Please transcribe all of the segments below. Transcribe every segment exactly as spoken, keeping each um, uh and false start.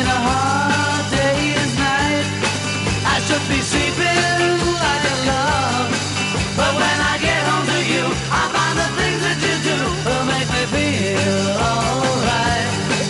been a hard day's night. I should be sleeping like a love, but when I get home to you, I find the things that you do will make me feel alright.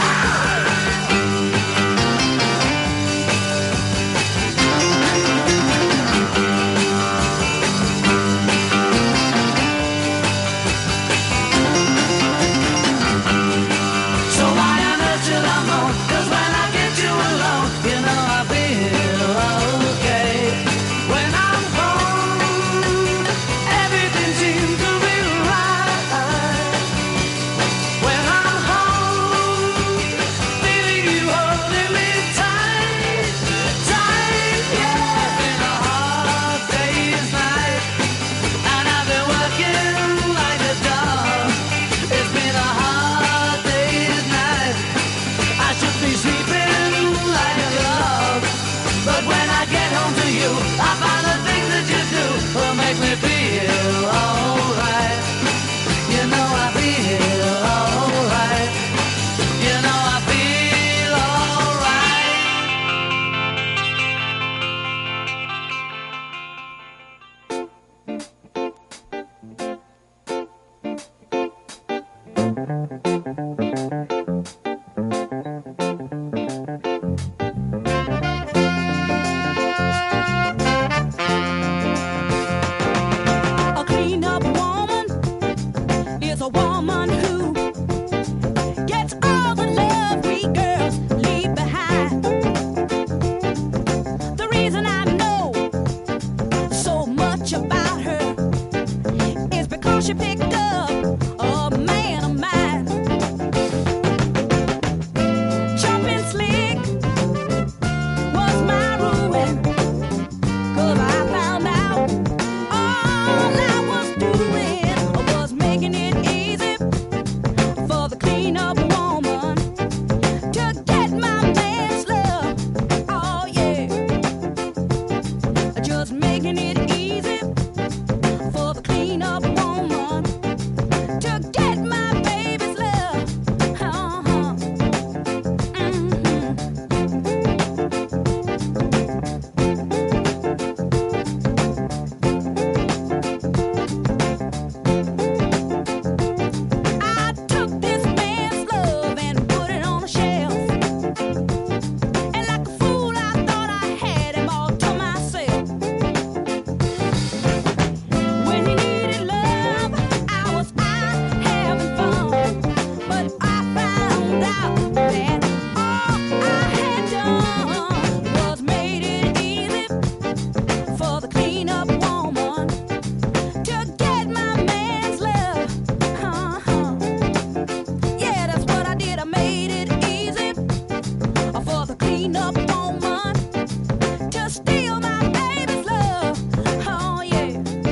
So why on earth should I moan? 'Cause when I get you alone, you know I feel okay. When I'm home, everything seems to be right. When I'm home, feeling you holding me tight, tight, yeah. It's been a hard day's night, and I've been working like a dog. It's been a hard day's night. I should be sleeping like a love, but when I get home to you, I find the things that you do will make me feel alright. You know I feel alright. You know I feel alright. A clean-up woman is a woman who gets all the love we girls leave behind. The reason I know so much about her is because she picked up a man of mine. Jumping slick was my ruin, 'cause I found out all I was doing was making it easy for the clean-up woman to get my man's love. Oh yeah, just making it easy for the clean-up woman to get my baby's love. Uh-huh. Mhm. I took this man's love and put it on the shelf, and like a fool I thought I had him all to myself. When he needed love, I was out having fun, but I found out that all I had done was made it easy for the clean-up woman to get my man's love. Uh-huh. Yeah, that's what I did. I made it easy for the clean-up woman to steal my baby's love. Oh yeah.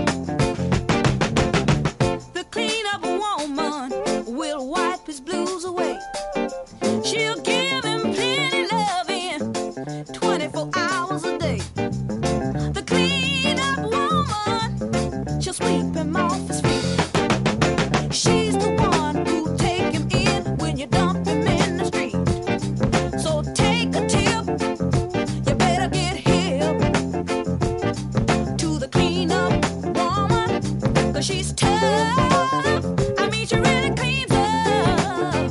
The clean-up woman will wipe his blues away. She'll give him plenty loving twenty-four hours a day. The clean-up woman, she'll sweep him off his feet. She's the one who'll take him in when you dump him in the street. So take a tip, you better get hip to the clean-up woman, 'cause she's tough. I mean, she really cleans up.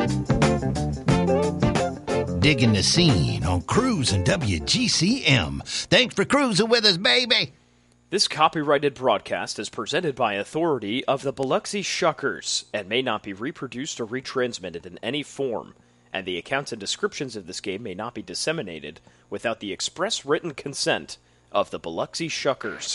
Digging the scene on Cruise and W G C M. Thanks for cruising with us, baby. This copyrighted broadcast is presented by authority of the Biloxi Shuckers and may not be reproduced or retransmitted in any form, and the accounts and descriptions of this game may not be disseminated without the express written consent of the Biloxi Shuckers.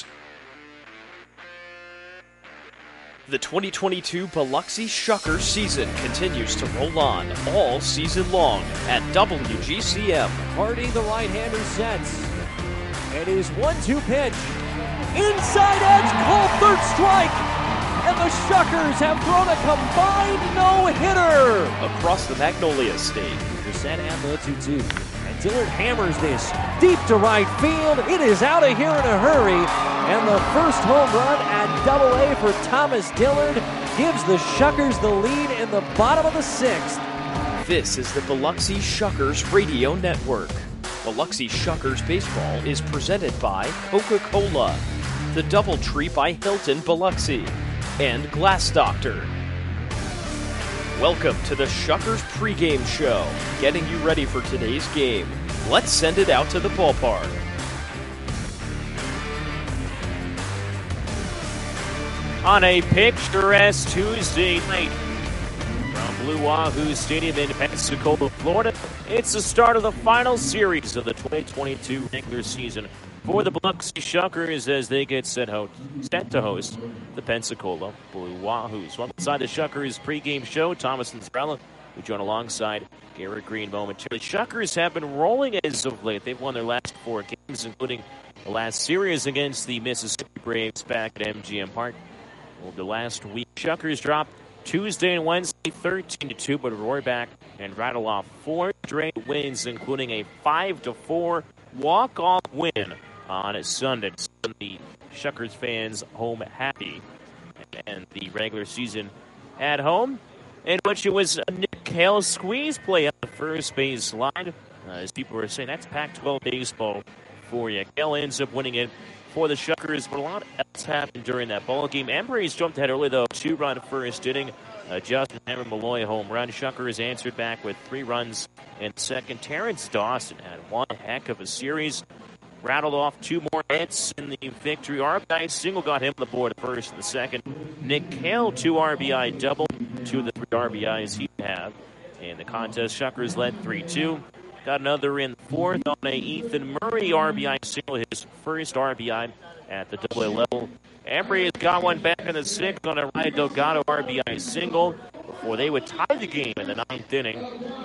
The twenty twenty-two Biloxi Shucker season continues to roll on all season long at W G C M. Hardy, the right-hander, sets. It is one two pitch. Inside edge, called third strike. And the Shuckers have thrown a combined no-hitter. Across the Magnolia State. The set and the two two. And Dillard hammers this deep to right field. It is out of here in a hurry. And the first home run at double A for Thomas Dillard gives the Shuckers the lead in the bottom of the sixth. This is the Biloxi Shuckers Radio Network. Biloxi Shuckers Baseball is presented by Coca-Cola, the Doubletree by Hilton Biloxi, and Glass Doctor. Welcome to the Shuckers pregame show, getting you ready for today's game. Let's send it out to the ballpark. On a picturesque Tuesday night from Blue Wahoo Stadium in Pensacola, Florida, it's the start of the final series of the twenty twenty-two regular season for the Biloxi Shuckers as they get set, ho- set to host the Pensacola Blue Wahoos. Well, inside the Shuckers pregame show, Thomas Cinderella, we join alongside Garrett Green momentarily. Shuckers have been rolling as of late. They've won their last four games, including the last series against the Mississippi Braves back at M G M Park. Well, the last week, Shuckers dropped Tuesday and Wednesday thirteen to two, but roar back and rattle off four straight wins, including a five to four walk-off win on Sunday. So the Shuckers fans home happy. And the regular season at home, in which it was a Nick Hale squeeze play on the first base line. Uh, as people were saying, that's Pac twelve baseball for you. Hale ends up winning it for the Shuckers, but a lot else happened during that ball game. Embrace jumped ahead early, though. Two-run first inning. Uh, Justin Hammer Malloy home run. Shuckers answered back with three runs in second. Terrence Dawson had one heck of a series. Rattled off two more hits in the victory. R B I single got him on the board at first and the second. Nick Hale, two R B I double. Two of the three R B Is he had. In the contest, Shuckers led three two. Got another in the fourth on a Ethan Murray R B I single, his first R B I at the double A level. Embry has got one back in the sixth on a Ryan Delgado R B I single before they would tie the game in the ninth inning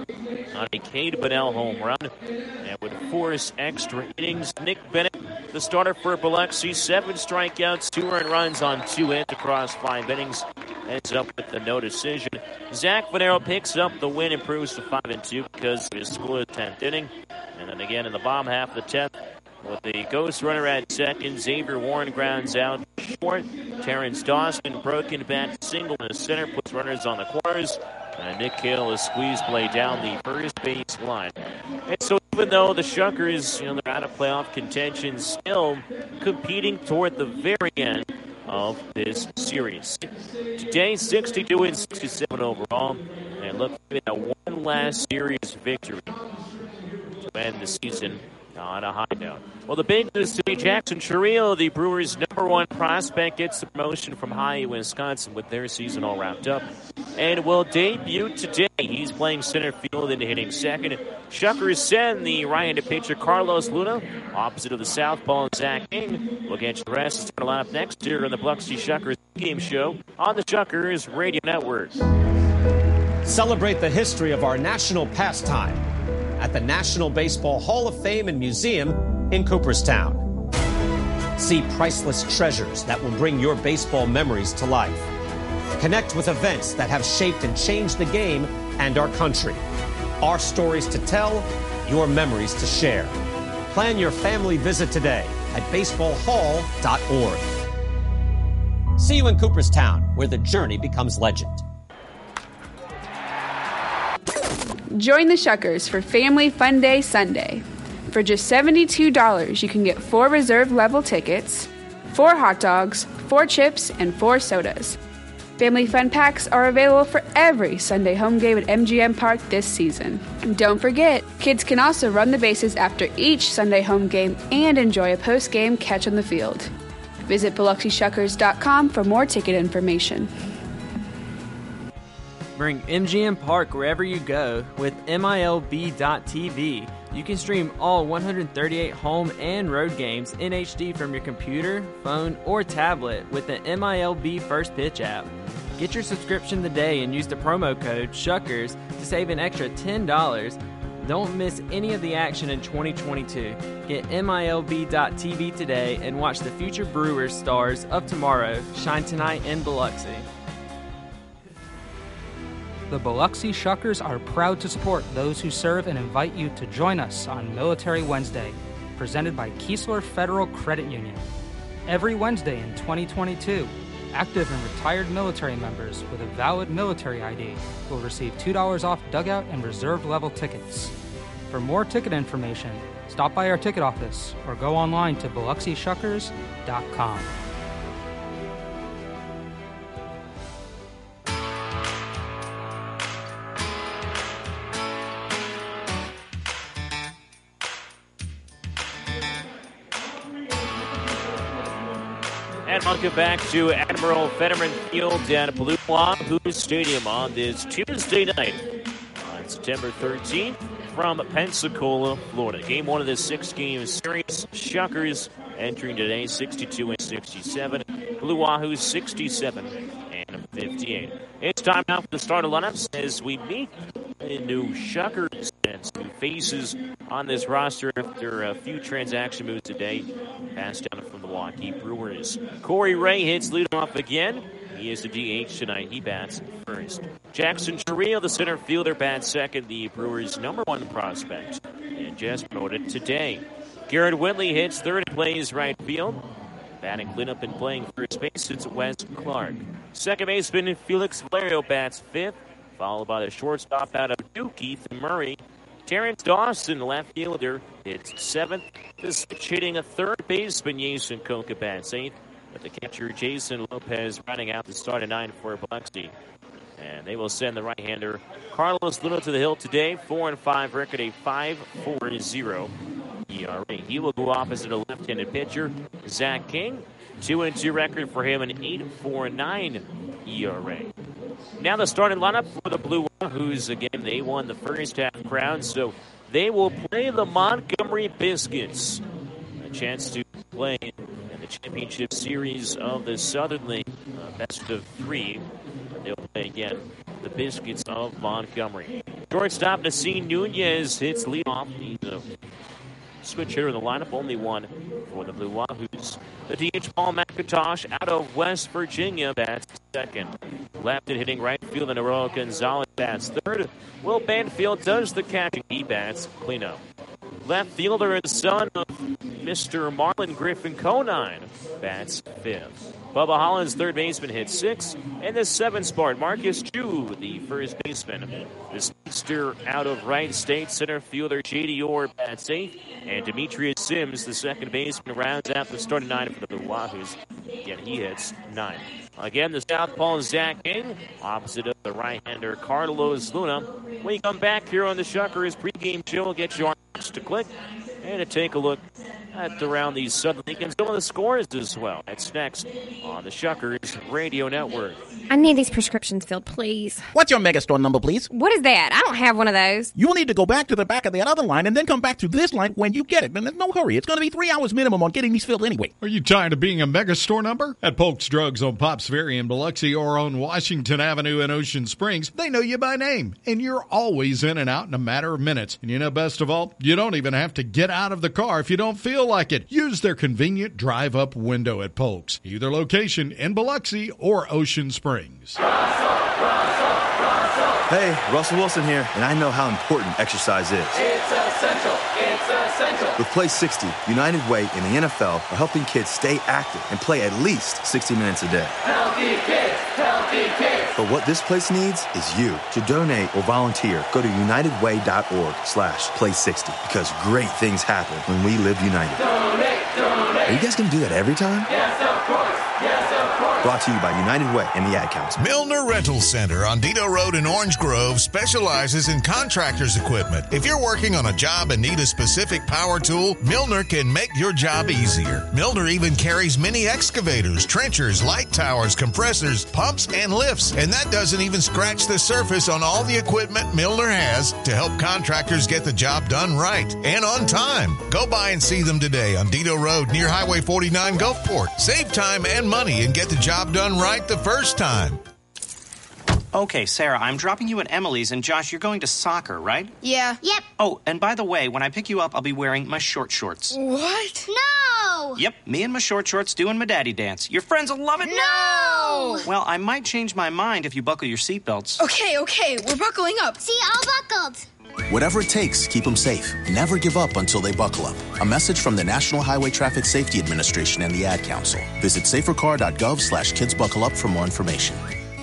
on a Cade Bunnell home run. And would force extra innings. Nick Bennett, the starter for Biloxi, seven strikeouts, two earned runs on two hits across five innings. Ends up with the no decision. Zach Venero picks up the win, improves to five and two because of his scoreless tenth inning. And then again in the bottom half of the tenth, with the ghost runner at second, Xavier Warren grounds out short. Terrence Dawson broken back single in the center, puts runners on the corners. And Nick Hale is squeezed play down the first base line. And so even though the Shuckers, you know, they're out of playoff contention, still competing toward the very end of this series. Today, sixty-two and sixty-seven overall, and look at a one last series victory to end the season on a high note. Well, the big news today, Jackson Churrillo, the Brewers' number one prospect, gets the promotion from High, Wisconsin with their season all wrapped up and will debut today. He's playing center field and hitting second. Shuckers send the right-handed pitcher Carlos Luna, opposite of the southpaw Zach King. We'll get you the rest of the lineup next year on the Biloxi Shuckers game show on the Shuckers Radio Network. Celebrate the history of our national pastime at the National Baseball Hall of Fame and Museum in Cooperstown. See priceless treasures that will bring your baseball memories to life. Connect with events that have shaped and changed the game and our country. Our stories to tell, your memories to share. Plan your family visit today at baseball hall dot org. See you in Cooperstown, where the journey becomes legend. Join the Shuckers for Family Fun Day Sunday. For just seventy-two dollars, you can get four reserve level tickets, four hot dogs, four chips, and four sodas. Family Fun Packs are available for every Sunday home game at M G M Park this season. And don't forget, kids can also run the bases after each Sunday home game and enjoy a post-game catch on the field. Visit Biloxi Shuckers dot com for more ticket information. Bring M G M Park wherever you go with M I L B dot T V. You can stream all one hundred thirty-eight home and road games in H D from your computer, phone, or tablet with the M I L B First Pitch app. Get your subscription today and use the promo code SHUCKERS to save an extra ten dollars. Don't miss any of the action in twenty twenty-two. Get M I L B dot T V today and watch the future Brewers stars of tomorrow shine tonight in Biloxi. The Biloxi Shuckers are proud to support those who serve and invite you to join us on Military Wednesday, presented by Keesler Federal Credit Union. Every Wednesday in twenty twenty-two, Active and retired military members with a valid military I D will receive two dollars off dugout and reserve level tickets. For more ticket information, stop by our ticket office or go online to Biloxi Shuckers dot com. And welcome back to Admiral Fetterman Field at Blue Wahoo Stadium on this Tuesday night on September thirteenth from Pensacola, Florida. Game one of this six-game series. Shuckers entering today sixty-two and sixty-seven. Blue Wahoo sixty-seven and fifty-eight. It's time now for the starting lineups as we meet the new Shuckers and some new faces on this roster after a few transaction moves today. Passed down from the Milwaukee Brewers. Corey Ray hits leadoff again. He is the D H tonight. He bats first. Jackson Churrillo, the center fielder, bats second. The Brewers' number one prospect, and just promoted today. Garrett Whitley hits third and plays right field. Batting cleanup and playing first base is Wes Clark. Second baseman Felix Valerio bats fifth, followed by the shortstop out of Duke, Ethan Murray. Terrence Dawson, left fielder, hits seventh. The switch hitting a third baseman, Jason Coca bats eighth. With the catcher Jason Lopez running out to start a nine for Biloxi. And they will send the right-hander Carlos Luna to the hill today. Four and five record, a five four zero E R A. He will go opposite a left-handed pitcher, Zach King. Two and two record for him, an eight four nine E R A. Now the starting lineup for the Blue Wahoos. Again, they won the first half crown, so they will play the Montgomery Biscuits. A chance to play in the championship series of the Southern League, uh, best of three. They'll play again the Biscuits of Montgomery. Shortstop Nassim Nunez hits leadoff. He's a switch hitter in the lineup, only one for the Blue Wahoos. The D H Paul McIntosh out of West Virginia bats second. Left and hitting right field, and Aurora Gonzalez bats third. Will Banfield does the catching. He bats cleanup. Left fielder and son of Mister Marlon Griffin Conine bats fifth. Bubba Hollins, third baseman, hits sixth. And the seventh spot, Marcus Chu, the first baseman. The speedster out of Wright State, center fielder J D Orr bats eighth. And Demetrius Sims, the second baseman, rounds out the starting nine for the Wahoos. Again, he hits nine. Again, the southpaw Zach King, opposite of the right-hander Carlos Luna. When you come back here on the Shuckers pregame show, we'll get your arms to click and to take a look at around the Southern League and some of the scores as well. That's next on the Shuckers Radio Network. I need these prescriptions filled, please. What's your Megastore number, please? What is that? I don't have one of those. You will need to go back to the back of that other line and then come back to this line when you get it. And there's no hurry. It's going to be three hours minimum on getting these filled anyway. Are you tired of being a Megastore number? At Polk's Drugs on Pops Ferry in Biloxi or on Washington Avenue in Ocean Springs, they know you by name. And you're always in and out in a matter of minutes. And you know, best of all, you don't even have to get out of the car if you don't feel like it. Use their convenient drive-up window at Polk's, either location in Biloxi or Ocean Springs. Hey, Russell Wilson here, and I know how important exercise is. It's essential. It's essential. With Play sixty, United Way and the N F L are helping kids stay active and play at least sixty minutes a day. Healthy kids, healthy kids. But what this place needs is you. To donate or volunteer, go to unitedway.org slash play 60 because great things happen when we live united. Donate, donate. Are you guys going to do that every time? Yes, of course. Yes, of course. Brought to you by United Way and the Ad Council. Milner Rental Center on Dito Road in Orange Grove specializes in contractors equipment. If you're working on a job and need a specific power tool, Milner can make your job easier. Milner even carries mini excavators, trenchers, light towers, compressors, pumps, and lifts. And that doesn't even scratch the surface on all the equipment Milner has to help contractors get the job done right and on time. Go by and see them today on Dito Road near Highway forty-nine Gulfport. Save time and money and get the job done right the first time. Okay, Sarah, I'm dropping you at Emily's, and Josh, you're going to soccer, right? Yeah. Yep. Oh, and by the way, when I pick you up, I'll be wearing my short shorts. What? No! Yep, me and my short shorts doing my daddy dance. Your friends will love it. No! Well, I might change my mind if you buckle your seatbelts. Okay, okay, we're buckling up. See, all buckled. Whatever it takes, keep them safe. Never give up until they buckle up. A message from the National Highway Traffic Safety Administration and the Ad Council. Visit safercar.gov slash kidsbuckleup for more information.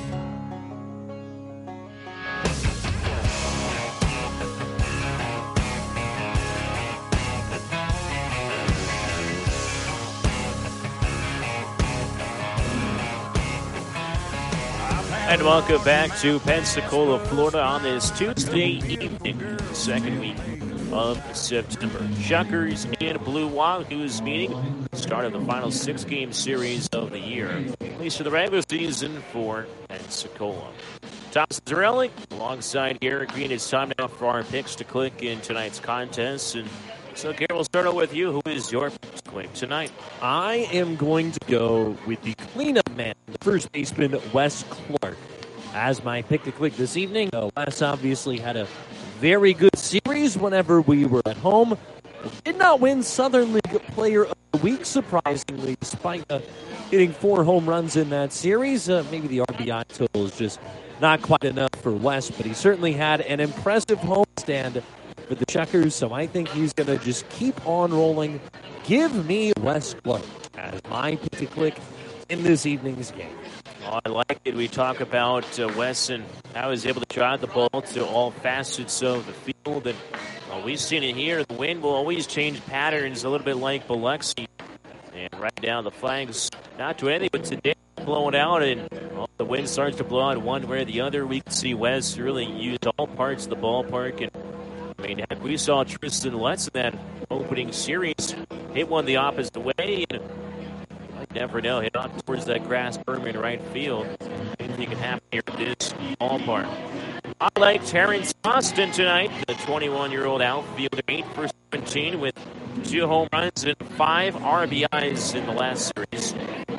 And welcome back to Pensacola, Florida on this Tuesday evening, second week of September. Shuckers and Blue Wahoos meeting, start of the final six-game series of the year, at least for the regular season for Pensacola. Tom Cizzarelli alongside Garrett Green. It's time now for our picks to click in tonight's contest. And so, Garrett, we'll start out with you. Who is your pick to click tonight? I am going to go with the cleanup man, the first baseman, Wes Clark, as my pick to click this evening. Uh, Wes obviously had a very good series whenever we were at home. Did not win Southern League Player of the Week, surprisingly, despite uh, hitting four home runs in that series. Uh, maybe the R B I total is just not quite enough for Wes, but he certainly had an impressive homestand for the Shuckers, so I think he's going to just keep on rolling. Give me Wes Clark as my pick to click in this evening's game. Oh, I like it. We talk about uh, Wes and how he's able to drive the ball to all facets of the field. And well, we've seen it here. The wind will always change patterns, a little bit like Biloxi. And right now the flag's not doing anything, but today blowing out, and well, the wind starts to blow out one way or the other. We can see Wes really use all parts of the ballpark. And I mean, heck, we saw Tristan Lutz in that opening series hit one the opposite way. And you never know, hit on towards that grass berm in right field. Anything can happen here at this ballpark. I like Terrence Austin tonight, the twenty-one-year-old outfielder, eight for seventeen with two home runs and five R B Is in the last series.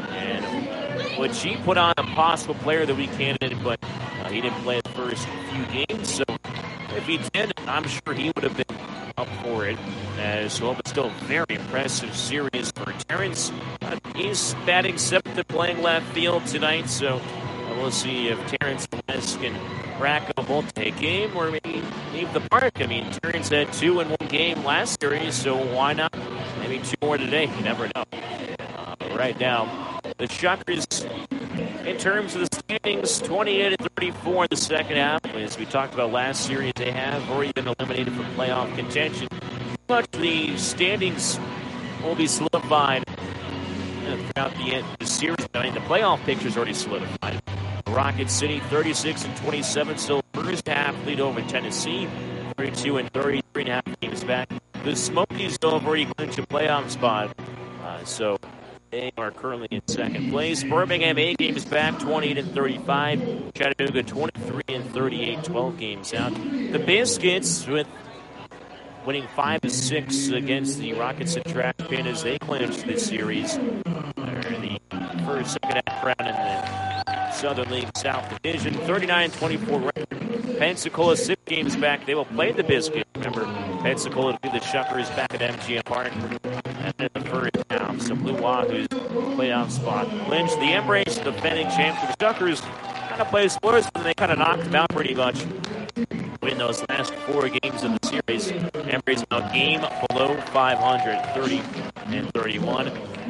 And would she put on a possible player of the week candidate, but uh, he didn't play the first few games, so if he did, I'm sure he would have been up for it as well. But still, very impressive series for Terrence. Uh, he's batting seventh and playing left field tonight, so uh, we'll see if Terrence West can rack up a multi-game or maybe leave the park. I mean, Terrence had two in one game last series, so why not maybe two more today? You never know. Uh, right now, the Shuckers, in terms of the standings, twenty-eight and thirty-four in the second half. As we talked about last series, they have already been eliminated from playoff contention. Much the standings will be solidified throughout the end of the series. I mean, the playoff picture is already solidified. Rocket City, thirty-six and twenty-seven, still first half lead over Tennessee, thirty-two and thirty-three and a half games back. The Smokies have already clinched a playoff spot, uh, so they are currently in second place. Birmingham, eight games back, twenty-eight and thirty-five. Chattanooga, twenty-three and thirty-eight, twelve games out. The Biscuits, with winning five to six against the Rockets and Trash Pin as they clinched this series. They're the first, second half round in the Southern League South Division. thirty-nine and twenty-four record. Pensacola, six games back. They will play the Biscuit. Remember, Pensacola to be the Shuckers back at M G M Park. And in the first half, so Blue Wahoo's playoff spot. Lynch, the Embrace, the defending champ for the Shuckers, kind of plays worse, and they kind of knocked them out pretty much. Win those last four games of the series. Embrace now game below five hundred, thirty and thirty-one.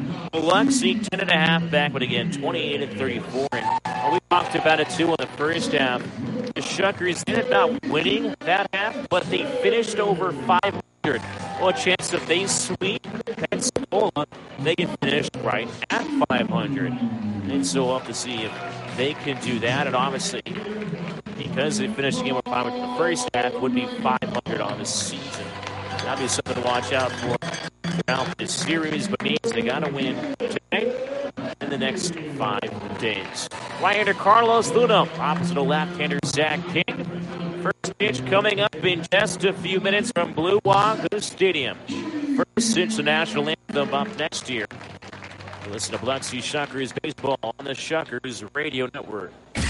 Biloxi, ten and a half back, but again, twenty-eight and thirty-four. And well, we talked about it too in the first half. The Shuckers ended up winning that half, but they finished over five hundred. Well, a chance if they sweep Pensacola, they can finish right at five hundred. And so we'll have to see if they can do that. And obviously, because they finished the game with five hundred in the first half, would be five hundred on the season. That'll be something to watch out for throughout this series, but means they got to win today in the next five days. Right-hander Carlos Luna, opposite of left-hander Zach King. First pitch coming up in just a few minutes from Blue Wahoo Stadium. First pitch, the national anthem up next year. You listen to Biloxi Shuckers Baseball on the Shuckers Radio Network.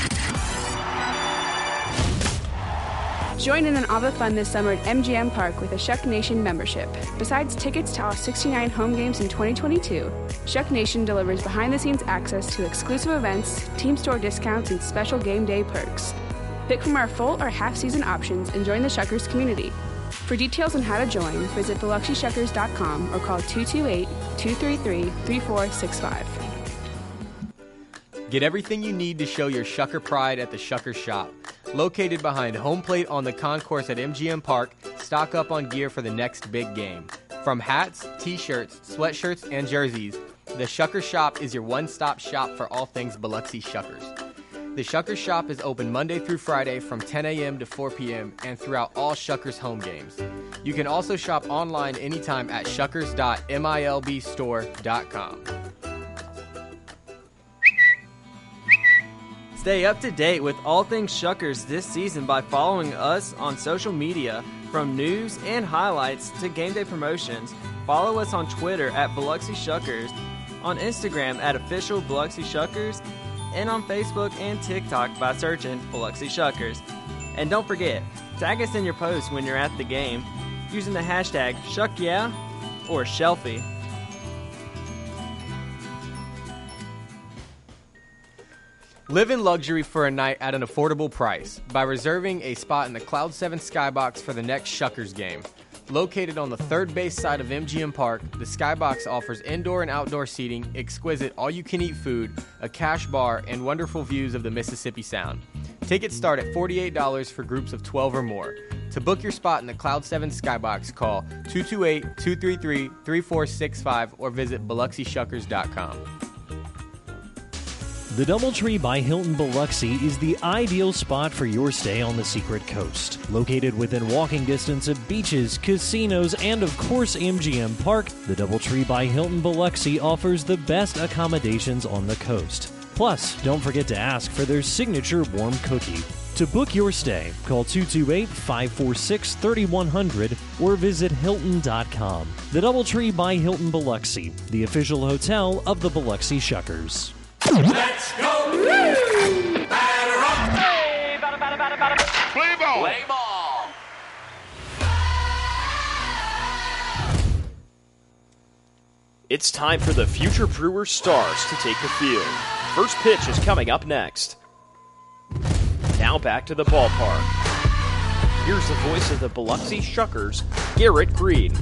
Join in on all the fun this summer at M G M Park with a Shuck Nation membership. Besides tickets to all sixty-nine home games in twenty twenty-two, Shuck Nation delivers behind-the-scenes access to exclusive events, team store discounts, and special game day perks. Pick from our full or half-season options and join the Shuckers community. For details on how to join, visit biloxi shuckers dot com or call two two eight, two three three, three four six five. Get everything you need to show your Shucker pride at the Shucker Shop. Located behind home plate on the concourse at M G M Park, stock up on gear for the next big game. From hats, t-shirts, sweatshirts, and jerseys, the Shucker Shop is your one-stop shop for all things Biloxi Shuckers. The Shucker Shop is open Monday through Friday from ten a.m. to four p.m. and throughout all Shuckers home games. You can also shop online anytime at shuckers dot milb store dot com. Stay up to date with all things Shuckers this season by following us on social media. From news and highlights to game day promotions, follow us on Twitter at Biloxi Shuckers, on Instagram at Official Biloxi Shuckers, and on Facebook and TikTok by searching Biloxi Shuckers. And don't forget, tag us in your posts when you're at the game using the hashtag ShuckYeah or Shelfie. Live in luxury for a night at an affordable price by reserving a spot in the Cloud seven Skybox for the next Shuckers game. Located on the third base side of M G M Park, the Skybox offers indoor and outdoor seating, exquisite all-you-can-eat food, a cash bar, and wonderful views of the Mississippi Sound. Tickets start at forty-eight dollars for groups of twelve or more. To book your spot in the Cloud seven Skybox, call two two eight, two three three, three four six five or visit biloxi shuckers dot com. The Doubletree by Hilton Biloxi is the ideal spot for your stay on the Secret Coast. Located within walking distance of beaches, casinos, and of course M G M Park, the Doubletree by Hilton Biloxi offers the best accommodations on the coast. Plus, don't forget to ask for their signature warm cookie. To book your stay, call two two eight, five four six, three one zero zero or visit hilton dot com. The Doubletree by Hilton Biloxi, the official hotel of the Biloxi Shuckers. Let's go! Woo! Batter up! Hey, batter, batter, batter, batter. Play ball! Play ball! It's time for the future Brewers stars to take the field. First pitch is coming up next. Now back to the ballpark. Here's the voice of the Biloxi Shuckers, Garrett Green.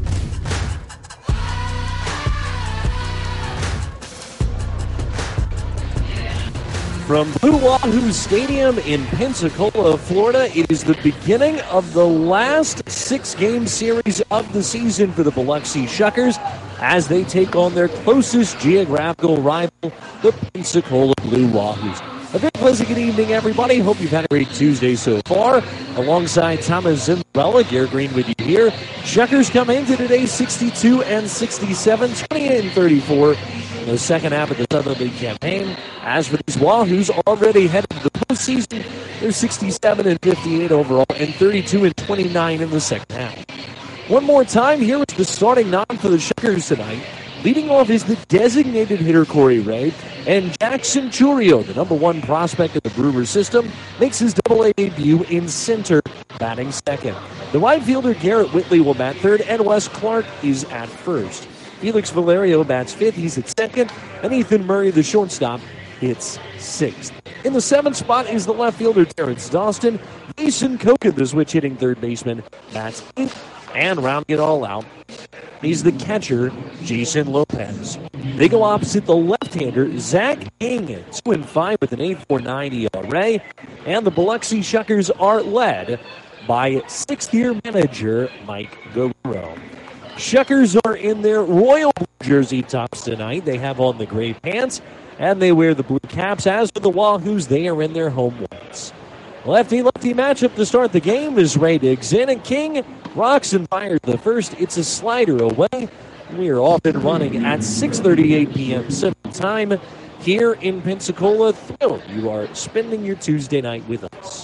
From Blue Wahoo Stadium in Pensacola, Florida, it is the beginning of the last six-game series of the season for the Biloxi Shuckers as they take on their closest geographical rival, the Pensacola Blue Wahoos. A very pleasant good evening, everybody. Hope you've had a great Tuesday so far. Alongside Thomas Zimbarella, Garrett Green with you here. Shuckers come into today sixty-two and sixty-seven, twenty-eight and thirty-four. In the second half of the Southern League campaign. As for these Wahoos, already headed to the postseason, they're sixty-seven and fifty-eight overall and thirty-two and twenty-nine in the second half. One more time, here is the starting nine for the Shuckers tonight. Leading off is the designated hitter Corey Ray, and Jackson Churio, the number one prospect of the Brewers system, makes his double-A debut in center, batting second. The right fielder Garrett Whitley will bat third, and Wes Clark is at first. Felix Valerio bats fifth, he's at second, and Ethan Murray, the shortstop, hits sixth. In the seventh spot is the left fielder Terrence Dawson. Jason Koken, the switch-hitting third baseman, bats eighth, and rounding it all out, he's the catcher, Jason Lopez. They go opposite the left-hander, Zach King, two and five with an eight point four nine E R A, and the Biloxi Shuckers are led by sixth-year manager Mike Guerrero. Shuckers are in their royal jersey tops tonight. They have on the gray pants, and they wear the blue caps. As for the Wahoos, they are in their home whites. Lefty-lefty matchup to start the game is Ray digs in, and King rocks and fires the first. It's a slider away. We are off and running at six thirty-eight p.m. Central Time here in Pensacola. Thrilled you are spending your Tuesday night with us.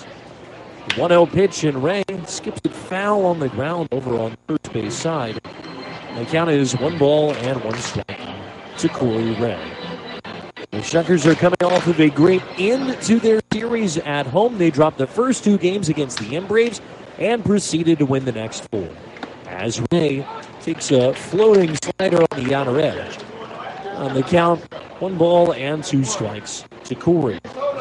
one oh pitch, and Ray skips it foul on the ground over on the first base side. The count is one ball and one strike to Corey Ray. The Shuckers are coming off of a great end to their series at home. They dropped the first two games against the M Braves and proceeded to win the next four. As Ray takes a floating slider on the outer edge. On the count, one ball and two strikes to Corey.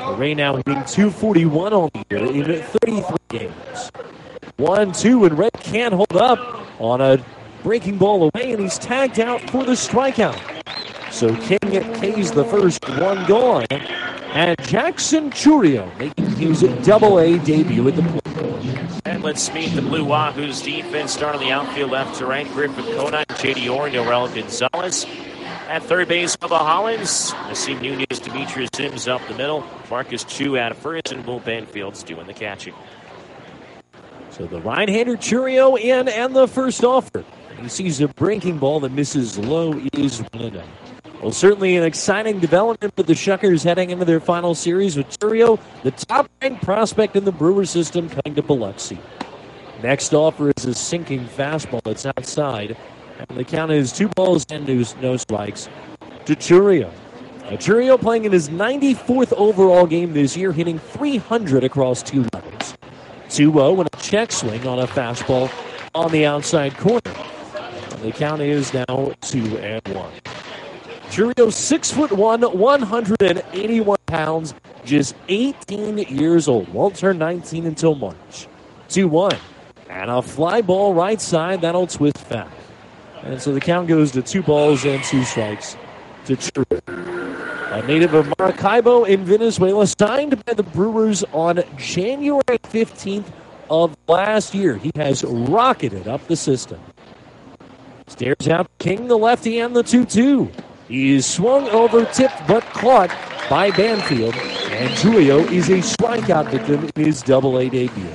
Ray now hitting two forty-one on the year in thirty-three games. one two, and Ray can't hold up on a breaking ball away, and he's tagged out for the strikeout. So King K's the first one gone, and Jackson Churio making his double-A debut at the plate. And let's meet the Blue Wahoos defense. Starting the outfield left to right. Griffin Conine, J D Orr, Norel Gonzalez. At third base, Bubba Hollins. Nassim Nunez, Demetrius Sims up the middle. Marcus Chu out of first, and Will Banfield's doing the catching. So the right-hander Churio in, and the first offer. He sees a breaking ball that misses low. It is one and oh. Well, certainly an exciting development for the Shuckers heading into their final series with Churio, the top-ranked prospect in the Brewers system, coming to Biloxi. Next offer is a sinking fastball that's outside, and the count is two balls and no strikes to Churio. Now, Churio playing in his ninety-fourth overall game this year, hitting three hundred across two levels. two oh and a check swing on a fastball on the outside corner. And the count is now two and one. Churio, six foot one, one hundred eighty-one pounds, just eighteen years old. Won't turn nineteen until March. two one. And a fly ball right side, that'll twist foul. And so the count goes to two balls and two strikes to Churio. A native of Maracaibo in Venezuela, signed by the Brewers on January fifteenth of last year. He has rocketed up the system. Stares out King, the lefty, and the two two. He is swung over, tipped, but caught by Banfield. And Churio is a strikeout victim in his double-A debut.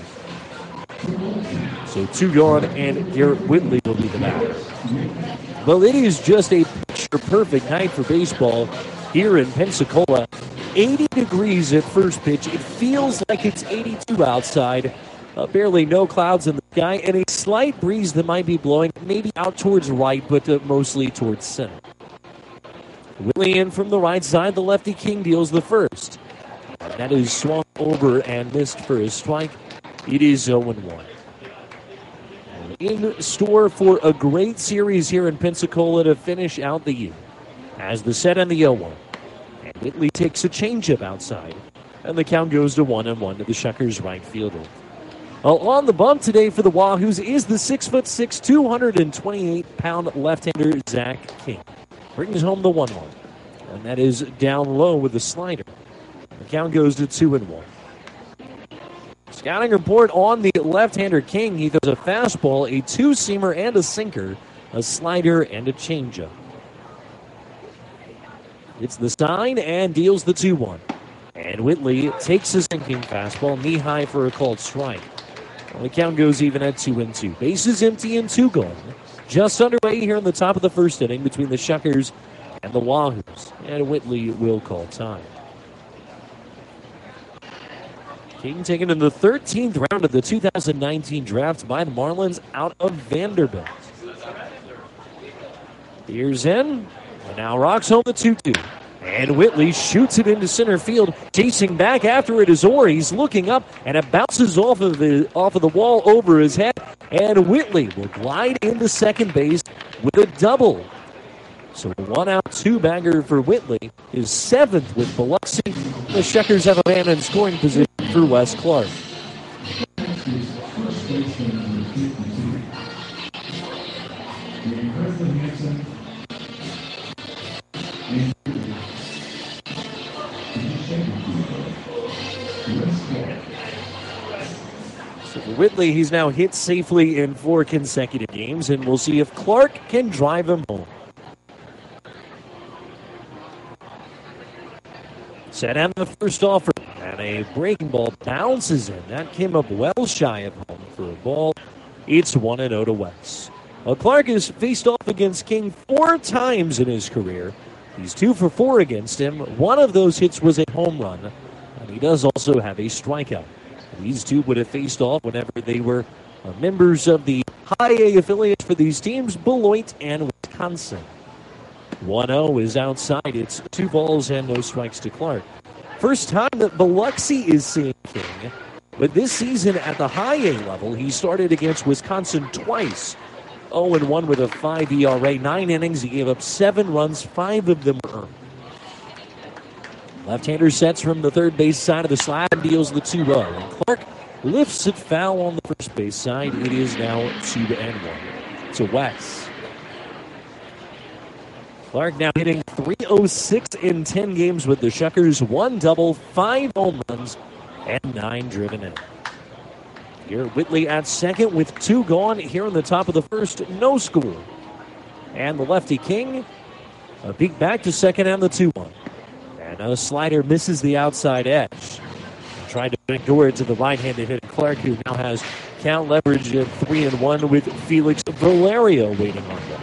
So two gone, and Garrett Whitley will be the batter. Well, it is just a picture-perfect night for baseball here in Pensacola. eighty degrees at first pitch. It feels like it's eighty-two outside. Uh, barely no clouds in the sky, and a slight breeze that might be blowing maybe out towards right, but uh, mostly towards center. Whitley in from the right side. The lefty King deals the first. And that is swung over and missed for a strike. It is oh and one. In store for a great series here in Pensacola to finish out the year. As the set and the oh one. And Whitley takes a changeup outside. And the count goes to one and one to the Shuckers right fielder. Well, on the bump today for the Wahoos is the six foot six, two hundred twenty-eight pound left-hander Zach King. Brings home the one one. And that is down low with the slider. The count goes to two and one. Scouting report on the left-hander King. He throws a fastball, a two-seamer, and a sinker, a slider, and a changeup. It's the sign and deals the two one. And Whitley takes a sinking fastball, knee-high for a called strike. Well, the count goes even at two and two. Bases empty and two gone. Just underway here in the top of the first inning between the Shuckers and the Wahoos. And Whitley will call time. King taken in the thirteenth round of the two thousand nineteen draft by the Marlins out of Vanderbilt. Here's in, and now rocks home the two two. And Whitley shoots it into center field. Chasing back after it is Orr. He's looking up, and it bounces off of the off of the wall over his head. And Whitley will glide into second base with a double. So a one-out, two-bagger for Whitley is seventh with Biloxi. The Shuckers have a man in scoring position for Wes Clark. So for Whitley, he's now hit safely in four consecutive games, and we'll see if Clark can drive him home. Set and the first offer, and a breaking ball bounces in. That came up well shy of home for a ball. It's one and oh to Wes. Well, Clark has faced off against King four times in his career. He's two for four against him. One of those hits was a home run, and he does also have a strikeout. These two would have faced off whenever they were uh, members of the High A affiliates for these teams, Beloit and Wisconsin. one oh is outside. It's two balls and no strikes to Clark. First time that Biloxi is seeing King, but this season at the High A level, he started against Wisconsin twice. oh and one with a five E R A. Nine innings, he gave up seven runs, five of them were earned. Left-hander sets from the third base side of the slab and deals the two oh. And Clark lifts it foul on the first base side. It is now two and one to Wes. Clark now hitting three oh six in ten games with the Shuckers. One double, five home runs, and nine driven in. Garrett Whitley at second with two gone here in the top of the first. No score. And the lefty King, a peek back to second and the two one. And a slider misses the outside edge. Trying to ignore it to the right-handed hitter Clark, who now has count leverage at three and one with Felix Valerio waiting on them.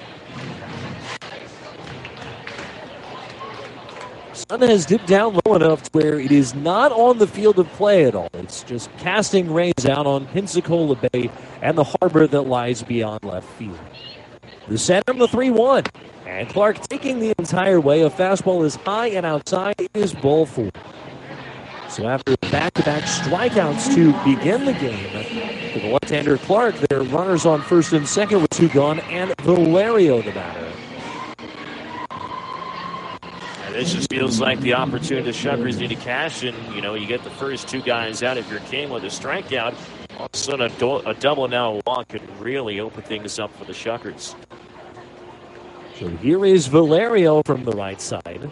Sun has dipped down low enough to where it is not on the field of play at all. It's just casting rays out on Pensacola Bay and the harbor that lies beyond left field. The set from the three one. And Clark taking the entire way. A fastball is high and outside. It is ball four. So after back-to-back strikeouts to begin the game, for the left-hander Clark, there are runners on first and second with two gone, and Valerio the batter. And this just feels like the opportunity the Shuckers need to cash in. You know, you get the first two guys out if you're King with a strikeout. All of a sudden, a, do- a double now a walk could really open things up for the Shuckers. So here is Valerio from the right side.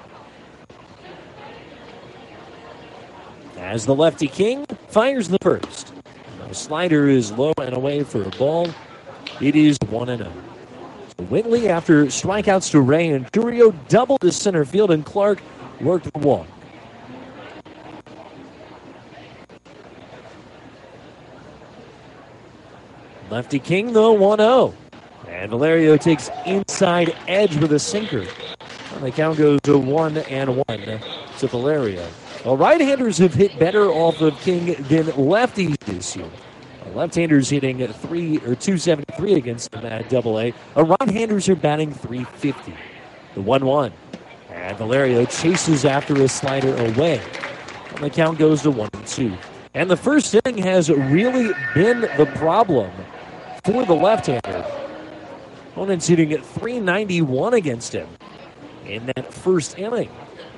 As the lefty King fires the first. The slider is low and away for a ball. It is one and oh. So Whitley, after strikeouts to Ray and Curio, doubled to center field, and Clark worked the walk. Lefty King, though, one oh. And Valerio takes inside edge with a sinker. And the count goes to one and one to Valerio. Well, right-handers have hit better off of King than lefties this year. Left-handers hitting three or two seventy-three against them at double A. Right-handers are batting three fifty. The one one. And Valerio chases after a slider away. And the count goes to one and two. And the first inning has really been the problem for the left-hander. Opponents hitting at three ninety-one against him in that first inning.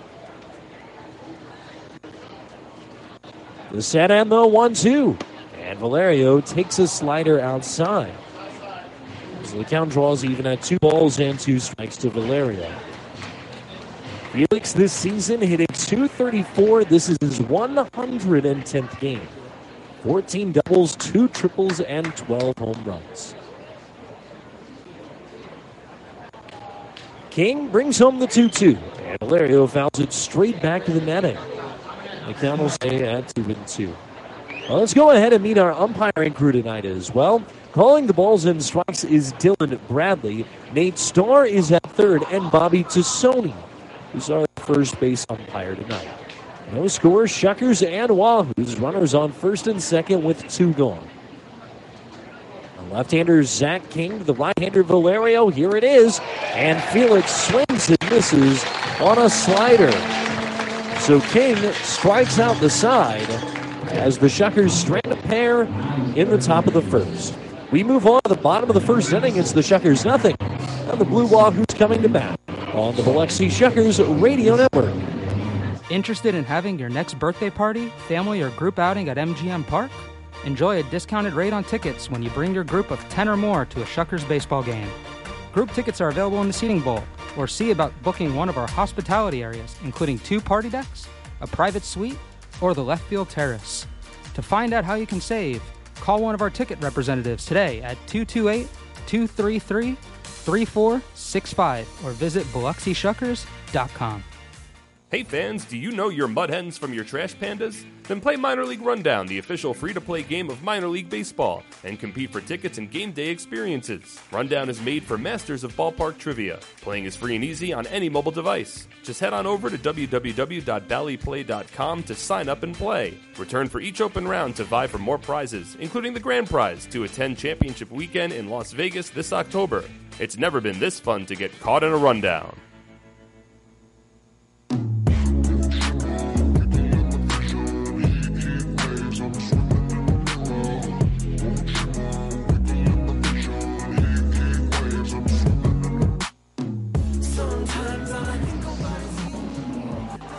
The set and the one two. And Valerio takes a slider outside. So the count draws even at two balls and two strikes to Valerio. Felix this season hitting two thirty-four. This is his one hundred tenth game. fourteen doubles, two triples, and twelve home runs. King brings home the two two. And Valerio fouls it straight back to the netting. The count will stay at two and two. Well, let's go ahead and meet our umpiring crew tonight as well. Calling the balls and strikes is Dylan Bradley. Nate Starr is at third, and Bobby Tassoni, who's our first base umpire tonight. No scores, Shuckers and Wahoos. Runners on first and second with two gone. The left-hander Zach King, the right-hander Valerio. Here it is, and Felix swings and misses on a slider. So King strikes out the side as the Shuckers strand a pair in the top of the first. We move on to the bottom of the first inning. It's the Shuckers nothing. And the Blue Wahoos coming to bat on the Biloxi Shuckers Radio Network. Interested in having your next birthday party, family, or group outing at M G M Park? Enjoy a discounted rate on tickets when you bring your group of ten or more to a Shuckers baseball game. Group tickets are available in the seating bowl, or see about booking one of our hospitality areas, including two party decks, a private suite, or the left field terrace. To find out how you can save, call one of our ticket representatives today at two two eight, two three three, three four six five or visit Biloxi Shuckers dot com. Hey fans, do you know your Mud Hens from your Trash Pandas? Then play Minor League Rundown, the official free-to-play game of Minor League Baseball, and compete for tickets and game day experiences. Rundown is made for masters of ballpark trivia. Playing is free and easy on any mobile device. Just head on over to w w w dot bally play dot com to sign up and play. Return for each open round to vie for more prizes, including the grand prize to attend Championship Weekend in Las Vegas this October. It's never been this fun to get caught in a rundown.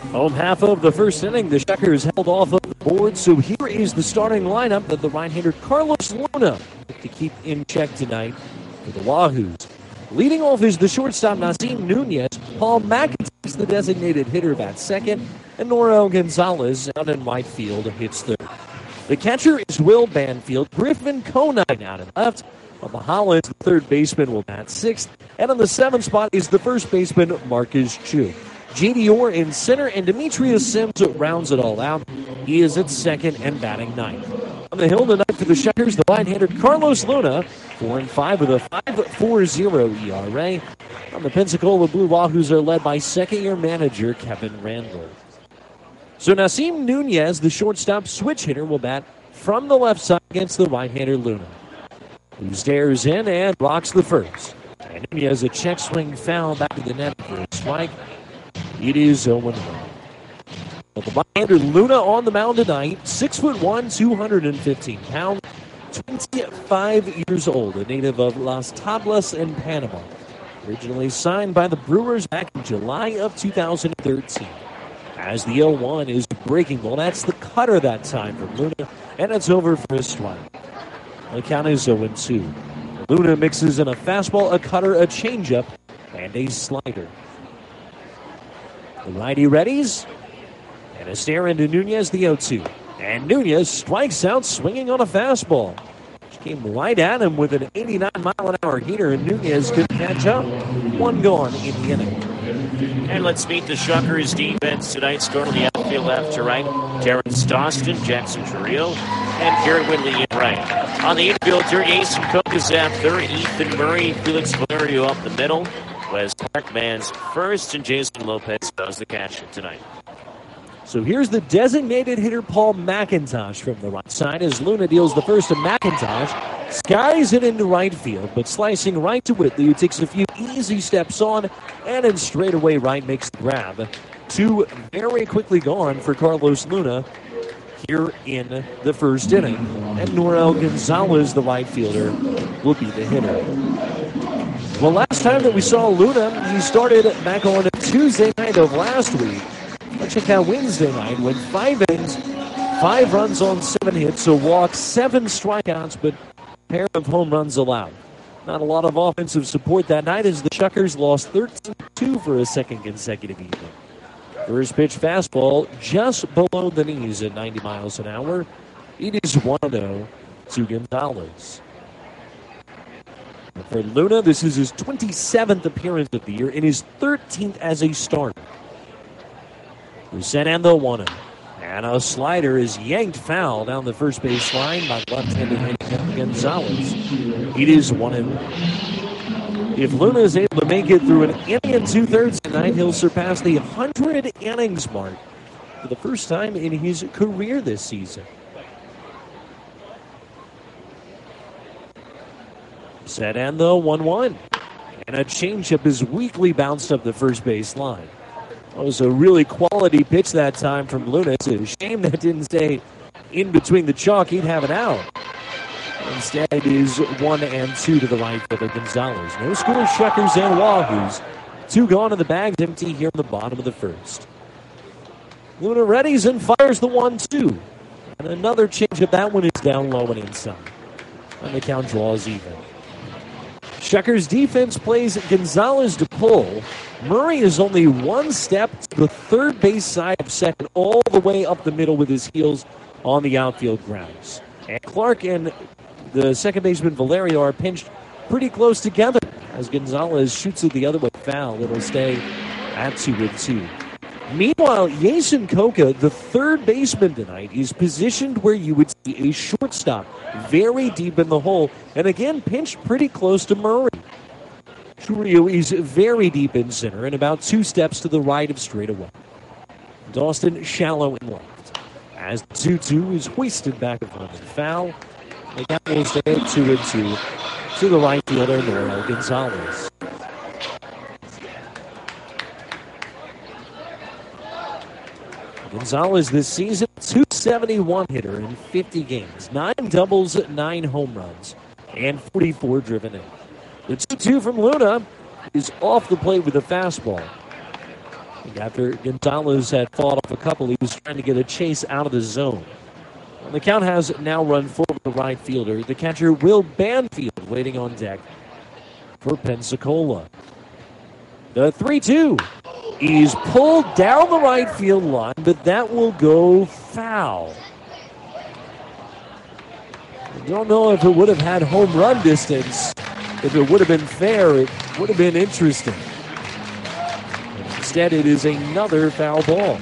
Home half of the first inning, the Shuckers held off of the board, so here is the starting lineup that the right-hander Carlos Luna to keep in check tonight for the Wahoos. Leading off is the shortstop Nasim Nunez. Paul McIntyre, the designated hitter, bats second, and Norel Gonzalez out in right field hits third. The catcher is Will Banfield. Griffin Conine out in left. On the Hollins, the third baseman will bat sixth, and on the seventh spot is the first baseman Marcus Chu. J D Orr in center, and Demetrius Sims rounds it all out. He is at second and batting ninth. On the hill tonight for the Shuckers, the right-hander Carlos Luna, four and five with a five point four oh E R A. On the Pensacola Blue Wahoos are led by second-year manager Kevin Randall. So Nasim Nunez, the shortstop switch hitter, will bat from the left side against the right-hander Luna, who stares in and rocks the first. And Nunez, a check swing foul back to the net for a strike. It is oh one. But the right-hander Luna on the mound tonight, six foot one, two hundred fifteen pounds, twenty-five years old, a native of Las Tablas in Panama. Originally signed by the Brewers back in July of two thousand thirteen. As the oh one is breaking ball, that's the cutter that time from Luna, and it's over for a strike. The count is oh two. Luna mixes in a fastball, a cutter, a changeup, and a slider. The righty readies, and a stare into Nunez, the oh two. And Nunez strikes out swinging on a fastball. She came right at him with an eighty-nine mile an hour heater, and Nunez couldn't catch up. One gone in the inning. And let's meet the Shuckers defense tonight. Starting the outfield left to right. Terrence Dawson, Jackson Carrillo, and Garrett Whitley in right. On the infield, Jason Kokazap third, Ethan Murray, Felix Valerio up the middle. Wes Clark man's first, and Jason Lopez does the catch tonight. So here's the designated hitter Paul McIntosh from the right side as Luna deals the first to McIntosh. Skies it into right field, but slicing right to Whitley, who takes a few easy steps on and in straightaway right makes the grab. Two very quickly gone for Carlos Luna here in the first inning. And Norel Gonzalez, the right fielder, will be the hitter. Well, last time that we saw Luna, he started back on Tuesday night of last week. Let's check out Wednesday night with five innings, five runs on seven hits, a walk, seven strikeouts, but a pair of home runs allowed. Not a lot of offensive support that night as the Shuckers lost thirteen two for a second consecutive evening. First pitch fastball just below the knees at ninety miles an hour. It is one oh to Gonzalez. For Luna, this is his twenty-seventh appearance of the year and his thirteenth as a starter. The set and the one oh. And a slider is yanked foul down the first base line by left-handed handicap Gonzalez. It is one oh. If Luna is able to make it through an inning and two-thirds tonight, he'll surpass the one hundred innings mark for the first time in his career this season. Set and the one one. And a changeup is weakly bounced up the first base line. That was a really quality pitch that time from Luna. It's a shame that didn't stay in between the chalk. He'd have it out. Instead, it is one and two to the right fielder Gonzalez. No score, Shuckers and Wahoos. Two gone in the bags, empty here in the bottom of the first. Luna readies and fires the one two. And another changeup. That one is down low and inside. And the count draws even. Shuckers defense plays Gonzalez to pull. Murray is only one step to the third base side of second, all the way up the middle with his heels on the outfield grounds. And Clark and the second baseman Valerio are pinched pretty close together as Gonzalez shoots it the other way foul. It'll stay at two and two. Meanwhile, Jason Coca, the third baseman tonight, is positioned where you would see a shortstop, very deep in the hole, and again pinched pretty close to Murray. Churio is very deep in center and about two steps to the right of straightaway. Dawson shallow in left. As the two two is hoisted back upon the foul, the count will stay at two and two to the right fielder, Norel Gonzalez. Gonzalez this season, two seventy-one hitter in fifty games, nine doubles, nine home runs, and forty-four driven in. The two two from Luna is off the plate with a fastball. After Gonzalez had fought off a couple, he was trying to get a chase out of the zone. And the count has now run forward the right fielder. The catcher, Will Banfield, waiting on deck for Pensacola. The three two. He's pulled down the right field line, but that will go foul. I don't know if it would have had home run distance. If it would have been fair, it would have been interesting. Instead, it is another foul ball.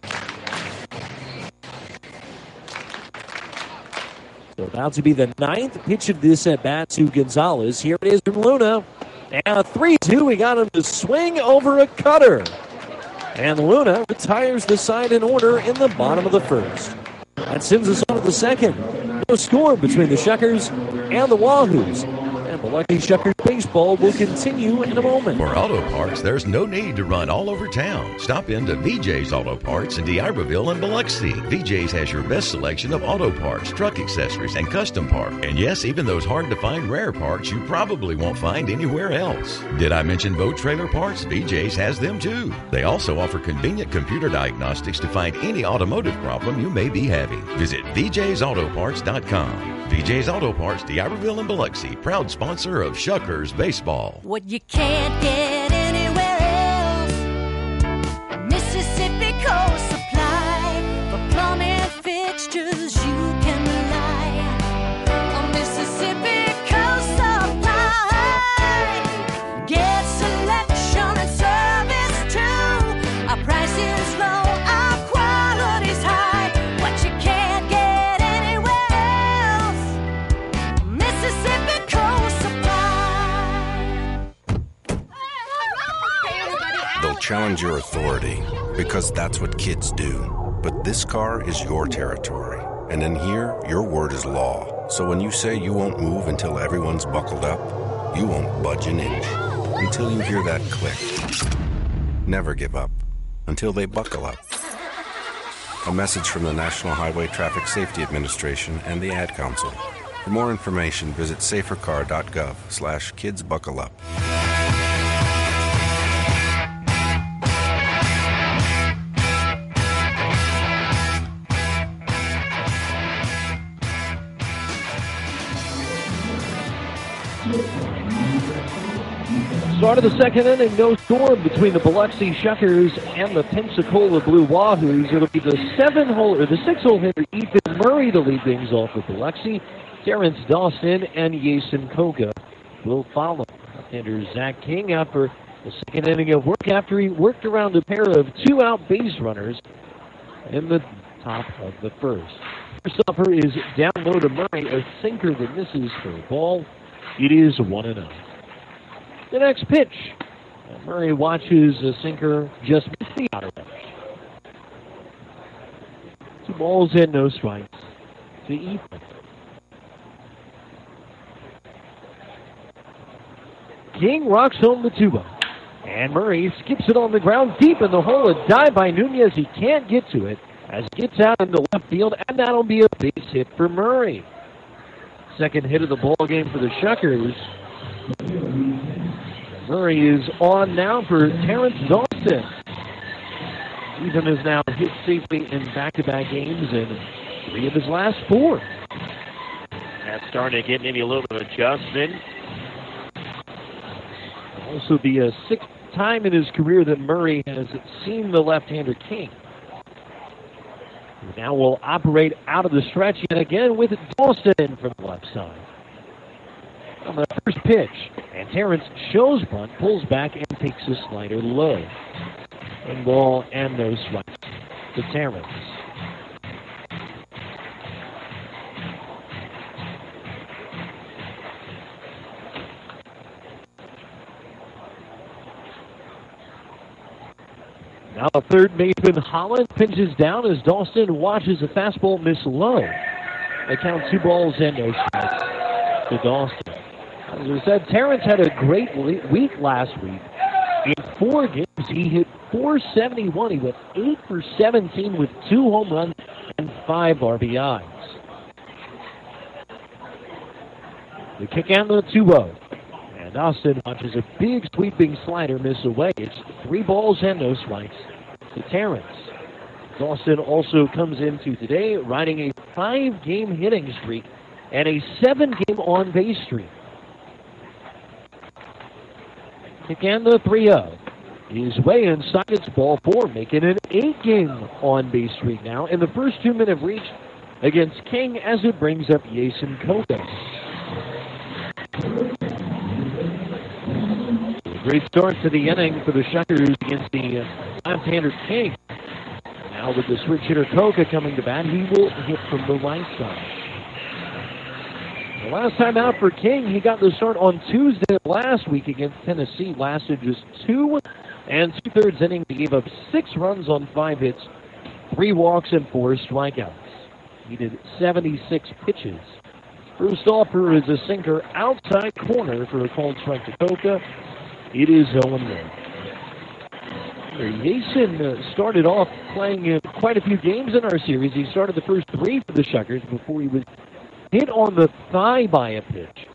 So about to be the ninth pitch of this at bat to Gonzalez. Here it is from Luna. And a three two. He got him to swing over a cutter. And Luna retires the side in order in the bottom of the first. That sends us on to the second. No score between the Shuckers and the Wahoos. And Biloxi Shuckers baseball will continue in a moment. For auto parts, there's no need to run all over town. Stop into V J's Auto Parts in D'Iberville and Biloxi. V J's has your best selection of auto parts, truck accessories, and custom parts. And yes, even those hard-to-find rare parts you probably won't find anywhere else. Did I mention boat trailer parts? V J's has them too. They also offer convenient computer diagnostics to find any automotive problem you may be having. Visit V J's Auto Parts dot com. V J's Auto Parts, D'Iberville and Biloxi, proud sponsor of Shuckers Baseball. What you can't get anywhere else. Mississippi Coast Supply. For plumbing fixtures you can rely on Mississippi Coast Supply. Get selection and service too. Our prices low, our quality's high. What you can't get anywhere else. Mississippi Coast Supply. They'll challenge your authority because that's what kids do. But this car is your territory. And in here, your word is law. So when you say you won't move until everyone's buckled up, you won't budge an inch until you hear that click. Never give up until they buckle up. A message from the National Highway Traffic Safety Administration and the Ad Council. For more information, visit safercar.gov slash kids buckle up. Start of the second inning, no score between the Biloxi Shuckers and the Pensacola Blue Wahoos. It'll be the seven-hole or the six-hole hitter Ethan Murray to lead things off with Biloxi. Terrence Dawson and Jason Koga will follow. Left-hander Zach King out for the second inning of work after he worked around a pair of two-out base runners in the top of the first. First upper is down low to Murray, a sinker that misses for a ball. It is one and oh. The next pitch. And Murray watches a sinker just miss the outer edge. Two balls and no strikes to Ethan. King rocks home the two-oh. And Murray skips it on the ground deep in the hole. A dive by Nunez. He can't get to it as it gets out into left field, and that'll be a base hit for Murray. Second hit of the ball game for the Shuckers. Murray is on now for Terrence Dawson. Ethan has now hit safely in back-to-back games in three of his last four. That's starting to get maybe a little bit of adjustment. Also the uh, sixth time in his career that Murray has seen the left-hander King. Now will operate out of the stretch yet again with Dawson from the left side. On the first pitch, and Terrence shows bunt, pulls back, and takes a slider low. One ball and no strikes to Terrence. Now the third baseman Holland pinches down as Dawson watches a fastball miss low. They count two balls and no strikes to Dawson. As I said, Terrence had a great week last week. In four games, he hit four seventy-one. He went eight for seventeen with two home runs and five R B Is. The kick and the two-oh. And Dawson watches a big sweeping slider miss away. It's three balls and no strikes to Terrence. Dawson also comes into today riding a five-game hitting streak and a seven-game on-base streak. Again, the three oh is way inside its ball four, making an eight-game on-base streak now. And the first two men have reached against King as it brings up Jason Koka. Great start to the inning for the Shuckers against the uh, left-hander King. Now with the switch hitter Koka coming to bat, he will hit from the right side. The last time out for King, he got the start on Tuesday last week against Tennessee. Lasted just two and two-thirds innings. He gave up six runs on five hits, three walks, and four strikeouts. He did seventy-six pitches. First offer is a sinker outside corner for a called strike to Koka. It is oh one. Yason uh, started off playing uh, quite a few games in our series. He started the first three for the Shuckers before he was hit on the thigh by a pitch.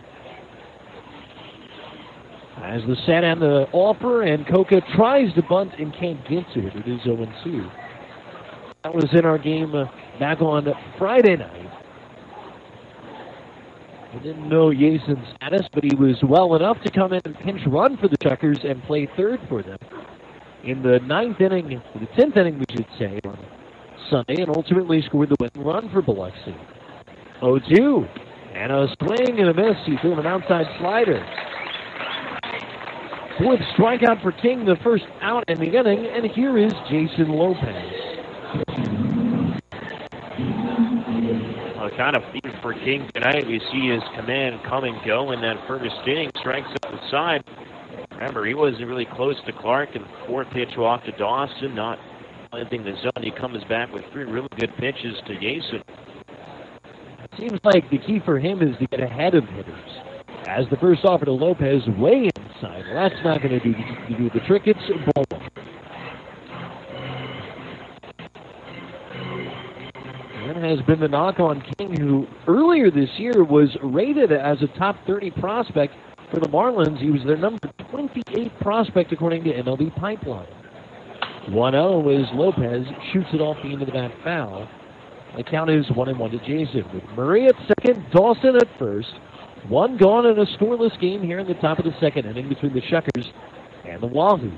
As the set and the offer, and Koka tries to bunt and can't get to it. It is oh two. That was in our game uh, back on Friday night. I didn't know Yason's status, but he was well enough to come in and pinch run for the Shuckers and play third for them in the ninth inning, the tenth inning, we should say, on Sunday, and ultimately scored the winning run for Biloxi. oh two, and a swing and a miss. He threw an outside slider. Fourth strikeout for King, the first out in the inning, and here is Jason Lopez. Uh, kind of theme for King tonight. We see his command come and go in that first inning. Strikes up the side. Remember, he wasn't really close to Clark, and fourth pitch off to Dawson, not planting the zone. He comes back with three really good pitches to Yason. Seems like the key for him is to get ahead of hitters. As the first offer to Lopez, way inside. Well, that's not going to do, do the trick. It's ball one. That has been the knock on King, who earlier this year was rated as a top thirty prospect for the Marlins. He was their number twenty-eight prospect according to M L B Pipeline. one oh as Lopez shoots it off the end of the bat foul. The count is one and one to Jason, with Murray at second, Dawson at first. One gone in a scoreless game here in the top of the second inning between the Shuckers and the Wahoos.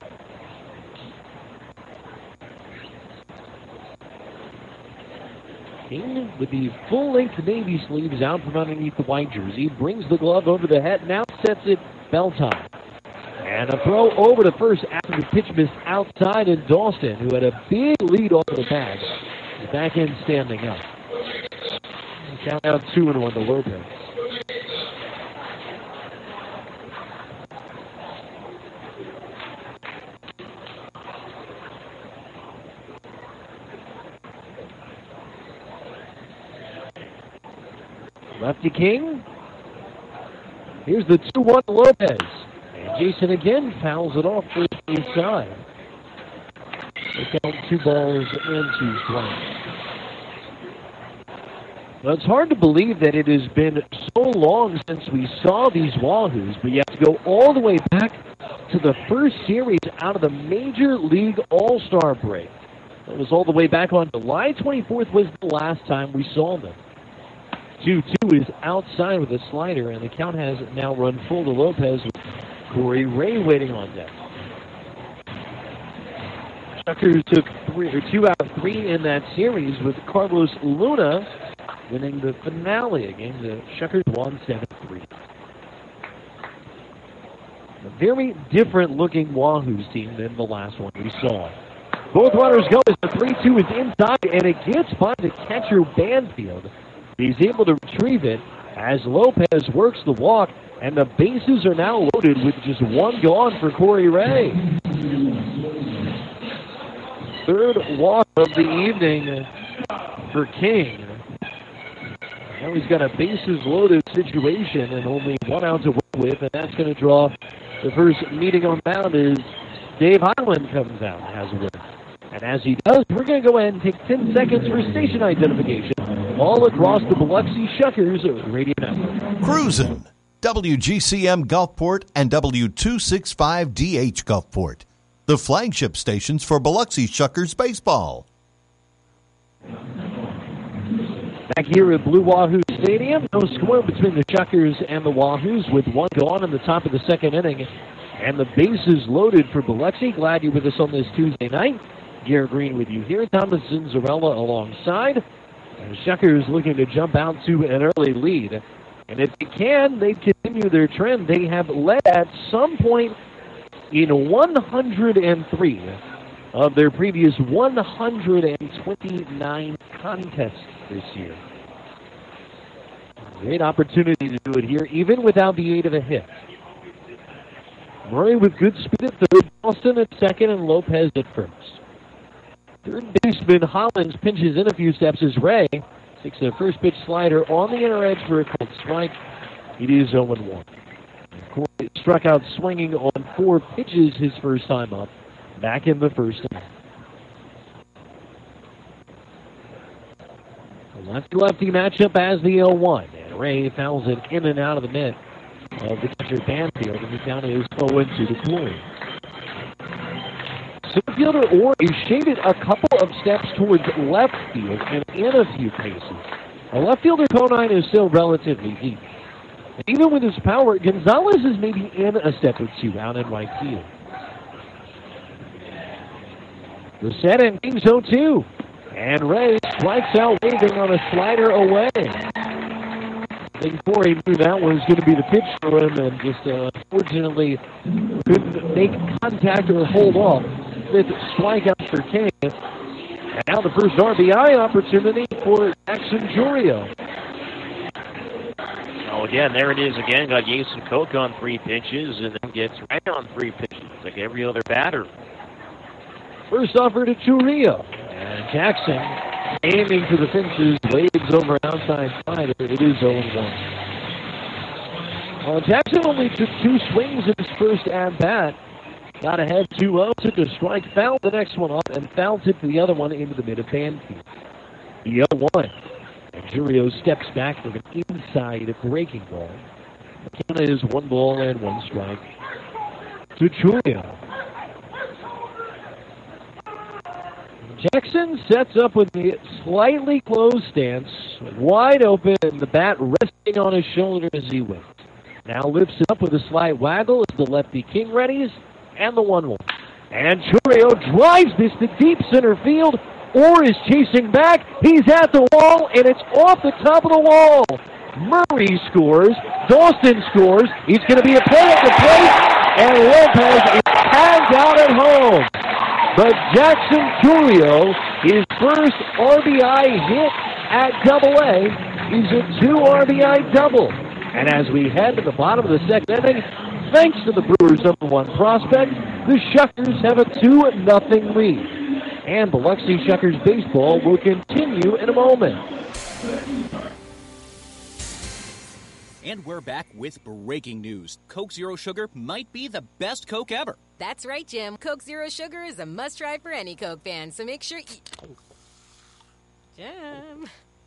King, with the full-length navy sleeves out from underneath the white jersey, brings the glove over the head, now sets it belt high. And a throw over to first after the pitch missed outside, and Dawson, who had a big lead off the bag, is back in standing up. Count out two and one to Lopez. Lefty King. Here's the two one to Lopez. And Jason again fouls it off first base side. They count two balls and two strikes. Well, it's hard to believe that it has been so long since we saw these Wahoos, but you have to go all the way back to the first series out of the Major League All-Star break. That was all the way back on July twenty-fourth was the last time we saw them. two two is outside with a slider, and the count has now run full to Lopez with Corey Ray waiting on deck. Shuckers took three, or two out of three in that series, with Carlos Luna winning the finale, a game the Shuckers won seven three. A very different-looking Wahoos team than the last one we saw. Both runners go as the three two is inside, and it gets by the catcher Banfield. He's able to retrieve it as Lopez works the walk, and the bases are now loaded with just one gone for Corey Ray. Third walk of the evening for King. Now he's got a bases-loaded situation and only one out to work with, and that's going to draw the first meeting on mound as Dave Highland comes out and has a win. And as he does, we're going to go ahead and take ten seconds for station identification all across the Biloxi Shuckers Radio Network. Cruisin', W G C M Gulfport and W two sixty-five D H Gulfport. the flagship stations for Biloxi Shuckers baseball. Back here at Blue Wahoo Stadium, no score between the Shuckers and the Wahoos with one gone in the top of the second inning. And the bases loaded for Biloxi. Glad you're with us on this Tuesday night. Garrett Green with you here. Thomas Zinzarella alongside. And the Shuckers looking to jump out to an early lead. And if they can, they continue their trend. They have led at some point in one hundred three of their previous one hundred twenty-nine contests this year. Great opportunity to do it here, even without the aid of a hit. Murray with good speed at third, Boston at second, and Lopez at first. Third baseman Hollins pinches in a few steps as Ray takes a first pitch slider on the inner edge for a called strike. It is oh and one. Corey struck out swinging on four pitches his first time up, back in the first inning. A lefty-lefty matchup as the oh one, and Ray fouls it in and out of the mitt of the catcher Banfield, and he's down his oh and two to Corey. Center fielder Orr is shaded a couple of steps towards left field and in a few paces. A left fielder Conine is still relatively deep. And even with his power, Gonzalez is maybe in a step or two out in right field. The set and game's oh two. And Ray strikes out waving on a slider away. I think Corey knew that was going to be the pitch for him and just uh, fortunately couldn't make contact or hold off. Fifth strikeout for King. And now the first R B I opportunity for Jackson Jurio. Oh, again, there it is again. Got Jason Koch on three pitches and then gets right on three pitches like every other batter. First offer to Jurio. And Jackson aiming for the fences, waves over an outside slider. It is oh and one. Well, Jackson only took two swings in his first at-bat. Got ahead two oh, took a strike, fouled the next one off, and foul tipped the other one into the mid of Banfield. The oh one. And Jurio steps back for an inside breaking ball. The count is one ball and one strike to Jurio. Jackson sets up with a slightly closed stance, wide open, and the bat resting on his shoulder as he waits. Now lifts it up with a slight waggle as the lefty King readies, and the one one. And Jurio drives this to deep center field. Orr is chasing back. He's at the wall, and it's off the top of the wall. Murray scores. Dawson scores. He's going to be a play at the plate, and Lopez is tagged out at home. But Jackson Jurio, his first R B I hit at Double A, is a two R B I double. And as we head to the bottom of the second inning, thanks to the Brewers' number one prospect, the Shuckers have a two nothing lead. And Biloxi Shuckers baseball will continue in a moment. And we're back with breaking news. Coke Zero Sugar might be the best Coke ever. That's right, Jim. Coke Zero Sugar is a must-try for any Coke fan, so make sure you... Jim.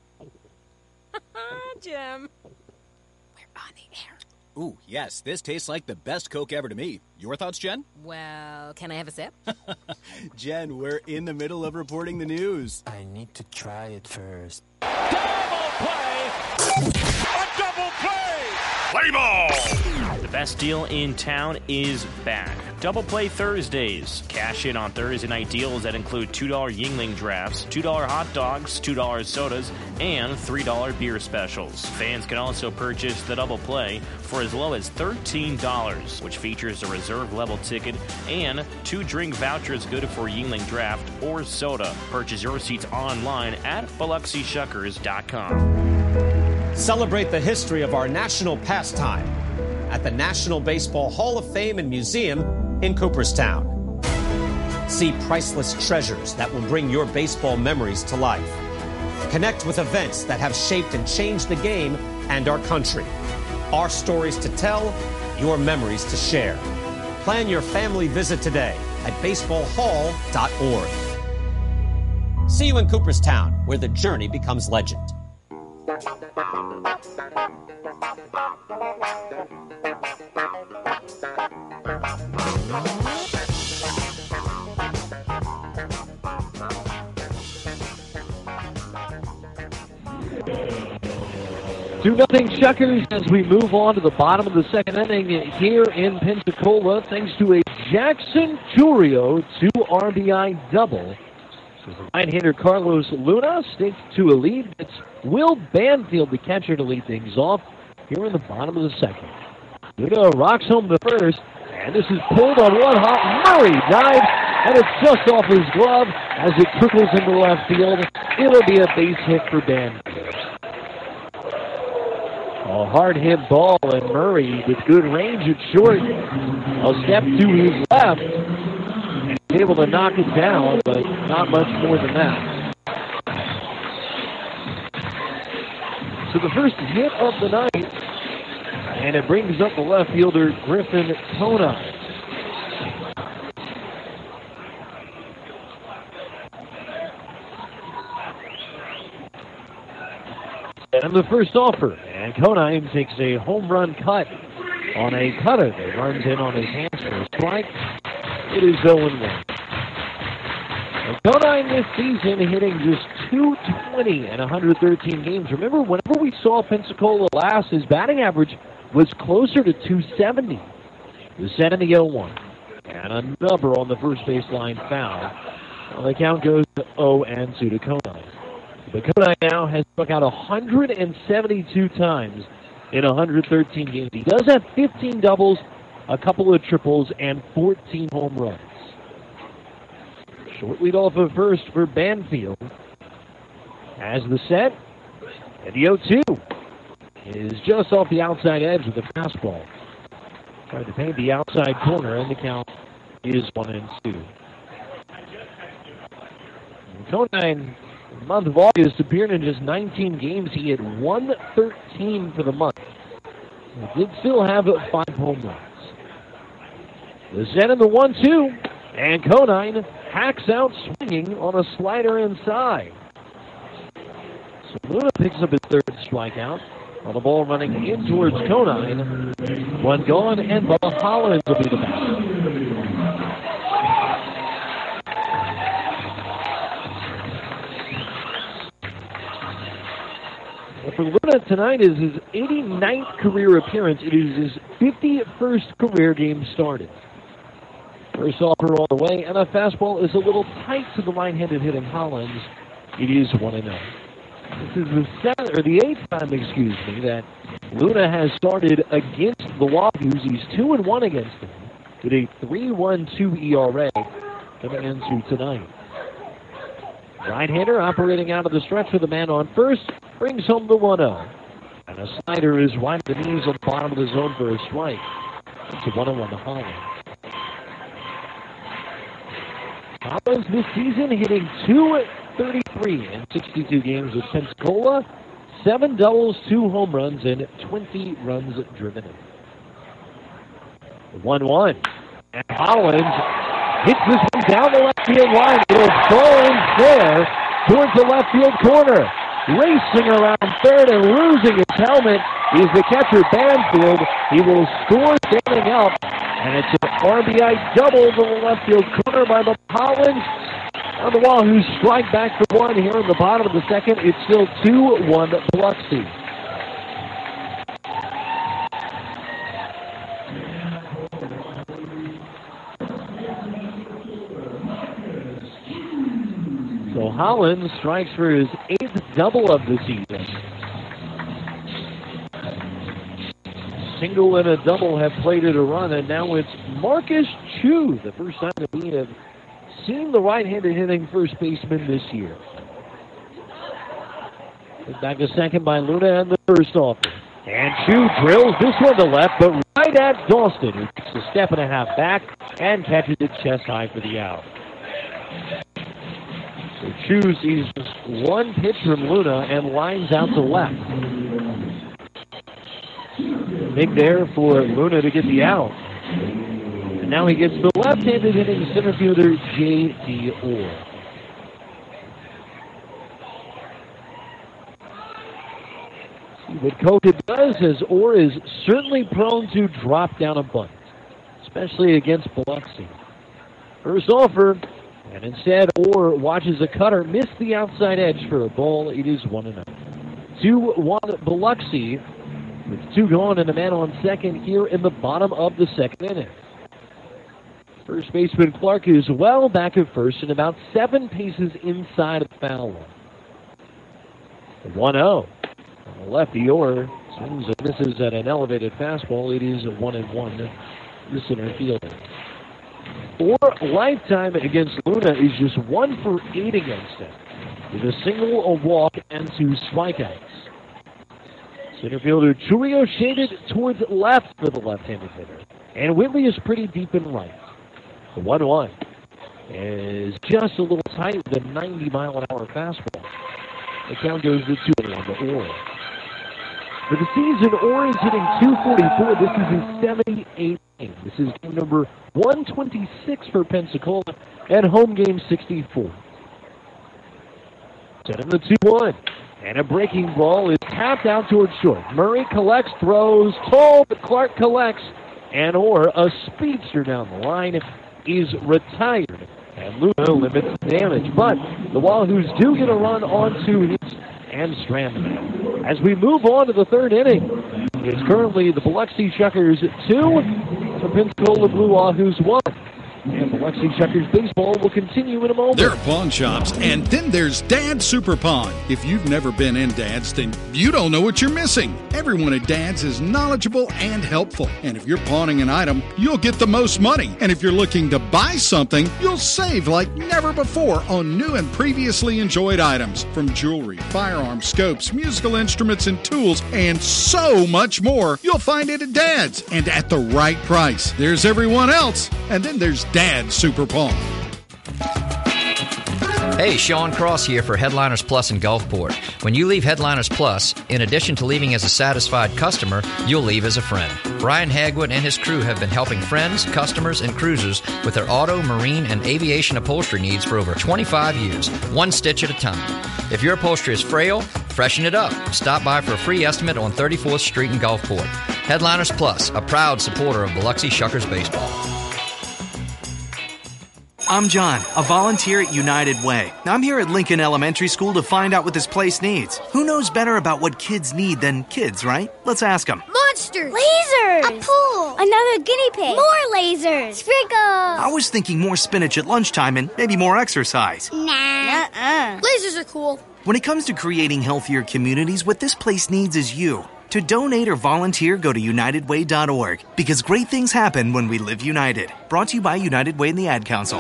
Jim. We're on the air. Ooh, yes, this tastes like the best Coke ever to me. Your thoughts, Jen? Well, can I have a sip? Jen, we're in the middle of reporting the news. I need to try it first. Double play! A double play! Play ball! The best deal in town is back. Double Play Thursdays. Cash in on Thursday night deals that include two dollar Yingling drafts, two dollar hot dogs, two dollar sodas, and three dollar beer specials. Fans can also purchase the Double Play for as low as thirteen dollars, which features a reserve level ticket and two drink vouchers good for Yingling draft or soda. Purchase your seats online at Biloxi Shuckers dot com. Celebrate the history of our national pastime at the National Baseball Hall of Fame and Museum in Cooperstown. See priceless treasures that will bring your baseball memories to life. Connect with events that have shaped and changed the game and our country. Our stories to tell, your memories to share. Plan your family visit today at baseball hall dot org. See you in Cooperstown, where the journey becomes legend. two nothing Shuckers as we move on to the bottom of the second inning here in Pensacola, thanks to a Jackson Churio two R B I double. So the right-hander Carlos Luna stakes to a lead. It's Will Banfield, the catcher, to lead things off here in the bottom of the second. Luna rocks home the first, and this is pulled on one hop. Murray dives, and it's just off his glove as it trickles into left field. It'll be a base hit for Banfield. A hard hit ball, and Murray with good range at short. A step to his left, and he's able to knock it down, but not much more than that. So the first hit of the night, and it brings up the left fielder Griffin Conine. And the first offer, and Conine takes a home run cut on a cutter that runs in on his hands for a strike. It is oh and one. And Conine this season hitting just two twenty in one hundred thirteen games. Remember, whenever we saw Pensacola last, his batting average was closer to two seventy. The set in the oh one. And a number on the first baseline foul. Well, the count goes to oh and two to Conine. But Conine now has struck out one hundred seventy-two times in one hundred thirteen games. He does have fifteen doubles, a couple of triples, and fourteen home runs. Short lead off of first for Banfield. As the set, and the oh two is just off the outside edge with the fastball. Tried to paint the outside corner, and the count is one and two. Conine, in the month of August, appeared in just nineteen games. He had one thirteen for the month. He did still have five home runs. The set in the one two, and Conine hacks out swinging on a slider inside. So Luna picks up his third strikeout on the ball running in towards Conine. One gone, and Bubba Hollins will be the batter. For Luna tonight is his eighty-ninth career appearance. It is his fifty-first career game started. First offer all the way, and a fastball is a little tight to the right-handed hitting Hollins. It is one and oh. This is the seventh or the eighth time, excuse me, that Luna has started against the Wahoos. He's two and one against them with a three one two E R A coming into tonight. Right-hander operating out of the stretch with the man on first. Brings home the one oh. And a slider is right at the knees on the bottom of the zone for a strike. It's a one and one to Hollins. Hollins this season hitting two thirty-three in sixty-two games with Pensacola. Seven doubles, two home runs, and twenty runs driven in. The one one. And Hollins hits this one down the left field line. It'll fall in there towards the left field corner. Racing around third and losing his helmet is the catcher Banfield. He will score standing up, and it's an R B I double to the left field corner by the Hollins. On the Wahoos strike back for one here in the bottom of the second. It's still two one Biloxi. So Hollins strikes for his eighth double of the season. Single and a double have plated a run, and now it's Marcus Chu, the first time that we have seen the right-handed hitting first baseman this year. Back a second by Luna and the first offer. And Chu drills this one to left, but right at Dawson, who takes a step and a half back and catches it chest high for the out. So Chu sees just one pitch from Luna and lines out to left. Big there for Luna to get the out. And now he gets the left-handed hitting center fielder J D. Orr. See what Coca does, as Orr is certainly prone to drop down a bunt, especially against Biloxi. First offer, and instead Orr watches a cutter miss the outside edge for a ball. It is one and oh. two one Biloxi, with two gone and a man on second here in the bottom of the second inning. First baseman Clark is well back at first and about seven paces inside of the foul line. one oh. On the lefty, Orr swings and misses at an elevated fastball. It is a one and one. The center fielder. Orr lifetime against Luna is just one for eight against him, with a single, a walk, and two strikeouts. Center fielder Churio shaded towards left for the left-handed hitter, and Whitley is pretty deep in right. The one one is just a little tight with a ninety mile an hour fastball. The count goes to two and one to Orr. For the season, Orr is hitting two forty-four. This is his seventy-eighth game. This is game number one twenty-six for Pensacola and home game sixty-four. Set him the two one. And a breaking ball is tapped out towards short. Murray collects, throws, tall, but Clark collects. And Orr, a speedster down the line, is retired. And Luna limits damage. But the Wahoos do get a run on two hits and Strandman. As we move on to the third inning, it's currently the Biloxi Shuckers two, the Pensacola Blue Wahoos one. And Biloxi Shuckers baseball will continue in a moment. There are pawn shops, and then there's Dad's Super Pawn. If you've never been in Dad's, then you don't know what you're missing. Everyone at Dad's is knowledgeable and helpful. And if you're pawning an item, you'll get the most money. And if you're looking to buy something, you'll save like never before on new and previously enjoyed items. From jewelry, firearms, scopes, musical instruments, and tools, and so much more. You'll find it at Dad's, and at the right price. There's everyone else, and then there's Dad's Super Pawn. Hey, Sean Cross here for Headliners Plus in Gulfport. When you leave Headliners Plus, in addition to leaving as a satisfied customer, you'll leave as a friend. Brian Hagwood and his crew have been helping friends, customers, and cruisers with their auto, marine, and aviation upholstery needs for over twenty-five years, one stitch at a time. If your upholstery is frail, freshen it up. Stop by for a free estimate on thirty-fourth Street in Gulfport. Headliners Plus, a proud supporter of Biloxi Shuckers baseball. I'm John, a volunteer at United Way. I'm here at Lincoln Elementary School to find out what this place needs. Who knows better about what kids need than kids, right? Let's ask them. Monsters! Lasers! A pool! Another guinea pig! More lasers! Sprinkles! I was thinking more spinach at lunchtime and maybe more exercise. Nah. Uh-uh. Lasers are cool. When it comes to creating healthier communities, what this place needs is you. To donate or volunteer, go to united way dot org, because great things happen when we live united. Brought to you by United Way and the Ad Council.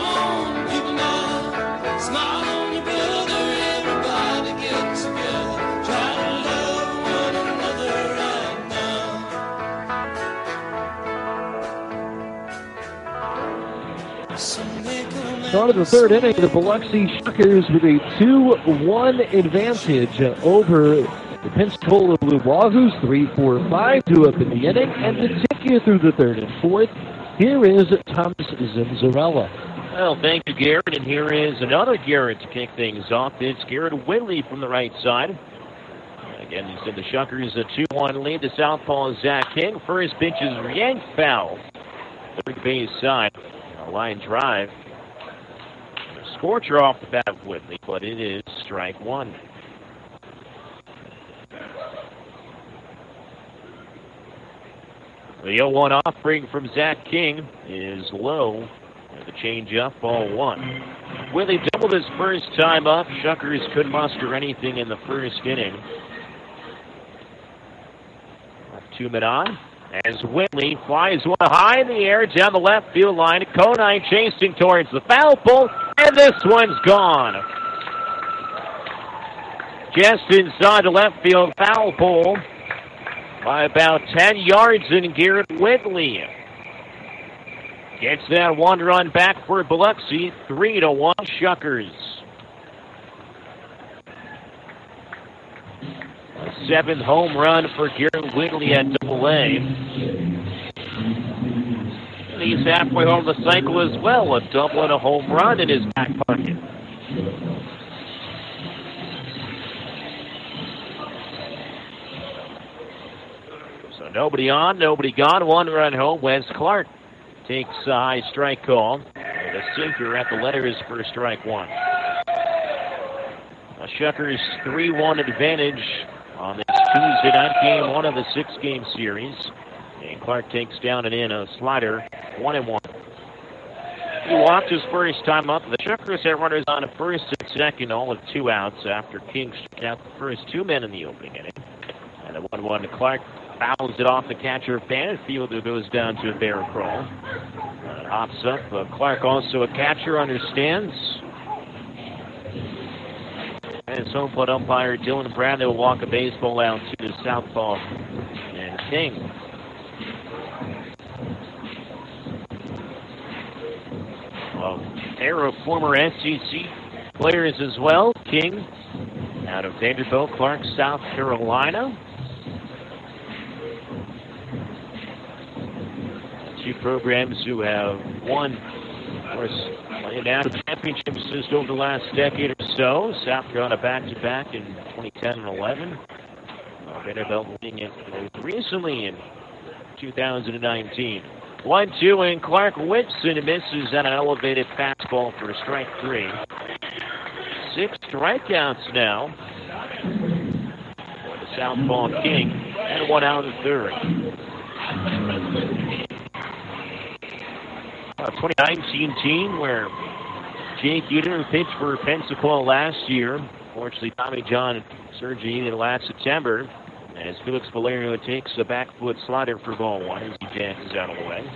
Start of the third inning, the Biloxi Shuckers with a two one advantage over the Pensacola Blue Wahoos. Three, four, five, two up in the inning. And to take you through the third and fourth, here is Thomas Zinzarella. Well, thank you, Garrett. And here is another Garrett to kick things off. It's Garrett Whitley from the right side. Again, he's in the Shuckers, a two one lead. The southpaw is Zach King. First pitch is yanked foul. Third base side. A line drive. Scorcher off the bat of Whitley, but it is strike one. The oh one offering from Zach King is low. The change-up, ball one. Whitley doubled his first time up. Shuckers couldn't muster anything in the first inning. Two men on. As Whitley flies one high in the air down the left field line. Conine chasing towards the foul pole, and this one's gone. Just inside the left field foul pole by about ten yards, and Garrett Whitley gets that one run back for Biloxi. Three to one Shuckers. A seventh home run for Garrett Whitley at Double A. And he's halfway home the cycle as well. A double and a home run in his back pocket. So nobody on, nobody gone. One run home. Wes Clark takes a high strike call. And a sinker at the letters for strike one. A Shuckers three one advantage on this Tuesday night, game one of the six-game series. And Clark takes down and in a slider, one and one. He walked his first time up. The Shuckers have runners on at first and second, all with two outs after King struck out the first two men in the opening inning. And the one one to Clark fouls it off the catcher. Banfield goes down to a barrel crawl. Uh, hops up. Uh, Clark, also a catcher, understands. And his home plate umpire Dylan Bradley will walk a baseball out to the southpaw and King. A pair of former S E C players as well. King out of Vanderbilt, Clark, South Carolina. Two programs who have won, of course, national championships just over the last decade or so. South Carolina back-to-back in twenty ten and eleven. Uh, Vanderbilt winning it recently in two thousand nineteen. one two, and Clark Whitson misses on an elevated fastball for strike three. Six strikeouts now for the southpaw King, and one out of the third. A twenty nineteen team where Jake Uter pitched for Pensacola last year. Fortunately, Tommy John surgery in last September. As Felix Valerio takes a back foot slider for ball one as he dances out of the way.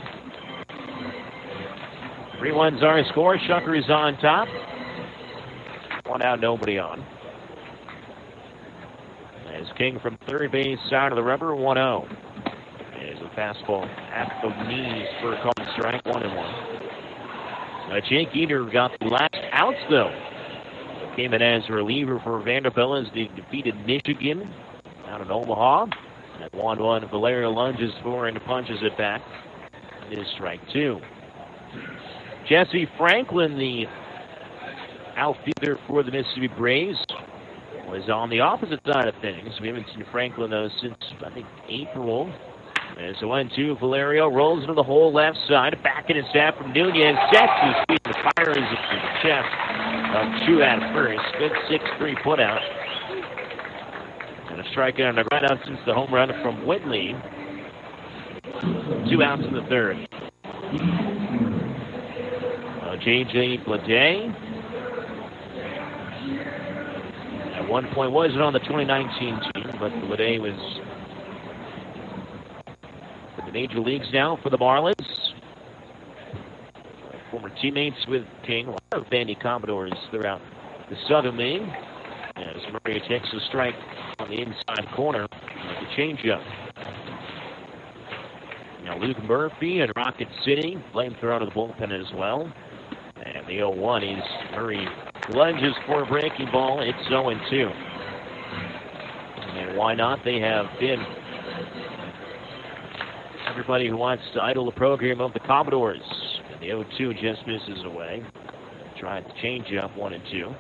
three one's our score. Shucker is on top. One out, nobody on. As King from third base side of the rubber, one oh. As a fastball at the knees for a called strike, one and one. Uh, Jake Eater got the last outs, though. Came in as a reliever for Vanderbilt as they defeated Michigan out of Omaha. At one one, Valerio lunges for and punches it back. It is strike two. Jesse Franklin, the outfielder for the Mississippi Braves, was on the opposite side of things. We haven't seen Franklin, though, since, I think, April. As a one two, Valerio rolls into the hole left side. Back in his sap from Nunez. Sets his feet and fires it to the chest of Chu at first. Good six three put out. And a strikeout and a right out since the home run from Whitley. Two outs in the third. Uh, J J Bleday. At one point wasn't on the twenty nineteen team, but Bleday was in the major leagues now for the Marlins. Former teammates with King. A lot of Vandy Commodores throughout the Southern League. As Murray takes a strike on the inside corner with the changeup. Now Luke Murphy and Rocket City, flamethrower to the bullpen as well. And the oh one is Murray lunges for a breaking ball. It's oh and two. And why not? They have been everybody who wants to idle the program of the Commodores. And the oh two just misses away. Tried to change up one and two.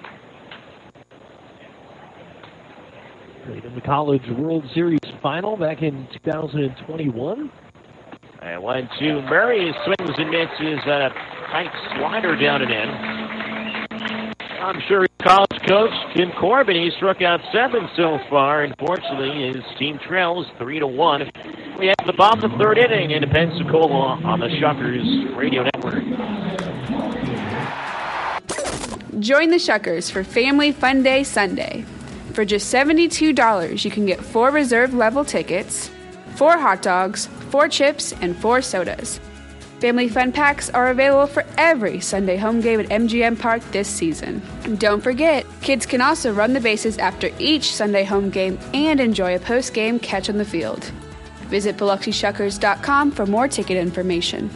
Played in the College World Series final back in two thousand twenty-one. And one two, Murray swings and misses a tight slider down and in. I'm sure his college coach, Tim Corbin, he struck out seven so far. Unfortunately, his team trails three to one. We have the bottom of the third inning in Pensacola on the Shuckers Radio Network. Join the Shuckers for Family Fun Day Sunday. For just seventy-two dollars, you can get four reserve level tickets, four hot dogs, four chips, and four sodas. Family Fun Packs are available for every Sunday home game at M G M Park this season. And don't forget, kids can also run the bases after each Sunday home game and enjoy a post-game catch on the field. Visit Biloxi Shuckers dot com for more ticket information.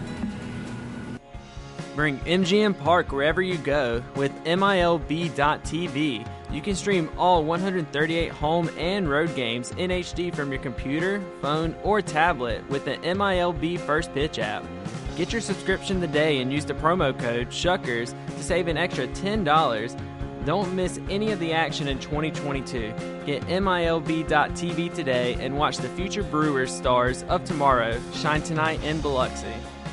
Bring M G M Park wherever you go with M I L B dot T V. You can stream all one hundred thirty-eight home and road games in H D from your computer, phone, or tablet with the M I L B First Pitch app. Get your subscription today and use the promo code SHUCKERS to save an extra ten dollars. Don't miss any of the action in twenty twenty-two. Get M I L B dot T V today and watch the future Brewers stars of tomorrow shine tonight in Biloxi.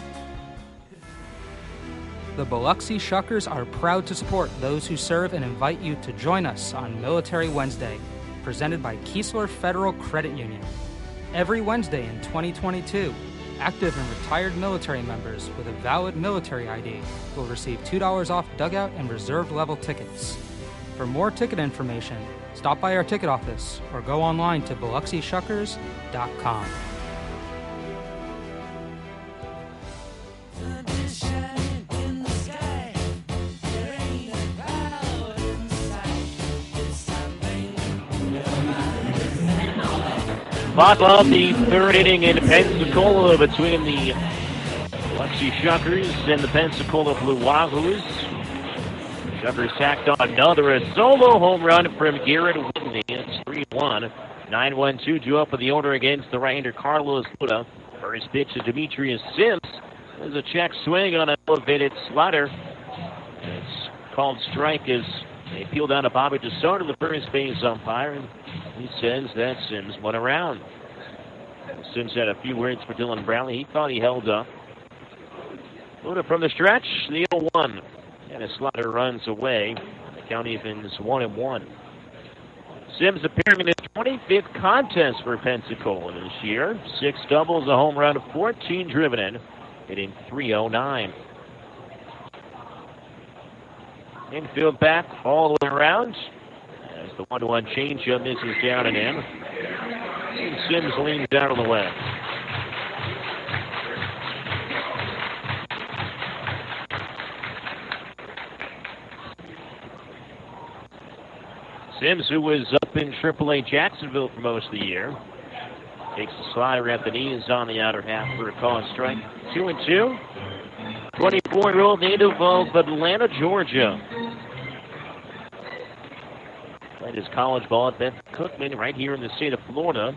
The Biloxi Shuckers are proud to support those who serve and invite you to join us on Military Wednesday. presented by Keesler Federal Credit Union. Every Wednesday in twenty twenty-two, active and retired military members with a valid military I D will receive two dollars off dugout and reserve level tickets. For more ticket information, stop by our ticket office or go online to Biloxi Shuckers dot com. Bottom of the third inning in Pensacola between the Biloxi Shuckers and the Pensacola Blue Wahoos. Shuckers tacked on another a solo home run from Garrett Whitney. It's three one. nine one two due up in the order against the right-hander Carlos Luna. First pitch to Demetrius Sims. There's a check swing on an elevated slider. It's called strike as they peel down to Bobby DeSoto, the first base umpire, and he says that Sims went around. Sims had a few words for Dylan Brownlee. He thought he held up. Luna from the stretch, the oh one. And a slider runs away. The count evens one and one. Sims appearing in his twenty-fifth contest for Pensacola this year. Six doubles, a home run, fourteen driven in, hitting three oh nine. Infield back all the way around. As the one to one changeup misses down and in. And Sims leans out of the way. Sims, who was up in triple A Jacksonville for most of the year, takes the slider at the knees on the outer half for a call and strike. Two and two. twenty-four-year-old native of Atlanta, Georgia. Played his college ball at Beth Cookman right here in the state of Florida.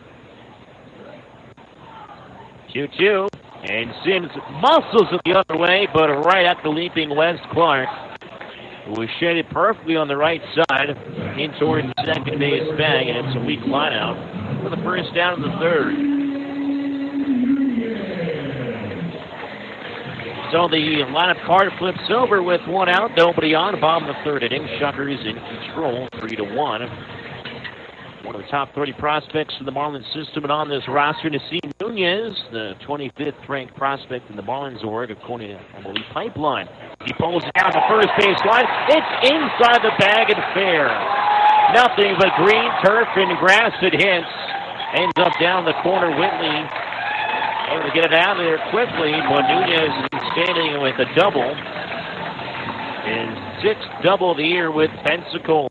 two two. And Sims muscles it the other way, but right at the leaping Wes Clark, who was shaded perfectly on the right side in towards second base bag, and it's a weak line out for the first down of the third. So the lineup card flips over with one out, nobody on. Bottom of the third inning, Shuckers in control, three to one. One of the top thirty prospects in the Marlins system, and on this roster, Nasim Nunez, the twenty-fifth ranked prospect in the Marlins org, according to Emily Pipeline. He pulls down the first base line. It's inside the bag and fair. Nothing but green turf and grass it hits. Ends up down the corner. Whitley able to get it out of there quickly, but Nunez is standing with a double. His sixth double of the year with Pensacola.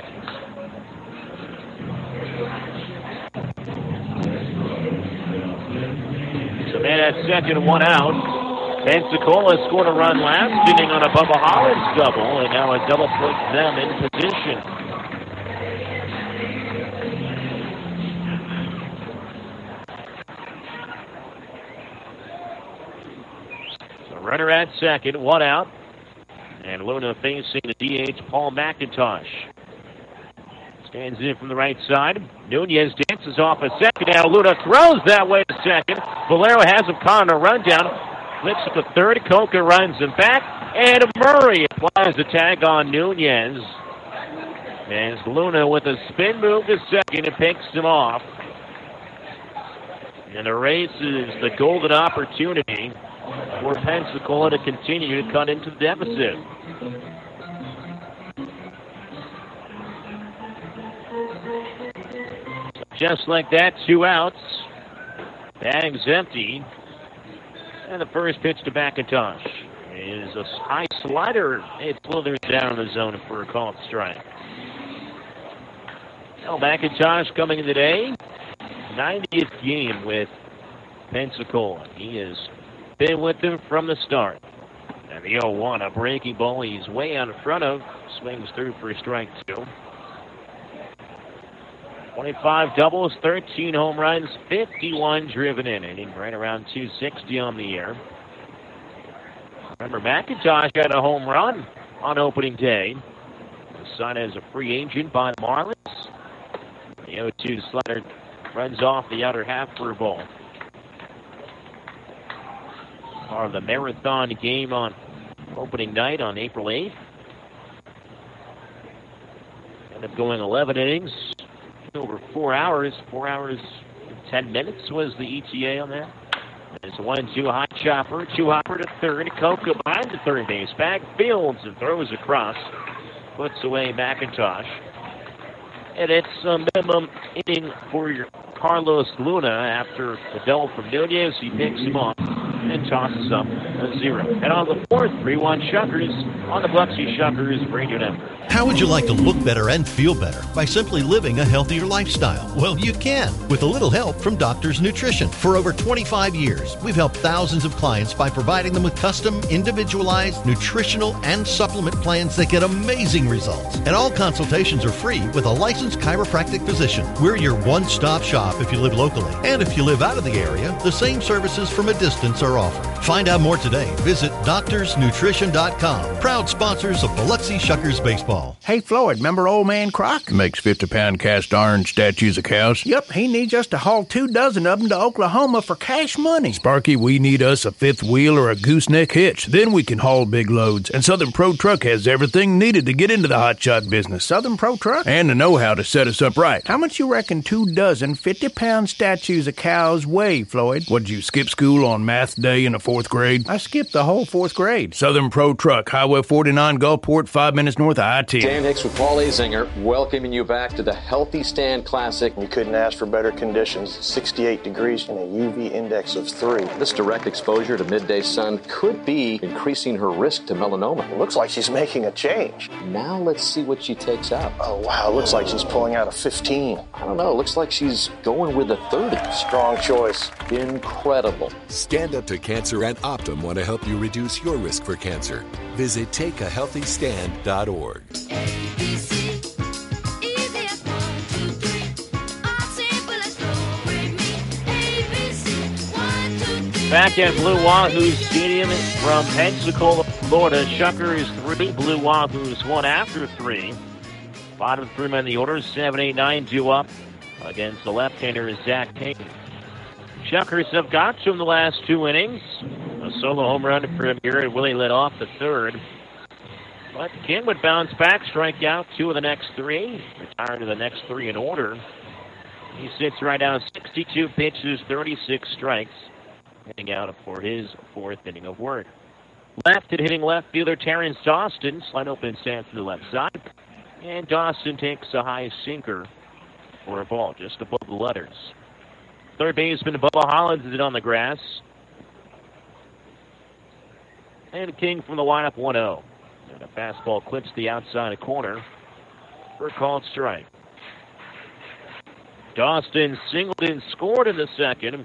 So man at second, one out. Pensacola scored a run last inning on a Bubba Hollins double, and now a double puts them in position. So runner at second, one out, and Luna facing the D H Paul McIntosh. Stands in from the right side. Nunez dances off a second. Now Luna throws that way to second. Valero has him caught on a rundown. Flips it to third. Coca runs him back. And Murray applies the tag on Nunez. And Luna with a spin move to second and picks him off. And the race is the golden opportunity for Pensacola to continue to cut into the deficit. Just like that, two outs. Bag's empty. And the first pitch to McIntosh is a high slider. It slithers down in the zone for a called strike. Now McIntosh coming in today. ninetieth game with Pensacola. He has been with them from the start. And the oh one, a breaking ball he's way out in front of. Swings through for a strike two. twenty-five doubles, thirteen home runs, fifty-one driven in, inning right around two sixty on the year. Remember, McIntosh got a home run on opening day. Signed as a free agent by the Marlins. The oh two slider runs off the outer half for a ball. Part of the marathon game on opening night on April eighth. Ended up going eleven innings. over four hours. Four hours, ten minutes was the E T A on that. There's a one two high chopper. Two hopper to third. Coca behind the third base. Back fields and throws across. Puts away McIntosh. And it's a minimum inning for your Carlos Luna after the double from Nunez. He picks him off and tosses up a zero. And on the fourth, three one Shuckers on the Biloxi Shuckers Radio Network. How would you like to look better and feel better by simply living a healthier lifestyle? Well, you can with a little help from Doctor's Nutrition. For over twenty-five years, we've helped thousands of clients by providing them with custom, individualized, nutritional, and supplement plans that get amazing results. And all consultations are free with a licensed chiropractic physician. We're your one-stop shop if you live locally. And if you live out of the area, the same services from a distance are offered. Find out more today. Visit doctors nutrition dot com. Proud sponsors of Biloxi Shuckers Baseball. Hey, Floyd, remember old man Croc? Makes fifty-pound cast iron statues of cows. Yep, he needs us to haul two dozen of them to Oklahoma for cash money. Sparky, we need us a fifth wheel or a gooseneck hitch. Then we can haul big loads. And Southern Pro Truck has everything needed to get into the hotshot business. Southern Pro Truck? And the know-how to set us up right. How much you reckon two dozen fifty-pound statues of cows weigh, Floyd? What'd you skip school on math day in the fourth grade? I skipped the whole fourth grade. Southern Pro Truck, Highway forty-nine, Gulfport, five minutes north of I ten. Dan Hicks with Paul Azinger, welcoming you back to the Healthy Stand Classic. You couldn't ask for better conditions. sixty-eight degrees and a U V index of three. This direct exposure to midday sun could be increasing her risk to melanoma. It looks like she's making a change. Now let's see what she takes out. Oh, wow. It looks like she's pulling out a fifteen. I don't know. It looks like she's going with a thirty. Strong choice. Incredible. Stand Up to Cancer and Optum want to help you reduce your risk for cancer. Visit take a healthy stand dot org. Back at Blue Wahoo Stadium from Pensacola, Florida. Shuckers three, Blue Wahoos one after three. Bottom three men in the order, seven, eight, nine, due up against the left-hander Zach Payne. Shuckers have got to him the last two innings. A solo home run from Garrett Willie led off the third. But King would bounce back, strike out two of the next three, retire to the next three in order. He sits right down sixty-two pitches, thirty-six strikes. Hitting out for his fourth inning of work. Left and hitting left fielder Terrence Dawson. Slide open stand to the left side. And Dawson takes a high sinker for a ball just above the letters. Third baseman Bubba Hollins is on the grass. And King from the lineup one oh. And a fastball clips the outside corner for a called strike. Dawson singled and scored in the second.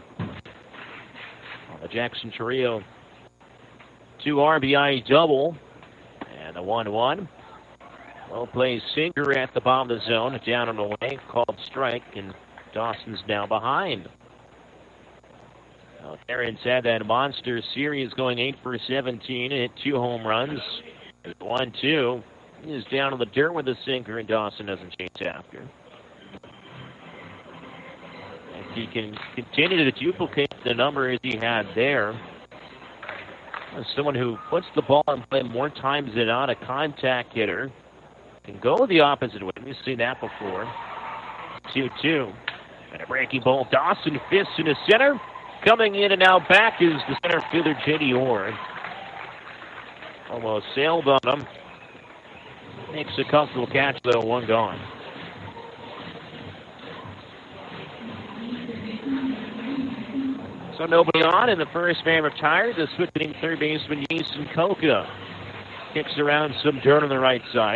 A Jackson Trio two R B I double. And the one one. Well plays sinker at the bottom of the zone. Down and away. Called strike. And Dawson's now behind. Well, Terrence had that monster series going eight for seventeen. Hit two home runs. one two. He is down on the dirt with the sinker. And Dawson doesn't chase after. He can continue to duplicate the numbers he had there. As someone who puts the ball in play more times than not, a contact hitter, can go the opposite way. We've seen that before. two two. And a breaking ball. Dawson fists in the center. Coming in and out back is the center fielder, J D Orr. Almost sailed on him. Makes a comfortable catch, though. One gone. So nobody on, and the first man retired. The switching third baseman, Jason Coca, kicks around some dirt on the right side.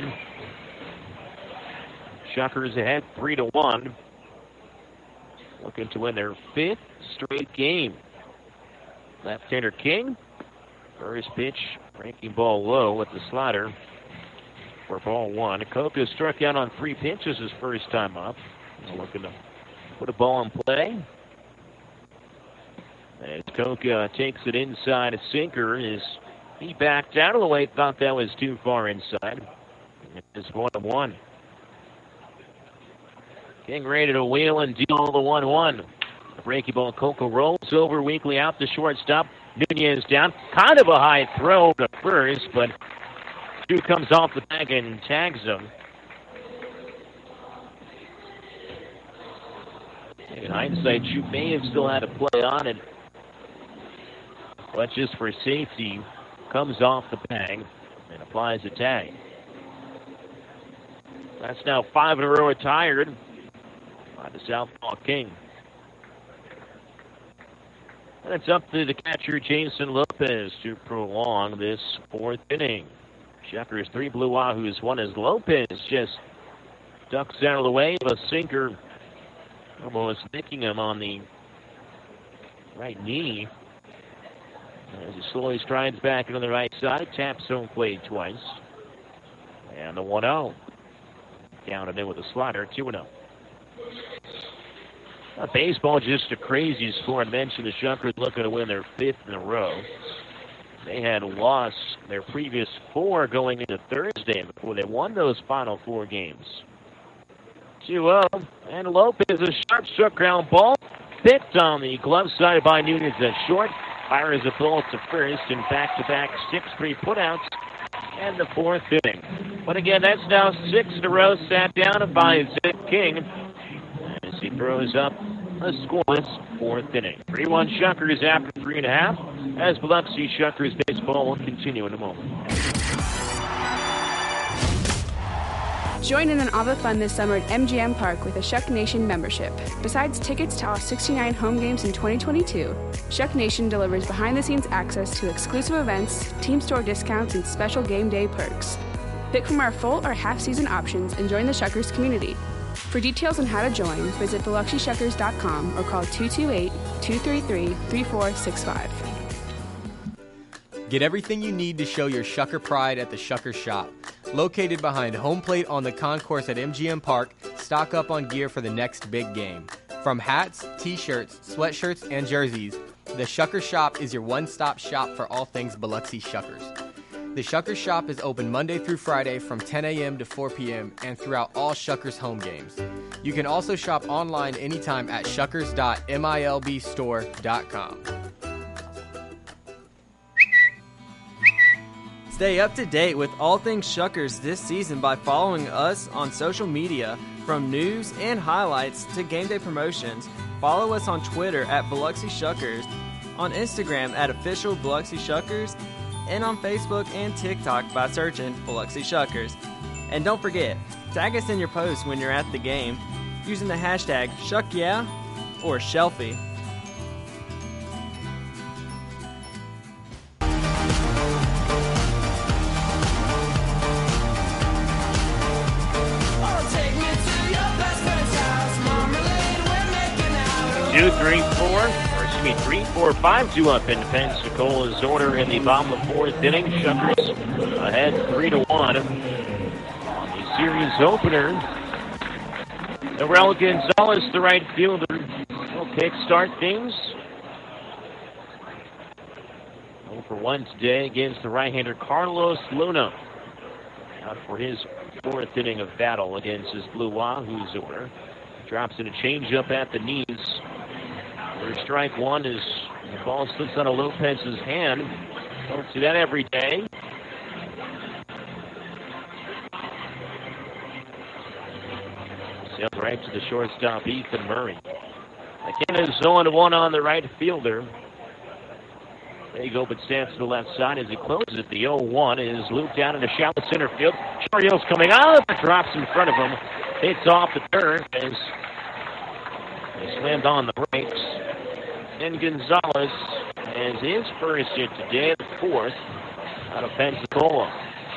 Shuckers ahead, three to one. Looking to win their fifth straight game. Left-hander King. First pitch, breaking ball low with the slider for ball one. Coca struck out on three pitches his first time up. Looking to put a ball in play. As Coca takes it inside, a sinker is he backed out of the way, thought that was too far inside. It's one to one. King ready to wheel and deal the one one. The breaking ball, Coca rolls over weakly out the shortstop. Nunez down. Kind of a high throw to first, but Stu comes off the bag and tags him. In hindsight, you may have still had to play on it, but just for safety, comes off the bag and applies a tag. That's now five in a row retired by the Southpaw King. And it's up to the catcher, Jason Lopez, to prolong this fourth inning. Shuckers three, Blue Wahoos one, as Lopez just ducks out of the way of a sinker, almost nicking him on the right knee. As he slowly strides back on the right side, taps home plate twice. And the one oh. Down and in with a slider, two and oh. Uh, baseball, just a crazy score. I mentioned the Shuckers looking to win their fifth in a row. They had lost their previous four going into Thursday before they won those final four games. two oh, and Lopez, a sharp struck ground ball. Picked on the glove side by Nunez at short. Fires a ball to first in back-to-back six three putouts and the fourth inning. But again, that's now six in a row sat down by Zach King as he throws up a scoreless fourth inning. three one Shuckers after three and a half, as Biloxi Shuckers baseball will continue in a moment. Join in on all the fun this summer at M G M Park with a Shuck Nation membership. Besides tickets to all sixty-nine home games in twenty twenty-two, Shuck Nation delivers behind-the-scenes access to exclusive events, team store discounts, and special game day perks. Pick from our full or half-season options and join the Shuckers community. For details on how to join, visit Biloxi Shuckers dot com or call two two eight, two three three, three four six five. Get everything you need to show your Shucker pride at the Shucker Shop. Located behind home plate on the concourse at M G M Park, stock up on gear for the next big game. From hats, t-shirts, sweatshirts, and jerseys, the Shucker Shop is your one-stop shop for all things Biloxi Shuckers. The Shucker Shop is open Monday through Friday from ten a.m. to four p.m. and throughout all Shuckers home games. You can also shop online anytime at shuckers dot milb store dot com. Stay up to date with all things Shuckers this season by following us on social media. From news and highlights to game day promotions, follow us on Twitter at Biloxi Shuckers, on Instagram at Official Biloxi Shuckers, and on Facebook and TikTok by searching Biloxi Shuckers. And don't forget, tag us in your posts when you're at the game using the hashtag ShuckYeah or Shelfie. Two, three, four, or excuse me, three, four, five, two up in Pensacola's order in the bottom of the fourth inning. Shuckers ahead three to one. On the series opener, Norel Gonzalez, the right fielder, will kickstart things. oh for one today against the right-hander Carlos Luna. Out for his fourth inning of battle against his Blue Wahoos order. Drops in a changeup at the knees. First strike one is the ball slips out of Lopez's hand. Don't see that every day. Sailed right to the shortstop, Ethan Murray. Again, is oh one on the right fielder. There you go, but stands to the left side as he closes it. The oh one is looped down into shallow center field. Chariel's coming out, drops in front of him. Hits off the turf as he slammed on the brakes. And Gonzalez has his first hit today, the fourth, out of Pensacola.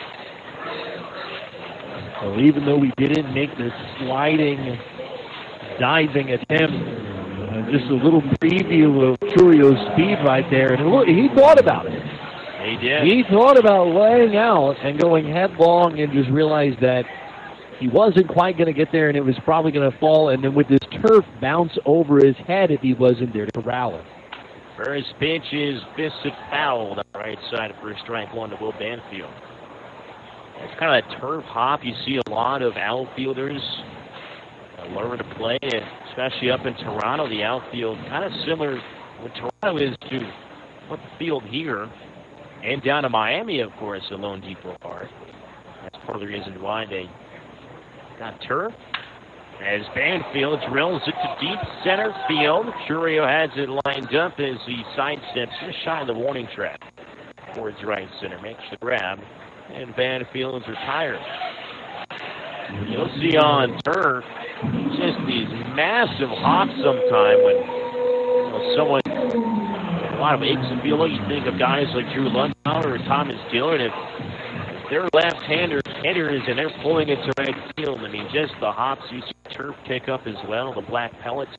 Well, even though we didn't make the sliding, diving attempt, uh, just a little preview of Churio's speed right there. And look, he thought about it. He did. He thought about laying out and going headlong and just realized that he wasn't quite going to get there, and it was probably going to fall, and then with this turf bounce over his head if he wasn't there to corral it. First pitch is fisted foul on the right side for strike one to Will Banfield. It's kind of that turf hop you see a lot of outfielders learn to play, especially up in Toronto. The outfield kind of similar what Toronto is to what the field here, and down to Miami, of course, at Lone Depot Park. That's part of the reason why they got turf. As Banfield drills it to deep center field. Churio has it lined up as he sidesteps just shy of the warning track towards right center. Makes the grab, and Banfield's retired. You'll see on turf just these massive hops sometime when you know, someone, a lot of aches and feelings. You think of guys like Drew Lundauer or Thomas Dillard. If they're left-handers hitters and they're pulling it to right field, I mean, just the hops you see turf pick up as well, the black pellets.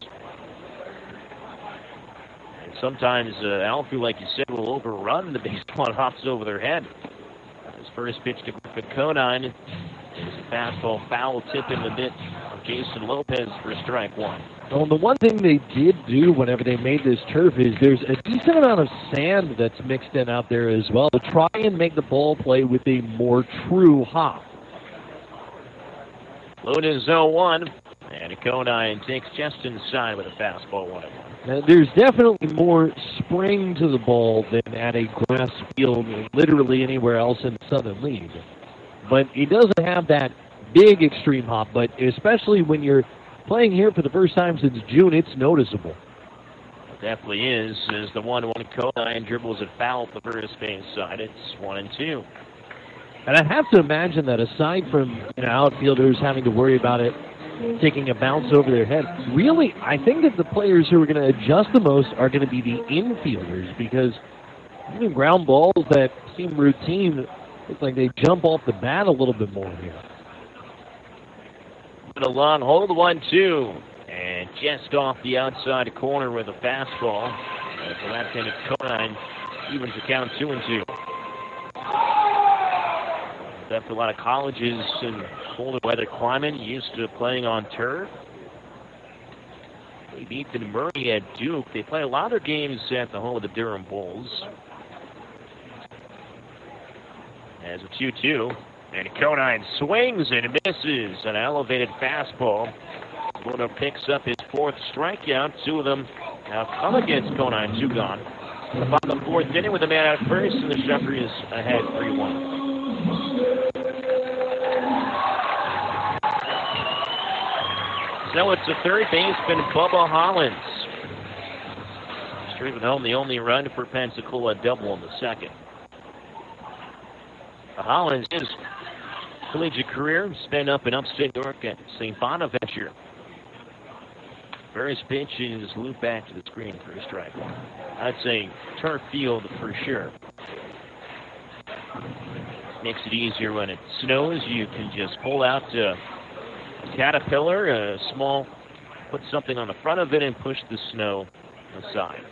And sometimes uh, outfield, like you said, will overrun the baseball and hops over their head. His first pitch to Griffin Conine is a fastball foul tip in the bit of Jason Lopez for strike one. Well, the one thing they did do whenever they made this turf is there's a decent amount of sand that's mixed in out there as well to try and make the ball play with a more true hop. Loaded oh one, and Conine takes just inside with a fastball one and one. Now, there's definitely more spring to the ball than at a grass field literally anywhere else in the Southern League. But he doesn't have that big extreme hop, but especially when you're playing here for the first time since June, it's noticeable. It definitely is, as the one one Conine dribbles it foul at the first base side. It's one and two. And I have to imagine that aside from you know, outfielders having to worry about it taking a bounce over their head, really, I think that the players who are going to adjust the most are going to be the infielders, because even ground balls that seem routine, it's like they jump off the bat a little bit more here. A long hold, one two, and just off the outside corner with a fastball. As the left-handed Conine evens the count two and two. After a lot of colleges in colder weather climate, used to playing on turf. They beat Ethan Murray at Duke. They play a lot of their games at the home of the Durham Bulls. As a two two. And Conine swings and misses an elevated fastball. Bruno picks up his fourth strikeout. Two of them now come against Conine. Two gone. About the fourth inning with a man out first, and the Shuckers ahead three one. So it's the third baseman, Bubba Hollins. Driven home the only run for Pensacola, double in the second. Hollins, his collegiate career spent up in upstate New York at Saint Bonaventure. First pitch is looped back to the screen for a strike. I'd say turf field for sure. Makes it easier when it snows. You can just pull out a caterpillar, a small, put something on the front of it and push the snow aside.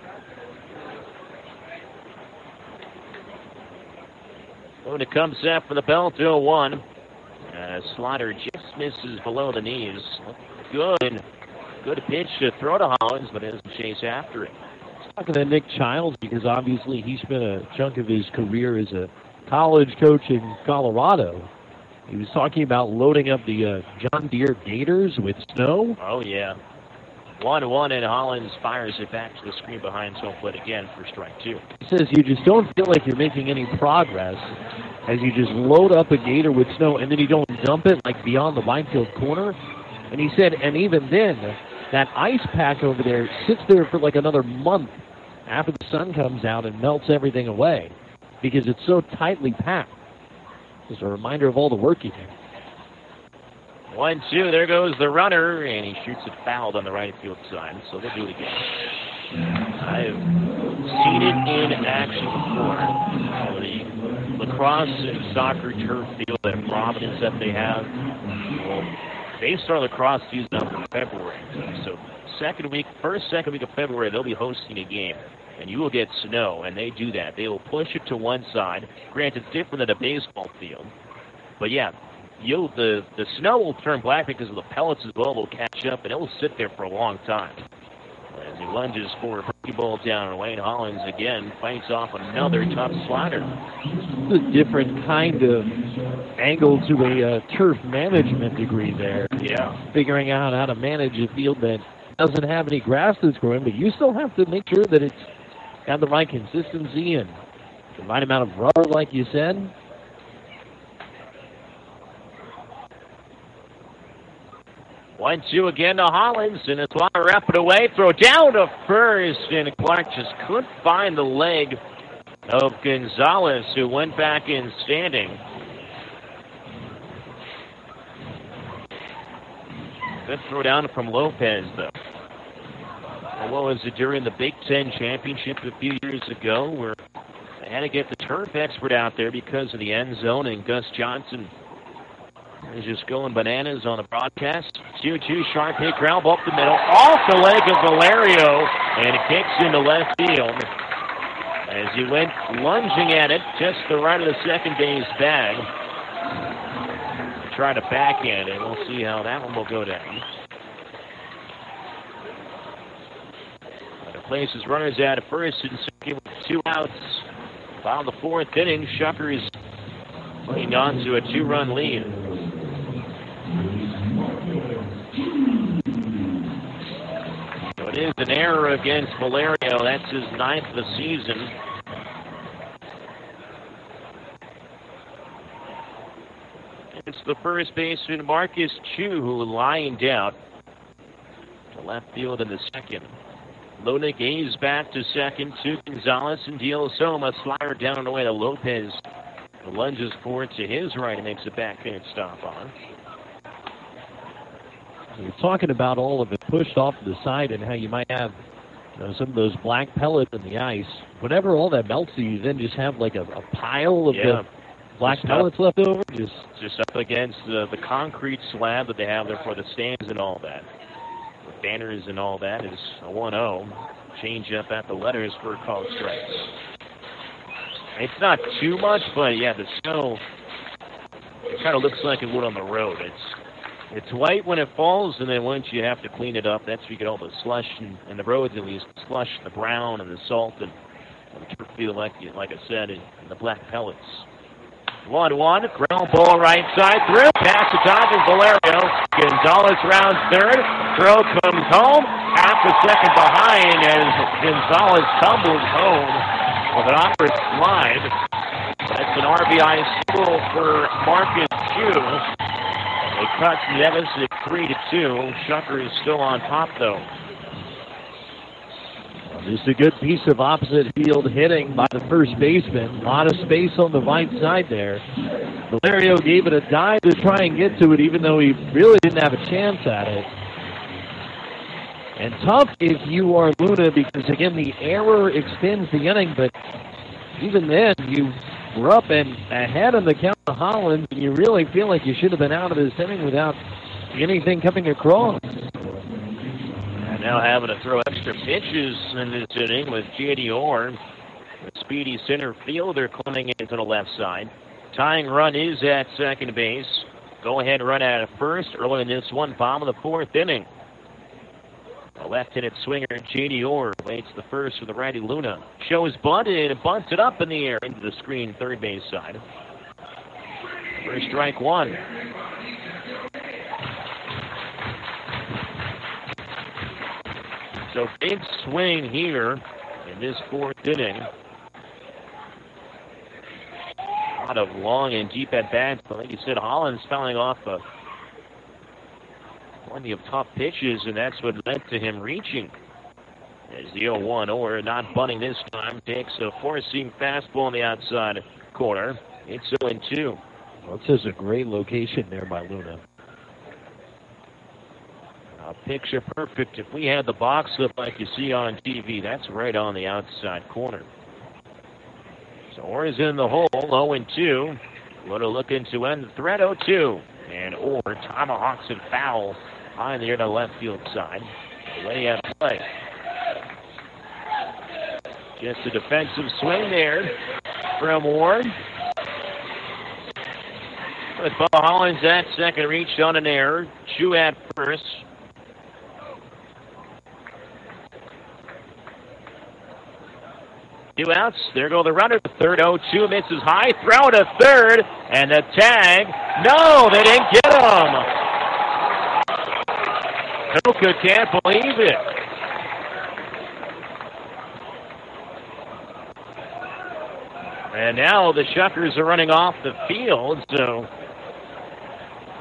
When it comes up for the belt, oh one. Uh, slider just misses below the knees. Good. Good pitch to throw to Hollins, but doesn't chase after it. Talking to Nick Childs, because obviously he spent a chunk of his career as a college coach in Colorado. He was talking about loading up the uh, John Deere Gators with snow. Oh, yeah. one one, and Hollins fires it back to the screen behind home plate again for strike two. He says you just don't feel like you're making any progress as you just load up a Gator with snow and then you don't dump it like beyond the right field corner. And he said, and even then, that ice pack over there sits there for like another month after the sun comes out and melts everything away because it's so tightly packed. Just a reminder of all the work he did. One, two, there goes the runner, and he shoots it fouled on the right field side, so they'll do it again. I've seen it in action before. The lacrosse and soccer turf field at Providence that they have, well, they start lacrosse season up in February. So second week, first, second week of February, they'll be hosting a game, and you will get snow, and they do that. They will push it to one side. Granted, it's different than a baseball field, but yeah, You'll, the, the snow will turn black because of the pellets as well will catch up, and it will sit there for a long time. As he lunges for a breaking ball down, and Wayne Hollins again fights off another tough slider. It's a different kind of angle to a uh, turf management degree there. Yeah. Figuring out how to manage a field that doesn't have any grass that's growing, but you still have to make sure that it's got the right consistency and the right amount of rubber, like you said. one two again to Hollins, and it's want to wrap it away. Throw down to first, and Clark just couldn't find the leg of Gonzalez, who went back in standing. Good throw down from Lopez, though. Well, what was it during the Big Ten Championship a few years ago, where they had to get the turf expert out there because of the end zone, and Gus Johnson is just going bananas on the broadcast. two two, sharp hit, ground ball up the middle, off the leg of Valerio, and it kicks into left field as he went lunging at it just the right of the second base bag. Try to backhand, and we'll see how that one will go down. It places runners out at first and second with two outs. Found the fourth inning, Shuckers playing on to a two-run lead. So it is an error against Valerio. That's his ninth of the season. It's the first baseman, Marcus Chu, who lined out to left field in the second. Luna gaze back to second to Gonzalez, and deals home a slider down and away to Lopez. The lunges forward to his right and makes a backhand stop on. We're talking about all of it pushed off to the side and how you might have, you know, some of those black pellets in the ice. Whenever all that melts, you then just have like a, a pile of Yeah. the black Just pellets up, left over. Just, just up against the, the concrete slab that they have there for the stands and all that. The banners and all that is a one oh. Change up at the letters for called strikes. It's not too much, but yeah, the snow, it kind of looks like it would on the road. It's it's white when it falls, and then once you have to clean it up, that's where you get all the slush and, and the roads at least, slush, the brown and the salt, and, and the turf feel like like I said, and, and the black pellets. one one, ground ball right side through, pass to Dodgers, Valerio. Gonzalez rounds third, throw comes home, half a second behind as Gonzalez tumbles home with an awkward slide. That's an R B I single for Marcus Chu. They cut the deficit three to two. Shucker is still on top, though. Just a good piece of opposite field hitting by the first baseman. A lot of space on the right side there. Valerio gave it a dive to try and get to it, even though he really didn't have a chance at it. And tough if you are Luna, because again, the error extends the inning, but even then, you were up and ahead on the count of Hollins, and you really feel like you should have been out of this inning without anything coming across. And now having to throw extra pitches in this inning with J D Orr, the speedy center fielder, coming into the left side. Tying run is at second base. Go ahead run out of first early in this one, bottom of the fourth inning. A left-handed swinger, J D Orr, waits the first for the righty Luna. Shows bunted and bunts it up in the air into the screen, third base side. First strike one. So big swing here in this fourth inning. A lot of long and deep at-bats, but like you said, Hollins fouling off a plenty of tough pitches, and that's what led to him reaching. As the oh one, Orr not bunting this time, takes a four-seam fastball on the outside corner. It's oh two. Well, this is a great location there by Luna. Uh, picture perfect. If we had the box up like you see on T V, that's right on the outside corner. So Orr is in the hole, oh two. Luna looking to end the threat, oh two. And Orr tomahawks it foul high in the air to the left field side. Away at play. Just a defensive swing there from Ward. With Bubba Hollins at second, reached on an error. Chu at first. Two outs. There go the runner. Third oh two misses high. Throw to third. And the tag. No, they didn't get him. Koka can't believe it. And now the Shuckers are running off the field, so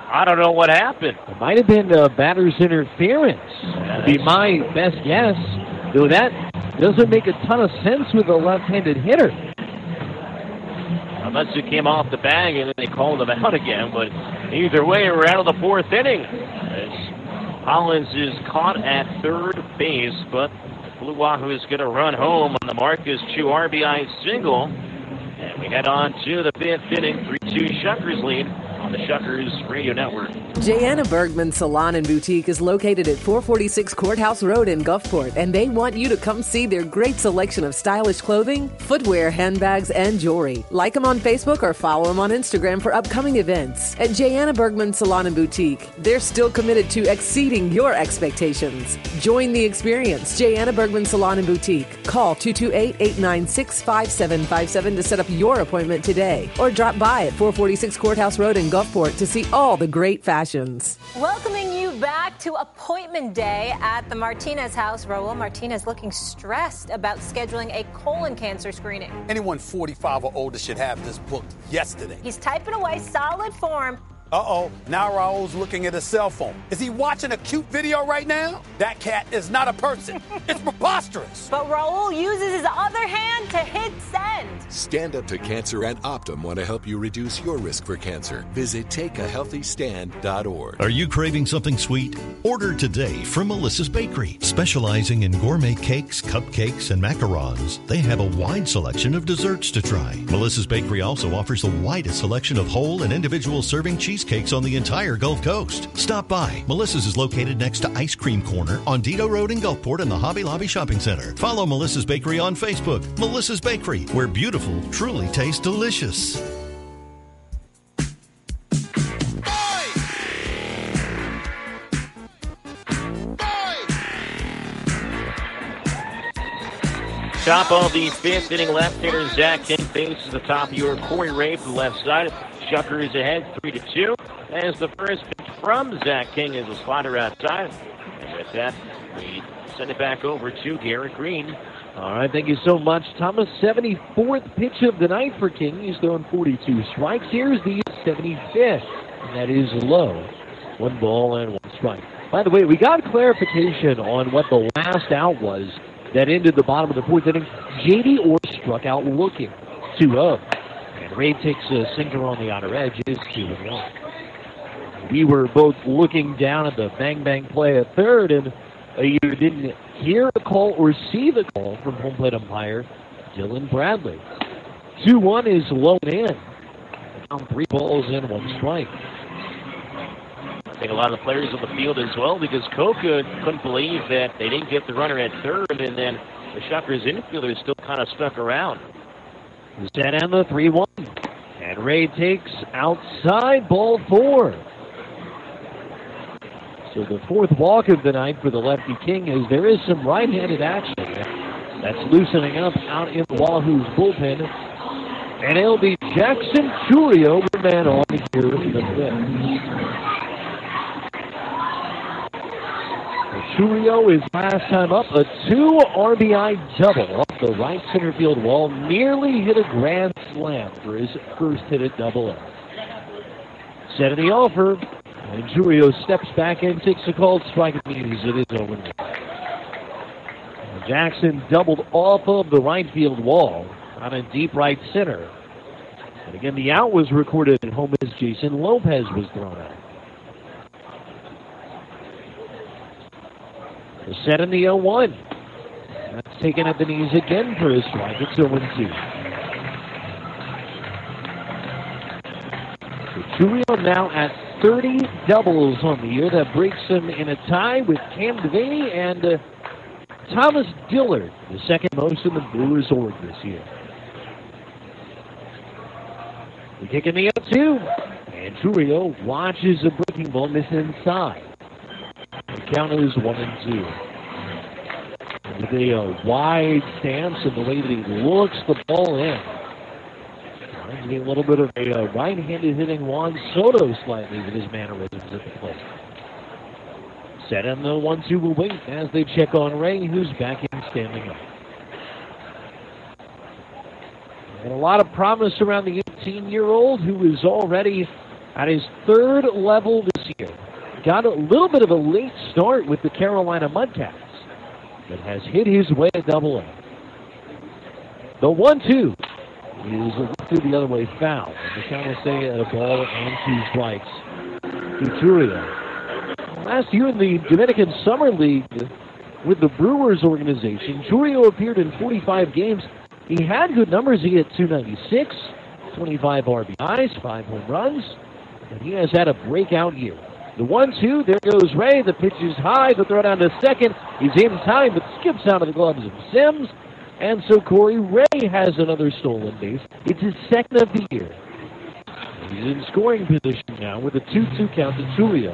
I don't know what happened. It might have been uh, batter's interference. Yeah, would be my best guess. Though that doesn't make a ton of sense with a left-handed hitter. Unless it came off the bag and then they called him out again. But either way, we're out of the fourth inning. As Hollins is caught at third base, but Blue Wahoo is going to run home on the Marcus Chu R B I single. And we head on to the fifth inning, three two Shuckers lead on the Shuckers Radio Network. Jayana Bergman Salon and Boutique is located at four forty-six Courthouse Road in Gulfport, and they want you to come see their great selection of stylish clothing, footwear, handbags, and jewelry. Like them on Facebook or follow them on Instagram for upcoming events. At Jayana Bergman Salon and Boutique, they're still committed to exceeding your expectations. Join the experience. Jayana Bergman Salon and Boutique. Call two two eight, eight nine six, five seven five seven to set up your appointment today, or drop by at four forty-six Courthouse Road in Gulfport to see all the great fashion. Welcoming you back to appointment day at the Martinez house. Raul Martinez looking stressed about scheduling a colon cancer screening. Anyone forty-five or older should have this booked yesterday. He's typing away, solid form. Uh-oh, now Raul's looking at his cell phone. Is he watching a cute video right now? That cat is not a person. It's preposterous. But Raul uses his other hand to hit send. Stand Up to Cancer and Optum want to help you reduce your risk for cancer. Visit take a healthy stand dot org. Are you craving something sweet? Order today from Melissa's Bakery. Specializing in gourmet cakes, cupcakes, and macarons, they have a wide selection of desserts to try. Melissa's Bakery also offers the widest selection of whole and individual serving cheesecakes on the entire Gulf Coast. Stop by. Melissa's is located next to Ice Cream Corner on Dido Road in Gulfport and the Hobby Lobby Shopping Center. Follow Melissa's Bakery on Facebook. Melissa's Bakery, where beautiful truly tastes delicious. Top of the fifth inning, left-hander Zach King faces the top of your Corey Ray from the left side. Shuckers ahead, three to two. As the first pitch from Zach King is a slider outside. And with that, we send it back over to Garrett Green. All right, thank you so much, Thomas. seventy-fourth pitch of the night for King. He's throwing forty-two strikes. Here's the seventy-fifth, and that is low. One ball and one strike. By the way, we got clarification on what the last out was that ended the bottom of the fourth inning. J D Orr struck out looking. two oh. And Ray takes a sinker on the outer edge. It is two and one. We were both looking down at the bang-bang play at third, and uh, you didn't hear the call or see the call from home plate umpire Dylan Bradley. two one is low in. Down three balls and one strike. I think a lot of the players on the field as well, because Coca couldn't believe that they didn't get the runner at third, and then the Shuckers infielders still kind of stuck around. Set and the three one. And Ray takes outside, ball four. So the fourth walk of the night for the lefty King is there is some right-handed action that's loosening up out in Wahoo's bullpen. And it'll be Jackson Churio, the man on here in the fifth. Churio is last time up, a two R B I double off the right center field wall. Nearly hit a grand slam for his first hit at double A. Set of the offer, and Churio steps back and takes a called strike. It means it is over. Jackson doubled off of the right field wall on a deep right center. And again, the out was recorded at home as Jason Lopez was thrown out. The set in the oh one. That's taken at the knees again for a strike. It's oh two. So Churio now at thirty doubles on the year. That breaks him in a tie with Cam Devaney and uh, Thomas Dillard, the second most in the Brewers org this year. The kick in the oh two. And Churio watches a breaking ball miss inside. The count is one and two. With a uh, wide stance and the way that he looks the ball in. Reminds me a little bit of a uh, right-handed hitting Juan Soto slightly with his mannerisms at the plate. Set in the one two will wait as they check on Ray, who's back in standing up. And a lot of promise around the eighteen-year-old who is already at his third level this year. Got a little bit of a late start with the Carolina Mudcats, but has hit his way to double A. The one two is lifted the other way foul. The count will stay at a ball and two strikes to Churio. Last year in the Dominican Summer League with the Brewers organization, Churio appeared in forty-five games. He had good numbers. He hit two ninety-six, twenty-five R B Is, five home runs, and he has had a breakout year. The one two, there goes Ray. The pitch is high. The throw down to second. He's in time, but skips out of the gloves of Sims. And so Corey Ray has another stolen base. It's his second of the year. He's in scoring position now with a two two count to Churio.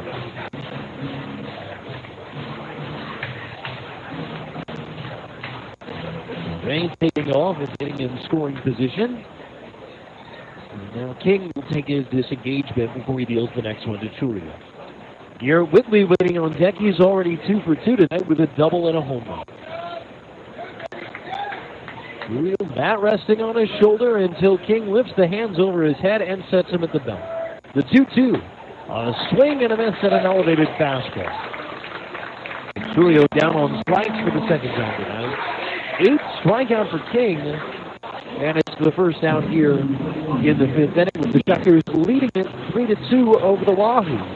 Ray taking off and getting in scoring position. And now King will take his disengagement before he deals the next one to Churio. Garrett Whitley waiting on deck. He's already two for two tonight with a double and a home run. Churio bat resting on his shoulder until King lifts the hands over his head and sets him at the belt. The two two. A swing and a miss at an elevated fastball. Churio down on strikes for the second time tonight. Eighth strikeout for King. And it's the first out here in the fifth inning with the Shuckers leading it three to two over the Wahoos.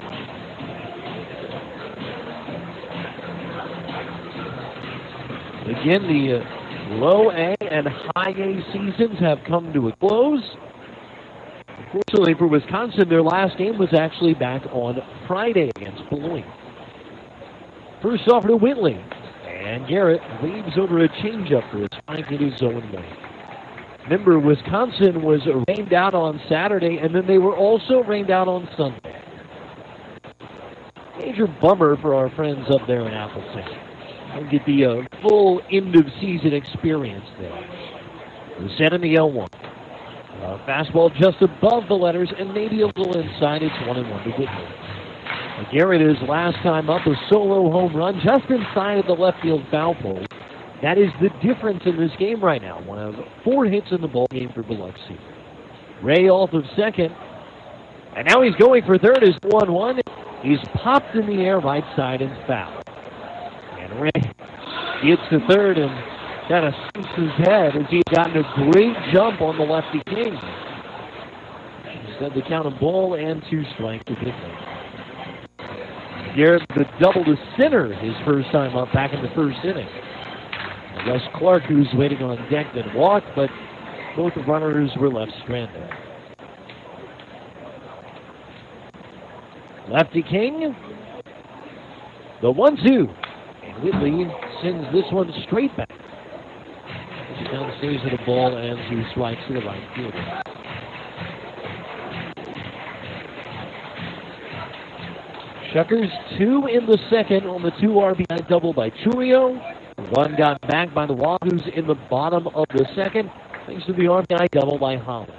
Again, the uh, low A and high A seasons have come to a close. Unfortunately for Wisconsin, their last game was actually back on Friday against Beloit. First offer to Whitley, and Garrett leaves over a changeup for a strike in his own way. Remember, Wisconsin was rained out on Saturday, and then they were also rained out on Sunday. Major bummer for our friends up there in Appleton. Don't get the uh, full end-of-season experience there. We're set in the L one. Uh, fastball just above the letters and maybe a little inside. It's one and one to Whitley. Uh, Garrett is last time up a solo home run just inside of the left field foul pole. That is the difference in this game right now. One of four hits in the ball game for Biloxi. Ray off of second. And now he's going for third as one one. He's popped in the air right side and foul. Ray gets to third and kind of sinks his head as he had gotten a great jump on the lefty King. Instead, the count of ball and two strikes to Whitley. Garrett the double to center his first time up back in the first inning. Wes Clark, who's waiting on deck, then walked, but both runners were left stranded. Lefty King, the one two. Whitley sends this one straight back. She now stays at a ball and two strikes to the right fielder. Shuckers two in the second on the two R B I double by Churio. One got back by the Wahoos in the bottom of the second, thanks to the R B I double by Hollins.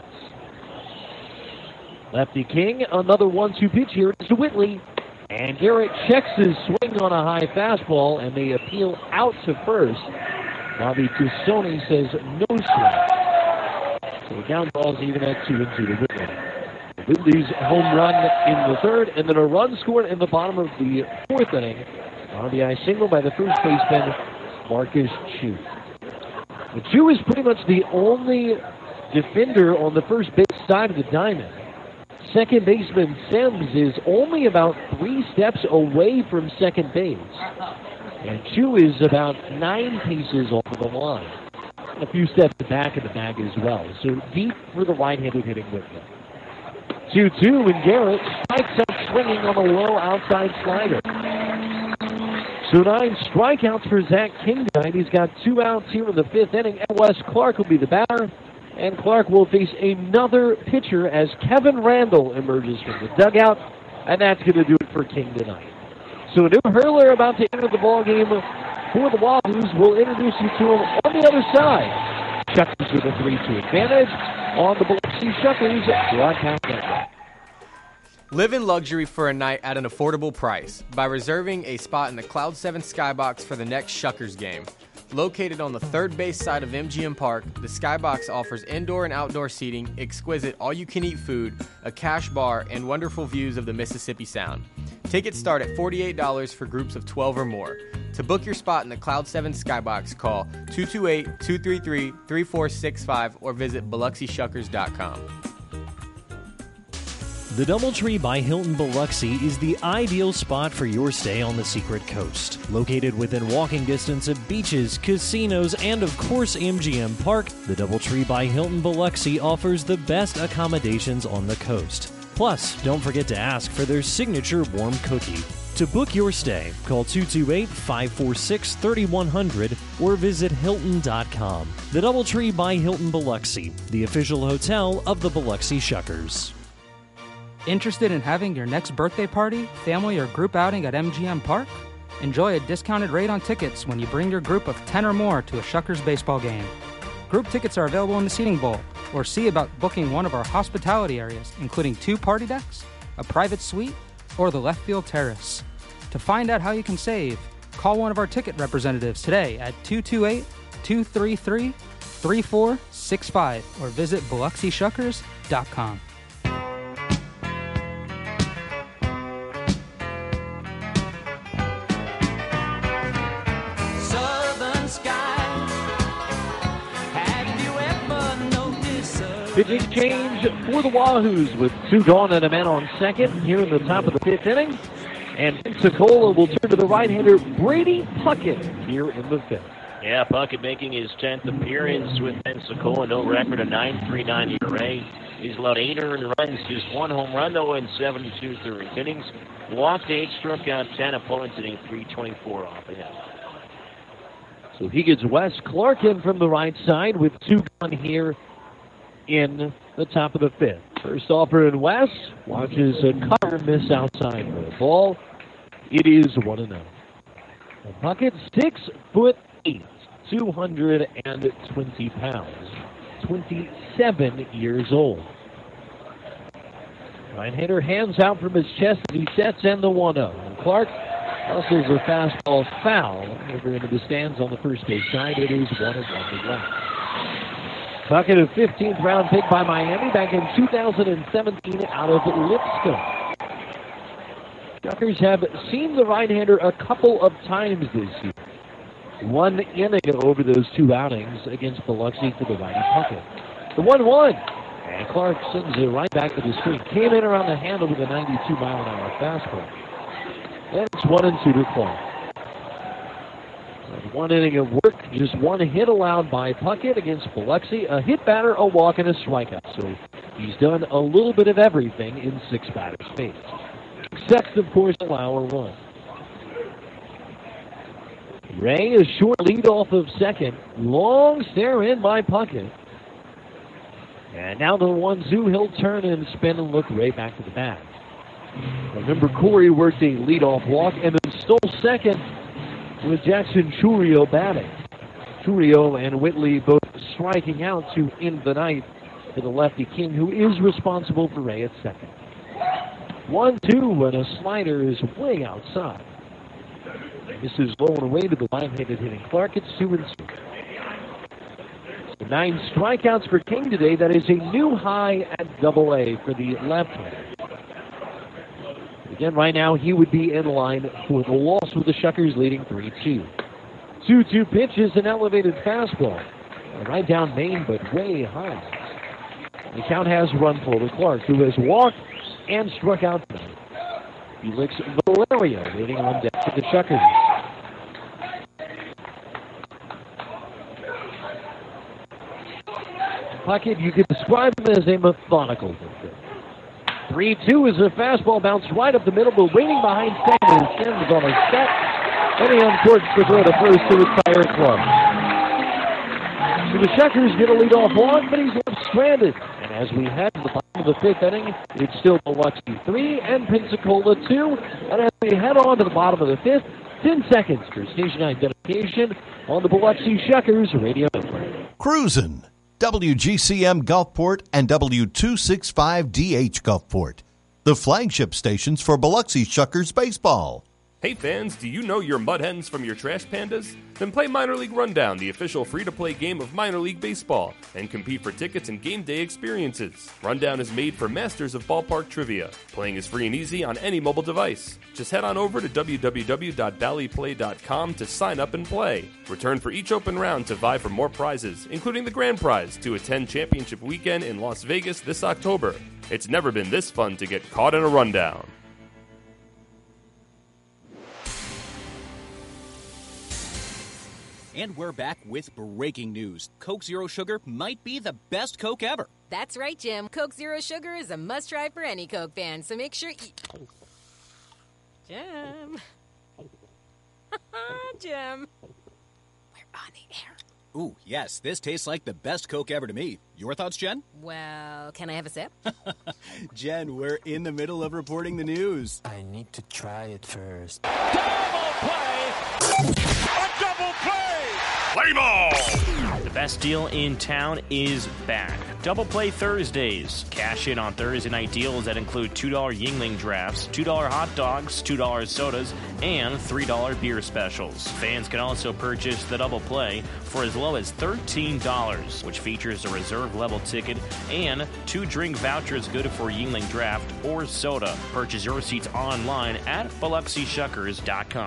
Lefty King, another one two pitch here to Whitley. And Garrett checks his swing on a high fastball, and they appeal out to first. Bobby Tusoni says no strike. So the count ball's even at two and two to Whitley. Whitley's home run in the third, and then a run scored in the bottom of the fourth inning. R B I single by the first baseman, Marcus Chu. The Chu is pretty much the only defender on the first base side of the diamond. Second baseman Sims is only about three steps away from second base. And Chu is about nine paces off of the line. A few steps back in the bag as well. So deep for the right-handed hitting Whitley. two two, and Garrett strikes out swinging on a low outside slider. So nine strikeouts for Zach King tonight. He's got two outs here in the fifth inning, and Wes Clark will be the batter. And Clark will face another pitcher as Kevin Randall emerges from the dugout. And that's going to do it for King tonight. So a new hurler about to enter the ballgame for the Wahoos. We'll introduce you to him on the other side. Shuckers with a three two advantage on the Biloxi Shuckers broadcast network. Live in luxury for a night at an affordable price by reserving a spot in the Cloud seven Skybox for the next Shuckers game. Located on the third base side of M G M Park, the Skybox offers indoor and outdoor seating, exquisite all-you-can-eat food, a cash bar, and wonderful views of the Mississippi Sound. Tickets start at forty-eight dollars for groups of twelve or more. To book your spot in the Cloud seven Skybox, call two two eight, two three three, three four six five or visit Biloxi Shuckers dot com. The Doubletree by Hilton Biloxi is the ideal spot for your stay on the Secret Coast. Located within walking distance of beaches, casinos, and of course M G M Park, the Doubletree by Hilton Biloxi offers the best accommodations on the coast. Plus, don't forget to ask for their signature warm cookie. To book your stay, call two two eight, five four six, three one zero zero or visit Hilton dot com. The Doubletree by Hilton Biloxi, the official hotel of the Biloxi Shuckers. Interested in having your next birthday party, family, or group outing at M G M Park? Enjoy a discounted rate on tickets when you bring your group of ten or more to a Shuckers baseball game. Group tickets are available in the seating bowl, or see about booking one of our hospitality areas, including two party decks, a private suite, or the left field terrace. To find out how you can save, call one of our ticket representatives today at two two eight, two three three, three four six five or visit Biloxi Shuckers dot com. Pitching change for the Wahoos with two gone and a man on second here in the top of the fifth inning. And Pensacola will turn to the right-hander Brady Puckett here in the fifth. Yeah, Puckett making his tenth appearance with Pensacola. No record, a nine point three nine E R A. He's allowed eight earned runs, just one home run, though, in seventy-two third innings. Walked eight, struck out ten, opponents hitting three twenty-four off the head. So he gets Wes Clark in from the right side with two gone here in the top of the fifth. First offer in Wes, watches a cutter miss outside for the ball. It is one and zero. Puckett, six foot eight, two hundred twenty pounds, twenty-seven years old. Right-hander hands out from his chest as he sets in the one oh. And Clark hustles a fastball foul over into the stands on the first base side. It is one and one to left. Puckett, a fifteenth round pick by Miami back in two thousand seventeen out of Lipscomb. Shuckers have seen the right-hander a couple of times this year. One inning over those two outings against Biloxi for the righty Puckett. The one one. And Clark sends it right back to the screen. Came in around the handle with a ninety-two mile an hour fastball. And it's one and two to Clark. One inning of work, just one hit allowed by Puckett against Biloxi. A hit batter, a walk, and a strikeout. So he's done a little bit of everything in six batters faced. Except, of course, allow a run. Ray is short lead off of second. Long stare in by Puckett. And now the one two, he'll turn and spin and look right back to the bat. Remember, Corey worked a leadoff walk and then stole second with Jackson Churio batting. Churio and Whitley both striking out to end the night for the lefty King, who is responsible for Ray at second. one two, and a slider is way outside. This is low and away to the line-handed hitting Clark. It's two and two. So nine strikeouts for King today. That is a new high at double A for the left-hander. Again, right now, he would be in line for the loss with the Shuckers leading three two. two two pitches, an elevated fastball. Right down Maine, but way high. The count has run full to Clark, who has walked and struck out. Felix Valerio waiting on deck for the Shuckers. Puckett, you could describe him as a methodical pitcher. three two is a fastball bounced right up the middle, but waiting behind second. His shin was on a set, and he uncorks the throw to first to retire Clark. So the Shuckers get a leadoff walk, but he's left stranded. And as we head to the bottom of the fifth inning, it's still Biloxi three and Pensacola two. And as we head on to the bottom of the fifth, ten seconds for station identification on the Biloxi Shuckers Radio Network. Cruisin'. W G C M Gulfport and W two sixty-five D H Gulfport, the flagship stations for Biloxi Shuckers baseball. Hey fans, do you know your Mud Hens from your Trash Pandas? Then play Minor League Rundown, the official free-to-play game of minor league baseball, and compete for tickets and game day experiences. Rundown is made for masters of ballpark trivia. Playing is free and easy on any mobile device. Just head on over to w w w dot bally play dot com to sign up and play. Return for each open round to vie for more prizes, including the grand prize to attend Championship Weekend in Las Vegas this October. It's never been this fun to get caught in a rundown. And we're back with breaking news. Coke Zero Sugar might be the best Coke ever. That's right, Jim. Coke Zero Sugar is a must-try for any Coke fan, so make sure you... Jim. Jim. We're on the air. Ooh, yes, this tastes like the best Coke ever to me. Your thoughts, Jen? Well, can I have a sip? Jen, we're in the middle of reporting the news. I need to try it first. Double play! A double play! Play ball! The best deal in town is back. Double Play Thursdays. Cash in on Thursday night deals that include two dollar Yingling drafts, two dollar hot dogs, two dollar sodas, and three dollar beer specials. Fans can also purchase the Double Play for as low as thirteen dollars, which features a reserve level ticket and two drink vouchers good for Yingling draft or soda. Purchase your seats online at Biloxi Shuckers dot com.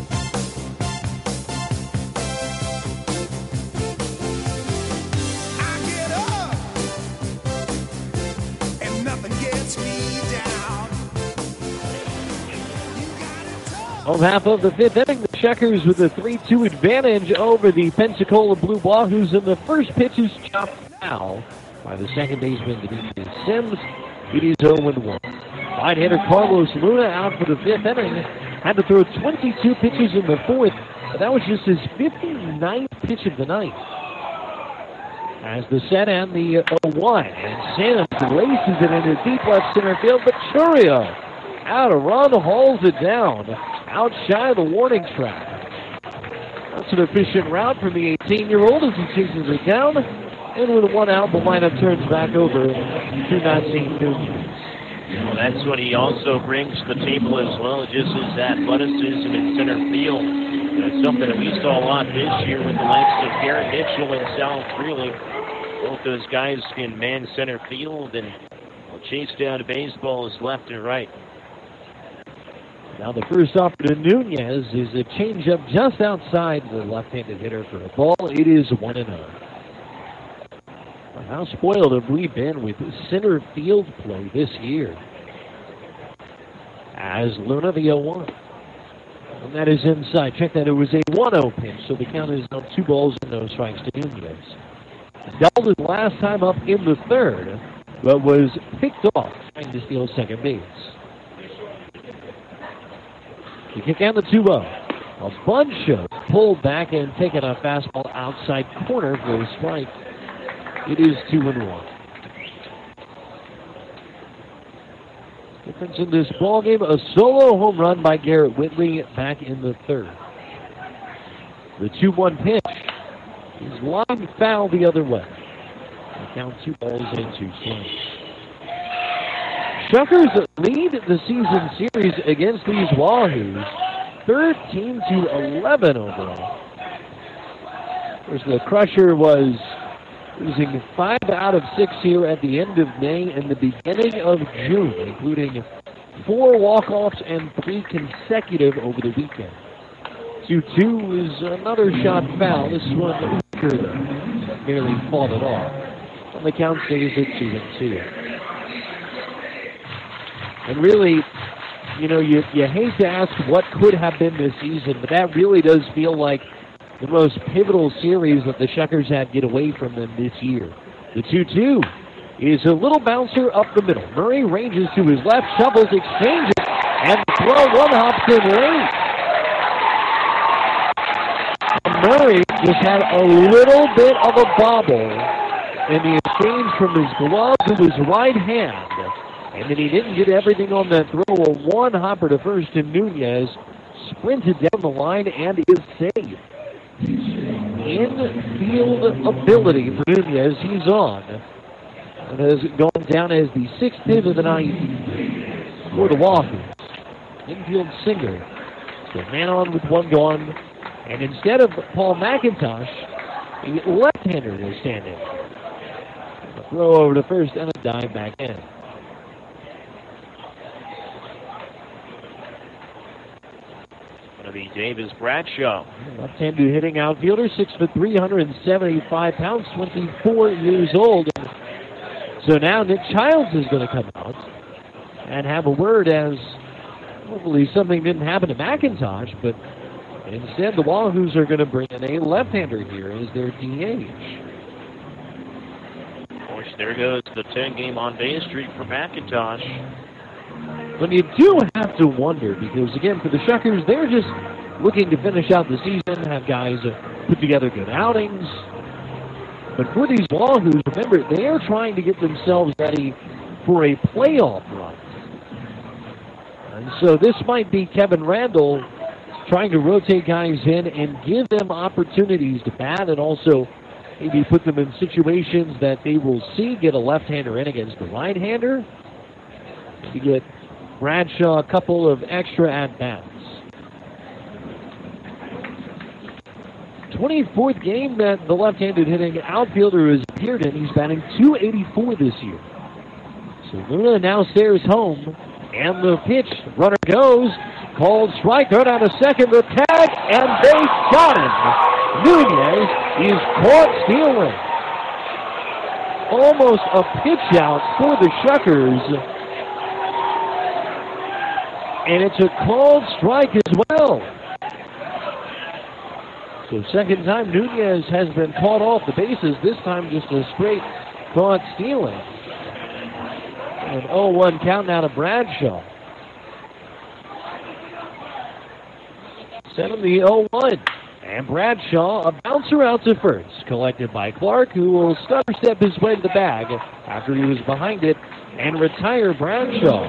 Home half of the fifth inning, the Checkers with a three two advantage over the Pensacola Blue Wahoos, and the first pitch is chopped foul by the second baseman, Demetrius Sims. It is oh one. Wide hitter Carlos Luna out for the fifth inning. Had to throw twenty-two pitches in the fourth, but that was just his fifty-ninth pitch of the night. As the set and the oh one, and Sims races it into deep left center field, but Churio out of run, hauls it down, out shy of the warning track. That's an efficient route from the eighteen-year-old as he chases it down, and with one out, the lineup turns back over to Nassim Nunez. Well, that's what he also brings to the table as well, just his athleticism in center field. That's something that we saw a lot this year with the likes of Garrett Mitchell and Sal Freely. Both those guys in man center field and chase down baseballs left and right. Now the first offer to Nunez is a changeup just outside the left-handed hitter for a ball. It is one and oh. How spoiled have we been with center field play this year? As Luna the oh one. And that is inside. Check that, it was a one oh pitch, so the count is now two balls and no strikes to Nunez. Doubled his last time up in the third, but was picked off trying to steal second base. The kick and the two oh. A bunch of pulled back and taken a fastball outside corner for a strike. It is two and one. Difference in this ball game: a solo home run by Garrett Whitley back in the third. The two one pitch is lined foul the other way. They count two balls and two strikes. Shuckers lead the season series against these Wahoos, thirteen to eleven overall. Of course, the Crusher was losing five out of six here at the end of May and the beginning of June, including four walk-offs and three consecutive over the weekend. two two is another shot foul. This one weaker though, nearly fought it off. And the count stays at two and two. And really, you know, you, you hate to ask what could have been this season, but that really does feel like the most pivotal series that the Shuckers had get away from them this year. The two two is a little bouncer up the middle. Murray ranges to his left, shovels, exchanges, and the throw one hops in late. Murray just had a little bit of a bobble in the exchange from his glove to his right hand. And then he didn't get everything on that throw. A one hopper to first, and Nunez sprinted down the line and is safe. In-field ability for Nunez, he's on. And has gone down as the sixth hit of the night for the Wahoos. Infield singer So man on with one gone. And instead of Paul McIntosh, the left-hander will stand in. A throw over to first and a dive back in. Going to be Davis Bradshaw. Left-handed hitting outfielder, six foot three hundred seventy-five pounds, twenty-four years old. So now Nick Childs is going to come out and have a word, as hopefully something didn't happen to McIntosh, but instead the Wahoos are going to bring in a left-hander here as their D H. Of course, there goes the ten-game on-base streak for McIntosh. But you do have to wonder, because again, for the Shuckers, they're just looking to finish out the season, have guys uh, put together good outings. But for these Wahoos, remember, they're trying to get themselves ready for a playoff run. And so this might be Kevin Randall trying to rotate guys in and give them opportunities to bat, and also maybe put them in situations that they will see get a left-hander in against the right-hander. You get Bradshaw a couple of extra at-bats. twenty-fourth game that the left-handed hitting outfielder has appeared in. He's batting two eighty-four this year. So Luna now stares home, and the pitch, runner goes, called strike, throw down to second, the tag, and they got him. Nunez is caught stealing. Almost a pitch out for the Shuckers. And it's a called strike as well. So second time Nunez has been caught off the bases, this time just a straight caught stealing. An oh one count now to Bradshaw. Send him the oh one. And Bradshaw, a bouncer out to first, collected by Clark, who will stutter step his way to the bag after he was behind it and retire Bradshaw.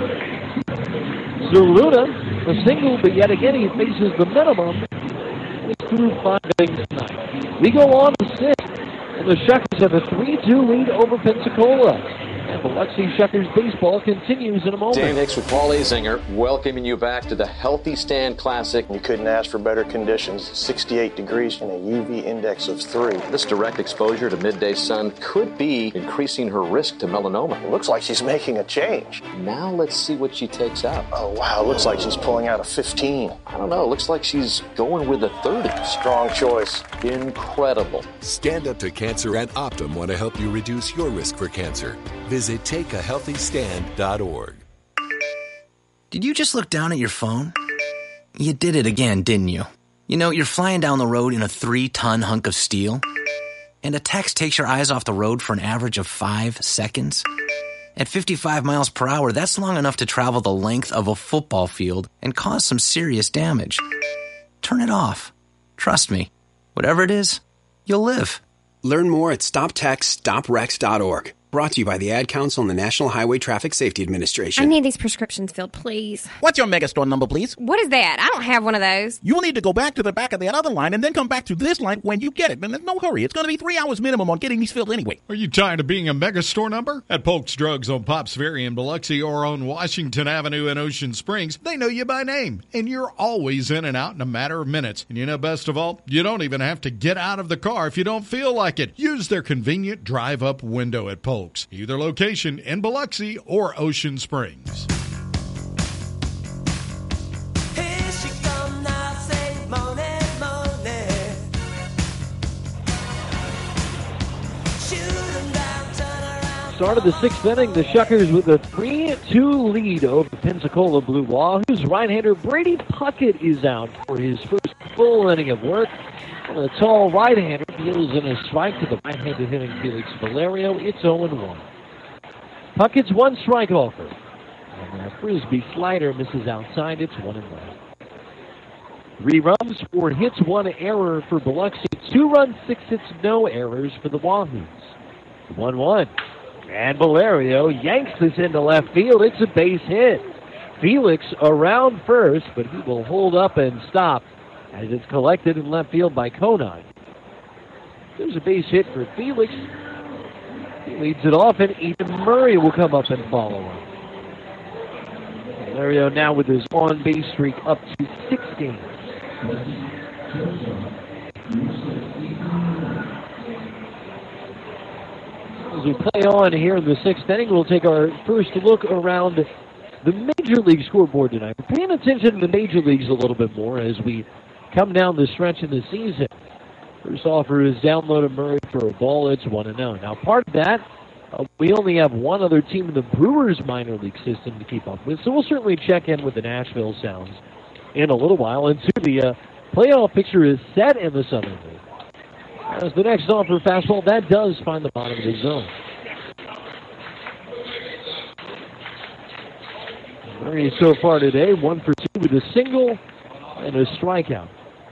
So Luna, a single, but yet again he faces the minimum. Through five innings tonight. We go on to six, and the Shuckers have a three two lead over Pensacola. And Biloxi Shuckers baseball continues in a moment. Dan Hicks with Paul Azinger, welcoming you back to the Healthy Stand Classic. You couldn't ask for better conditions. sixty-eight degrees and a U V index of three. This direct exposure to midday sun could be increasing her risk to melanoma. It looks like she's making a change. Now let's see what she takes out. Oh, wow. Looks like she's pulling out a fifteen. I don't know. Looks like she's going with a thirty. Strong choice. Incredible. Stand Up to Cancer and Optum want to help you reduce your risk for cancer. Visit take a healthy stand dot org. Did you just look down at your phone? You did it again, didn't you? You know, you're flying down the road in a three-ton hunk of steel, and a text takes your eyes off the road for an average of five seconds. At fifty-five miles per hour, that's long enough to travel the length of a football field and cause some serious damage. Turn it off. Trust me. Whatever it is, you'll live. Learn more at stop text stop wrecks dot org. Brought to you by the Ad Council and the National Highway Traffic Safety Administration. I need these prescriptions filled, please. What's your Megastore number, please? What is that? I don't have one of those. You'll need to go back to the back of that other line and then come back to this line when you get it. And there's no hurry. It's going to be three hours minimum on getting these filled anyway. Are you tired of being a Megastore number? At Polk's Drugs on Pops Ferry in Biloxi or on Washington Avenue in Ocean Springs, they know you by name. And you're always in and out in a matter of minutes. And you know, best of all, you don't even have to get out of the car if you don't feel like it. Use their convenient drive-up window at Polk's. Either location in Biloxi or Ocean Springs. Start of the sixth inning, the Shuckers with a three two lead over Pensacola Blue Wahoos. Right-hander Brady Puckett is out for his first full inning of work. A tall right-hander deals in a strike to the right-handed hitting Felix Valerio. It's oh one. Puckett's one strike offer. And a frisbee slider misses outside. It's one and one. Three runs, four hits, one error for Biloxi. Two runs, six hits, no errors for the Wahoos. one one. And Valerio yanks this into left field. It's a base hit. Felix around first, but he will hold up and stop as it's collected in left field by Conine. There's a base hit for Felix. He leads it off, and Ethan Murray will come up and follow him. Valerio now with his on-base streak up to sixteen. As we play on here in the sixth inning, we'll take our first look around the Major League scoreboard tonight. We're paying attention to the Major Leagues a little bit more as we come down the stretch in the season. First offer is down low to Murray for a ball. It's one and oh. Now, part of that, uh, we only have one other team in the Brewers minor league system to keep up with, so we'll certainly check in with the Nashville Sounds in a little while. And two, the uh, playoff picture is set in the Southern League. As the next offer fastball, that does find the bottom of the zone. Murray so far today, one for two with a single and a strikeout.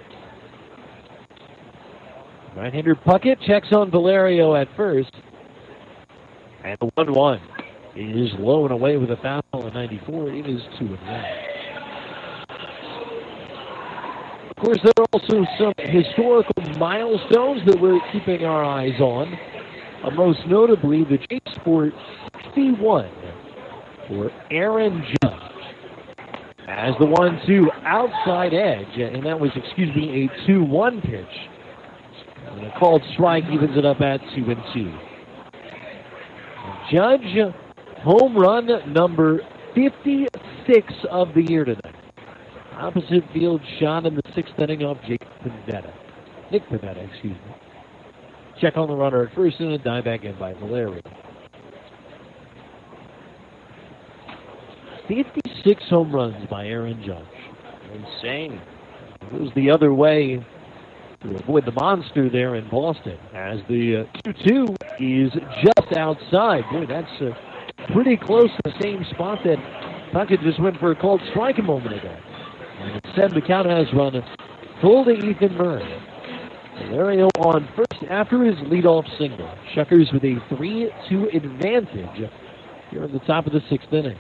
Right-hander Puckett checks on Valerio at first. And the one one is low and away with a fastball at ninety-four. It is two and one. Of course, there are also some historical milestones that we're keeping our eyes on. Uh, most notably, the chase for sixty-one for Aaron Judge. As the one two outside edge, and that was, excuse me, a two one pitch. And a called strike evens it up at two and two. Judge, home run number fifty-six of the year tonight. Opposite field shot in the sixth inning off Jake Pivetta. Nick Pivetta, excuse me. Check on the runner at first and a dive back in by Valerio. fifty-six home runs by Aaron Judge. Insane. It was the other way to avoid the monster there in Boston, as the two two uh, is just outside. Boy, that's uh, pretty close to the same spot that Puckett just went for a called strike a moment ago. And instead, the count has run full to Ethan Murray. Valerio on first after his leadoff single. Shuckers with a three two advantage here at the top of the sixth inning.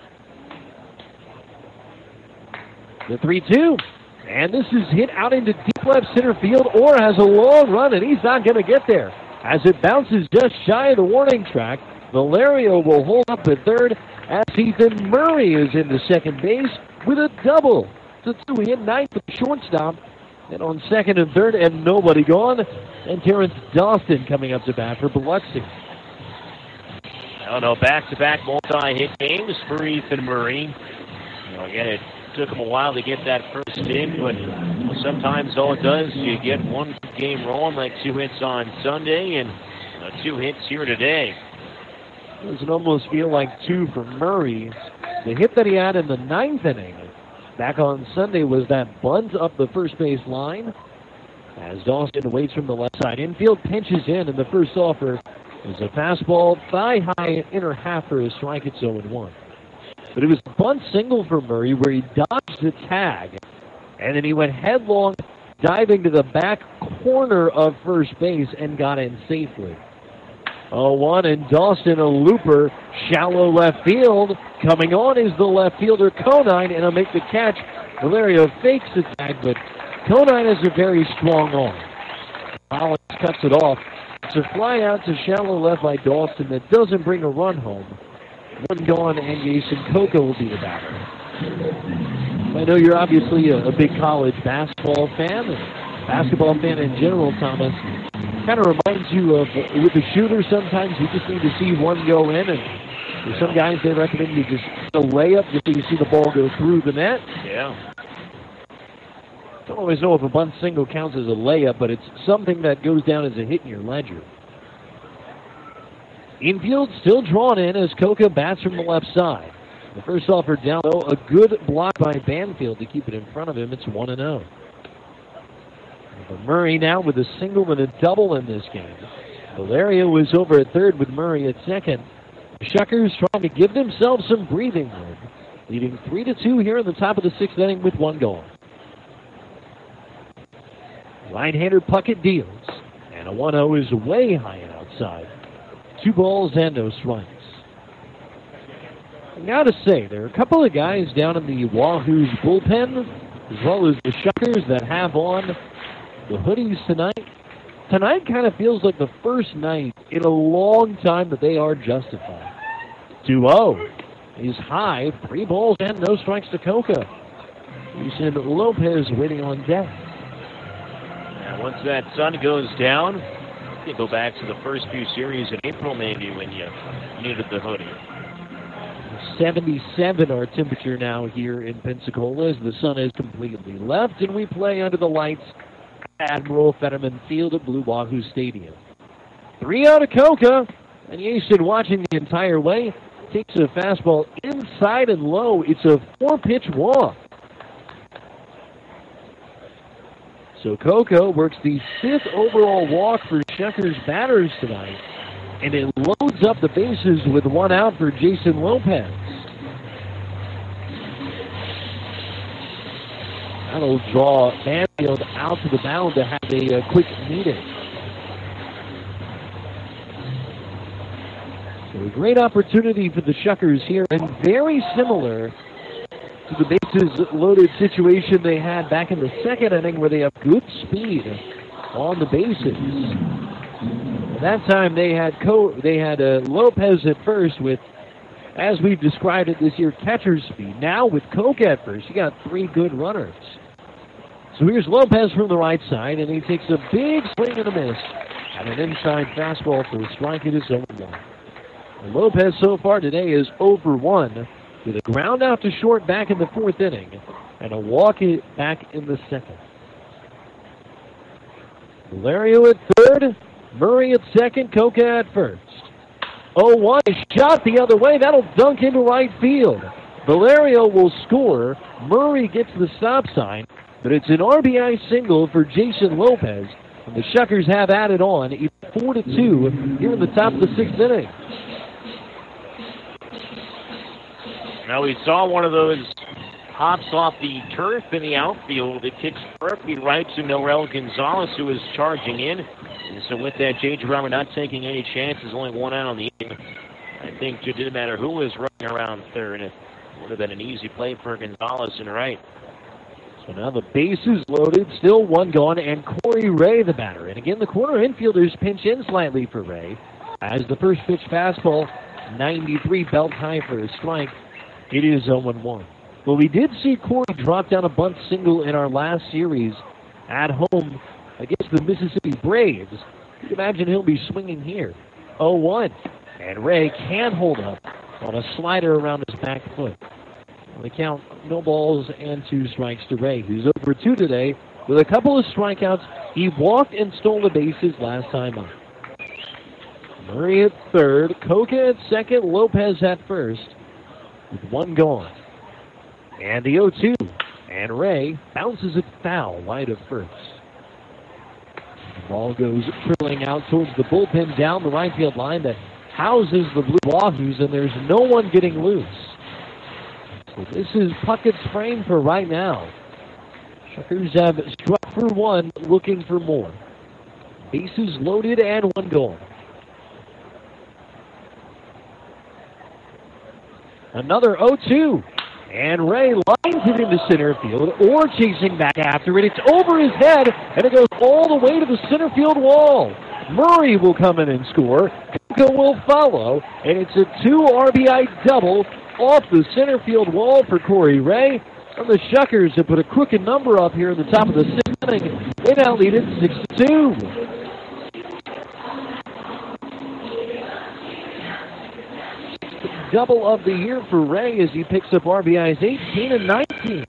The three two. And this is hit out into deep left center field. Orr has a long run, and he's not going to get there. As it bounces just shy of the warning track, Valerio will hold up at third as Ethan Murray is into second base with a double. To two, he hit ninth with the shortstop. And on second and third, and nobody gone. And Terrence Dawson coming up to bat for Biloxi. I don't know, back-to-back multi-hit games for Ethan Murray. You know, again, it took him a while to get that first hit, but sometimes all it does, you get one game rolling, like two hits on Sunday and uh, two hits here today. Does it almost feel like two for Murray? The hit that he had in the ninth inning back on Sunday was that bunt up the first base line. As Dawson waits from the left side infield, pinches in, and the first offer is a fastball thigh-high inner half for a strike. It's oh and one. But it was a bunt single for Murray where he dodged the tag, and then he went headlong, diving to the back corner of first base and got in safely. oh one, and Dawson, a looper, shallow left field. Coming on is the left fielder, Conine, and he'll make the catch. Valerio fakes the tag, but Conine has a very strong arm. Collins cuts it off. It's a fly out to shallow left by Dawson that doesn't bring a run home. One gone, and Jason Coca will be the batter. I know you're obviously a, a big college basketball fan, and basketball fan in general, Thomas. Kind of reminds you of, with the shooter, sometimes you just need to see one go in, and there's some guys, they recommend you just a layup just so you see the ball go through the net. Yeah. Don't always know if a bunt single counts as a layup, but it's something that goes down as a hit in your ledger. Infield still drawn in as Coca bats from the left side. The first offer down low, a good block by Banfield to keep it in front of him. It's one and oh. Murray now with a single and a double in this game. Valerio was over at third with Murray at second. The Shuckers trying to give themselves some breathing room, leading three to two here in the top of the sixth inning with one goal. Right-hander Puckett deals, and a one oh is way high and outside. Two balls and no strikes. I gotta say, there are a couple of guys down in the Wahoo's bullpen, as well as the Shuckers that have on the hoodies tonight. Tonight kind of feels like the first night in a long time that they are justified. two oh. is high. Three balls and no strikes to Coca. Jason Lopez waiting on deck. And once that sun goes down, you go back to the first few series in April maybe when you needed the hoodie. seventy-seven our temperature now here in Pensacola as the sun has completely left, and we play under the lights at Admiral Fetterman Field at Blue Wahoo Stadium. Three out of Coca, and Jason watching the entire way. Takes a fastball inside and low. It's a four-pitch walk. So Coca works the fifth overall walk for Shuckers batters tonight, and it loads up the bases with one out for Jason Lopez. That'll draw Banfield out to the mound to have a, a quick meeting. So a great opportunity for the Shuckers here, and very similar to the bases loaded situation they had back in the second inning where they have good speed on the bases. That time they had Co- they had uh, Lopez at first with, as we've described it this year, catcher speed. Now with Coca at first, you got three good runners. So here's Lopez from the right side, and he takes a big swing and a miss at an inside fastball for a strike. It is oh one. And Lopez so far today is oh for one with a ground out to short back in the fourth inning and a walk back in the second. Valerio at third. Murray at second, Coca at first. oh one, shot the other way. That'll dunk into right field. Valerio will score. Murray gets the stop sign, but it's an R B I single for Jason Lopez. And the Shuckers have added on. It's four to two here in the top of the sixth inning. Now we saw one of those hops off the turf in the outfield. It kicks perfectly right to Noel Gonzalez, who is charging in. And so with that, J J. Romer not taking any chances, only one out on the inning. I think it didn't matter who was running around third. It would have been an easy play for Gonzalez in right. So now the bases loaded, still one gone, and Corey Ray the batter. And again, the corner infielders pinch in slightly for Ray. As the first pitch fastball, ninety-three belt high for a strike. It is oh one. Well, we did see Corey drop down a bunt single in our last series at home against the Mississippi Braves. You can imagine he'll be swinging here. oh one. And Ray can hold up on a slider around his back foot. On the count, no balls and two strikes to Ray, who's over two today with a couple of strikeouts. He walked and stole the bases last time up. Murray at third, Coca at second, Lopez at first, with one gone. And the oh two. And Ray bounces it foul wide of first. The ball goes trickling out towards the bullpen down the right field line that houses the Blue Wahoos, and there's no one getting loose. So this is Puckett's frame for right now. Shuckers have struck for one, looking for more. Bases loaded and one gone. Another oh two. And Ray lines it into center field, or chasing back after it. It's over his head, and it goes all the way to the center field wall. Murray will come in and score. Coca will follow, and it's a two R B I double off the center field wall for Corey Ray. And the Shuckers have put a crooked number up here in the top of the sixth inning. They now lead it six to two. Double of the year for Ray as he picks up R B Is eighteen and nineteen.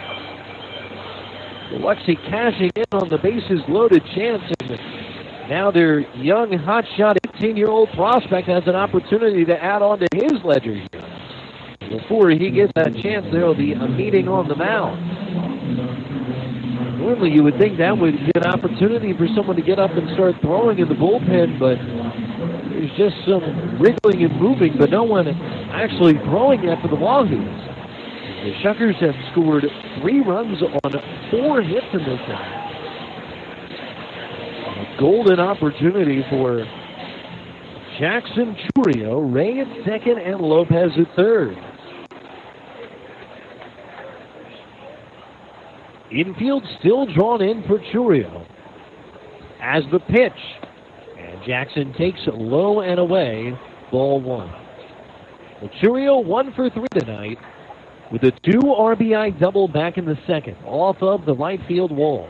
Biloxi cashing in on the bases loaded chance. And now their young hotshot eighteen-year-old prospect has an opportunity to add on to his ledger here. Before he gets that chance, there will be a meeting on the mound. Normally you would think that would be an opportunity for someone to get up and start throwing in the bullpen, but there's just some wriggling and moving, but no one actually throwing yet for the Wahoos. The Shuckers have scored three runs on four hits in this inning. A golden opportunity for Jackson Churio, Ray at second, and Lopez at third. Infield still drawn in for Churio. As the pitch, and Jackson takes it low and away, ball one. Well, Chourio one for three tonight with a two R B I double back in the second off of the right field wall.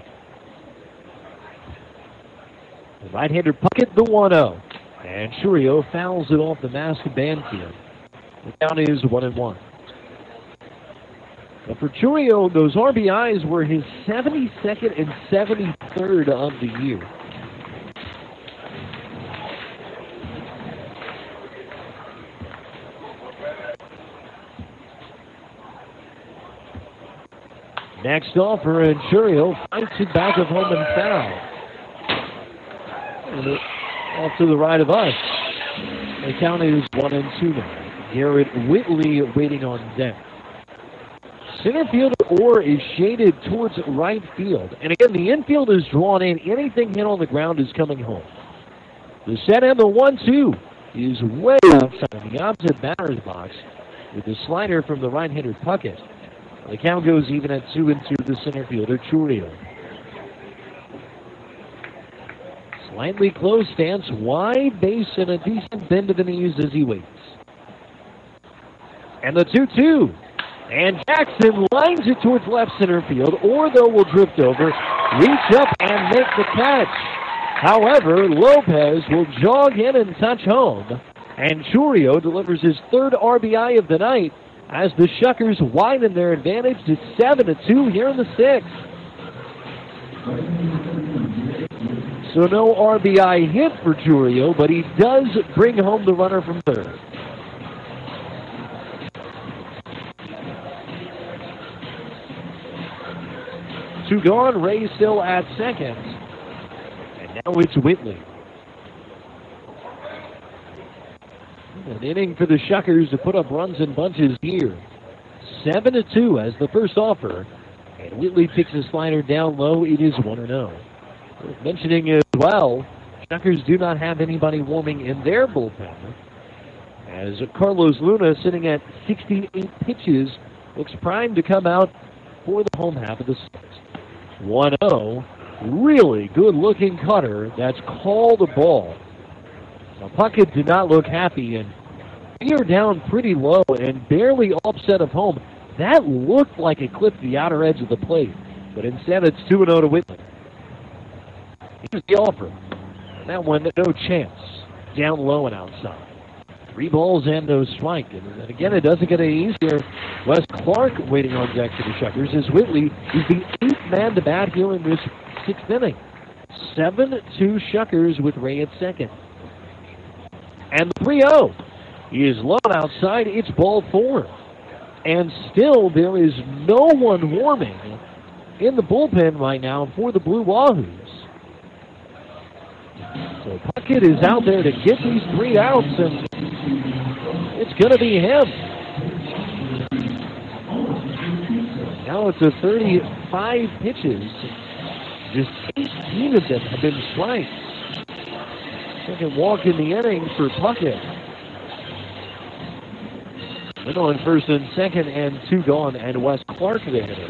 The right-hander Puckett the one oh. And Chourio fouls it off the mask of Banfield. The count is one and one. But for Chourio, those R B Is were his seventy-second and seventy-third of the year. Next offer, and Chourio fights it back of home and foul. And off to the right of us. The count is one and two now. Garrett Whitley waiting on deck. Center field or is shaded towards right field. And again, the infield is drawn in. Anything hit on the ground is coming home. The set and the one two is way outside the opposite batter's box with the slider from the right-hander Puckett. The count goes even at two and two to the center fielder Chourio. Slightly closed stance, wide base, and a decent bend to the knees as he waits. And the two two. And Jackson lines it towards left center field. Ortho will drift over, reach up, and make the catch. However, Lopez will jog in and touch home. And Chourio delivers his third R B I of the night as the Shuckers widen their advantage to seven to two here in the sixth. So no R B I hit for Chourio, but he does bring home the runner from third. Two gone, Ray still at second. And now it's Whitley. An inning for the Shuckers to put up runs in bunches here. Seven to two as the first offer. And Whitley picks a slider down low. It is one and oh. Worth mentioning as well, Shuckers do not have anybody warming in their bullpen, as Carlos Luna, sitting at sixty-eight pitches, looks primed to come out for the home half of the sixth. one oh, really good-looking cutter that's called a ball. Now, Puckett did not look happy, and we are down pretty low and barely offset of home. That looked like it clipped the outer edge of the plate, but instead it's two and oh to Whitley. Here's the offer. That one, no chance. Down low and outside. Three balls and no strike. And again, it doesn't get any easier. Wes Clark waiting on deck for the Shuckers as Whitley is the eighth man to bat here in this sixth inning. seven two Shuckers with Ray at second. And the three oh is low outside. It's ball four. And still, there is no one warming in the bullpen right now for the Blue Wahoos. So Puckett is out there to get these three outs, and it's going to be him. Now it's a thirty-five pitches. Just eighteen of them have been strikes. Second walk in the inning for Puckett. Middle and first and second, and two gone, and Wes Clark the hitter.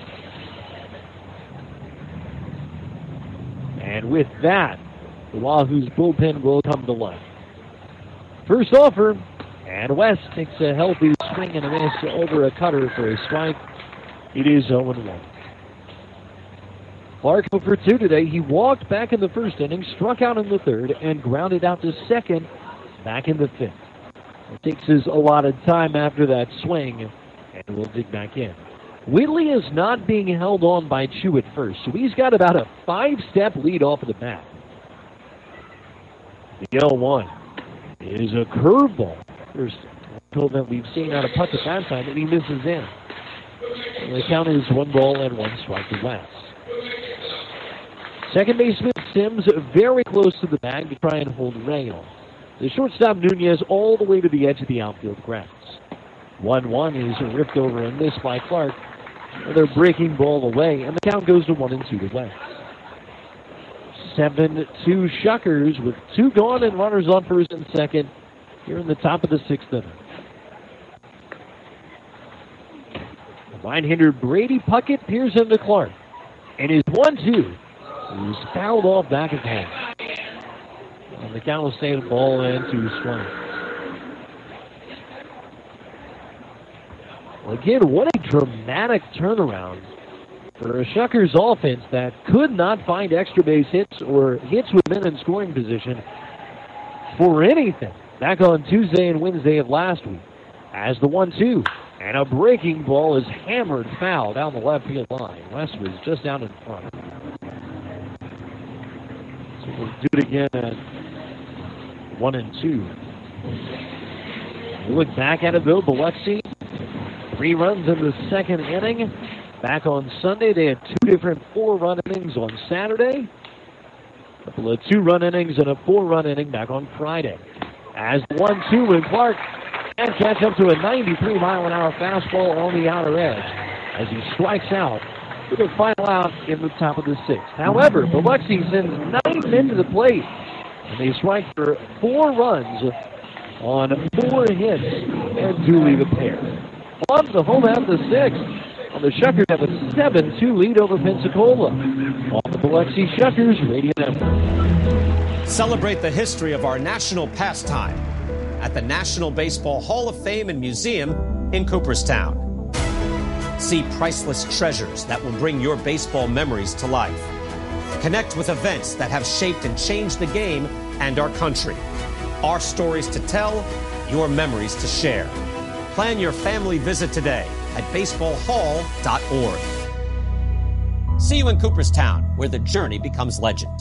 And with that, the Wahoos bullpen will come to life. First offer, and West takes a healthy swing and a miss over a cutter for a strike. It is oh and one. Clark for two today. He walked back in the first inning, struck out in the third, and grounded out to second back in the fifth. It takes his allotted time after that swing, and we'll dig back in. Whitley is not being held on by Chu at first, so he's got about a five-step lead off of the bat. The oh one is a curveball. First told that we've seen out of Puckett that time, and he misses in. And the count is one ball and one strike to West. Second baseman Sims very close to the bag to try and hold Ray on. The shortstop Nunez all the way to the edge of the outfield grass. one one is ripped over and missed by Clark. Another breaking ball away, and the count goes to one and two to West. seven two Shuckers with two gone and runners on first and second here in the top of the sixth inning. The right-hander Brady Puckett peers into Clark, and his one two is fouled off back of home. And the count will stay the ball and two strikes. Well, again, what a dramatic turnaround for a Shuckers offense that could not find extra base hits or hits with men in scoring position for anything back on Tuesday and Wednesday of last week. As the one two, and a breaking ball is hammered foul down the left field line. West was just down in front. So we'll do it again at one and two. We look back at it though, Biloxi, three runs in the second inning. Back on Sunday, they had two different four-run innings on Saturday. A couple of two-run innings and a four-run inning back on Friday. As the one two with Clark and catch up to a ninety-three mile an hour fastball on the outer edge as he strikes out with a final out in the top of the sixth. However, Biloxi sends nine men to the plate, and they strike for four runs on four hits and duly the pair. On the home half of the sixth, on the Shuckers have a seven two lead over Pensacola. On the Biloxi Shuckers Radio Network. Celebrate the history of our national pastime at the National Baseball Hall of Fame and Museum in Cooperstown. See priceless treasures that will bring your baseball memories to life. Connect with events that have shaped and changed the game and our country. Our stories to tell, your memories to share. Plan your family visit today at baseball hall dot org. See you in Cooperstown, where the journey becomes legend.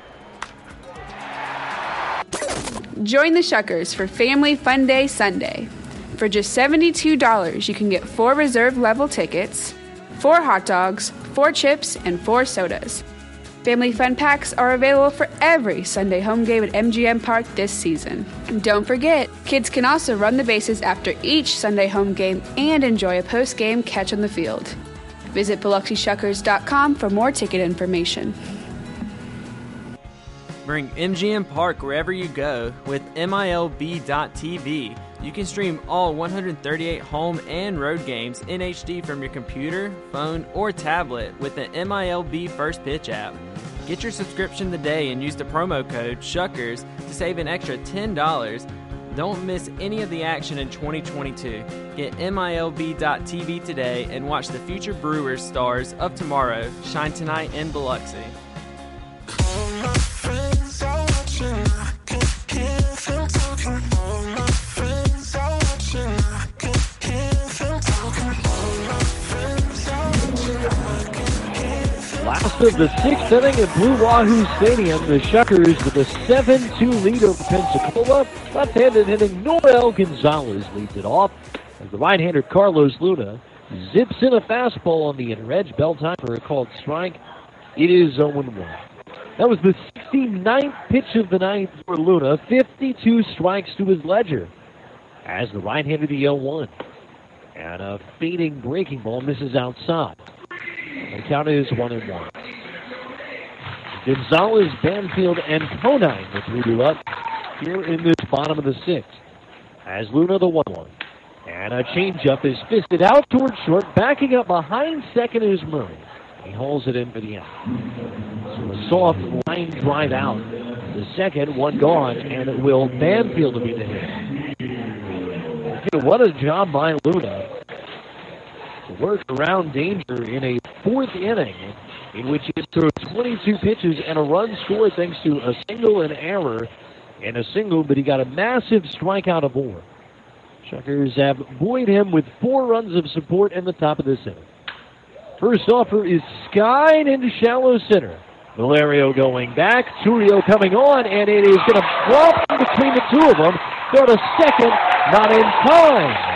Join the Shuckers for Family Fun Day Sunday. For just seventy-two dollars, you can get four reserve level tickets, four hot dogs, four chips, and four sodas. Family Fun Packs are available for every Sunday home game at M G M Park this season. And don't forget, kids can also run the bases after each Sunday home game and enjoy a post-game catch on the field. Visit Biloxi Shuckers dot com for more ticket information. Bring M G M Park wherever you go with M I L B dot T V. You can stream all one hundred thirty-eight home and road games in H D from your computer, phone, or tablet with the M I L B First Pitch app. Get your subscription today and use the promo code SHUCKERS to save an extra ten dollars. Don't miss any of the action in twenty twenty-two. Get M I L B dot T V today and watch the future Brewers stars of tomorrow shine tonight in Biloxi. Last of the sixth inning at Blue Wahoo Stadium, the Shuckers with a seven two lead over Pensacola. Left-handed hitting Norel Gonzalez leads it off as the right-hander Carlos Luna zips in a fastball on the inner edge. Bell time for a called strike. It is oh one. That was the sixty-ninth pitch of the ninth for Luna. fifty-two strikes to his ledger as the right-hander the oh one. And a fading breaking ball misses outside. The count is one and one. Gonzalez, Banfield, and Conine with three to up here in this bottom of the sixth. As Luna the one one. And a changeup is fisted out towards short. Backing up behind second is Murray. He hauls it in for the out. So a soft line drive out. The second, one gone, and it will Banfield to be the hit. What a job by Luna to work around danger in a fourth inning in which he threw twenty-two pitches and a run scored thanks to a single and error and a single, but he got a massive strikeout aboard. Shuckers have buoyed him with four runs of support in the top of this inning. First offer is skied into shallow center. Valerio going back, Churio coming on, and it is going to flop between the two of them. Throw to second, not in time.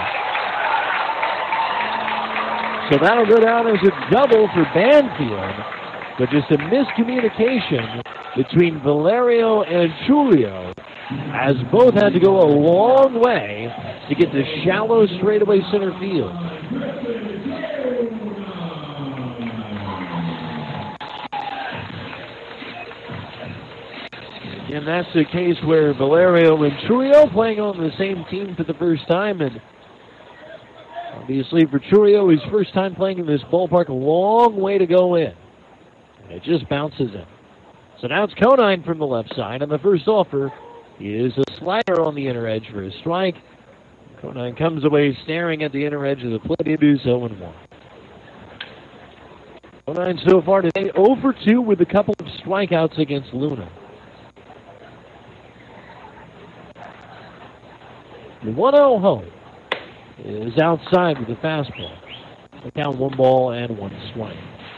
So that'll go down as a double for Banfield, but just a miscommunication between Valerio and Churio, as both had to go a long way to get to shallow straightaway center field. And that's the case where Valerio and Churio playing on the same team for the first time, and obviously for Churio, his first time playing in this ballpark, a long way to go in. And it just bounces in. So now it's Conine from the left side, and the first offer is a slider on the inner edge for a strike. Conine comes away staring at the inner edge of the plate. It is oh and one. Conine so far today oh for two with a couple of strikeouts against Luna. The one oh home is outside with the fastball. The count one ball and one strike.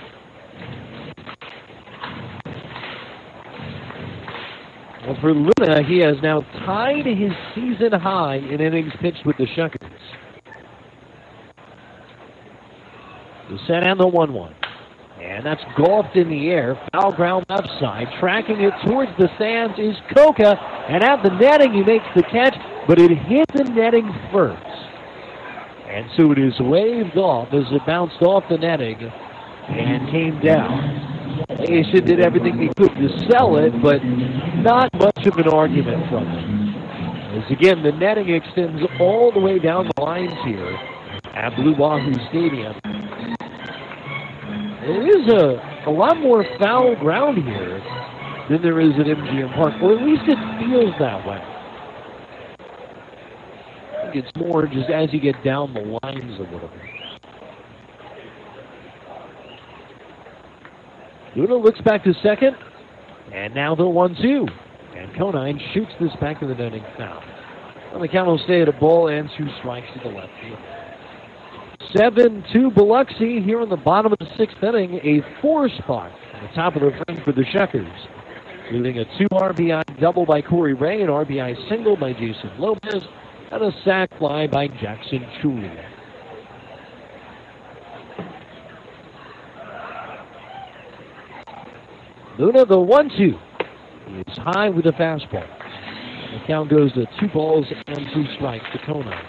Well, for Luna, he has now tied his season high in innings pitched with the Shuckers. The set and the one one. And that's golfed in the air. Foul ground left side. Tracking it towards the stands is Coca. And at the netting, he makes the catch, but it hit the netting first. And so it is waved off as it bounced off the netting and came down. Aisha did everything he could to sell it, but not much of an argument from it. As again, the netting extends all the way down the lines here at Blue Wahoo Stadium. It is a, a lot more foul ground here than there is at M G M Park, or at least it feels that way. I think it's more just as you get down the lines a little bit. Luna looks back to second, and now the one two. And Conine shoots this back to the netting foul. Well, the count will stay at a ball and two strikes to the left field. seven two Biloxi here in the bottom of the sixth inning. A four spot at the top of the frame for the Shuckers. Including a two R B I double by Corey Ray, an R B I single by Jason Lopez, and a sac fly by Jackson Chulia. Luna, the one two, is high with a fastball. The count goes to two balls and two strikes to Conine.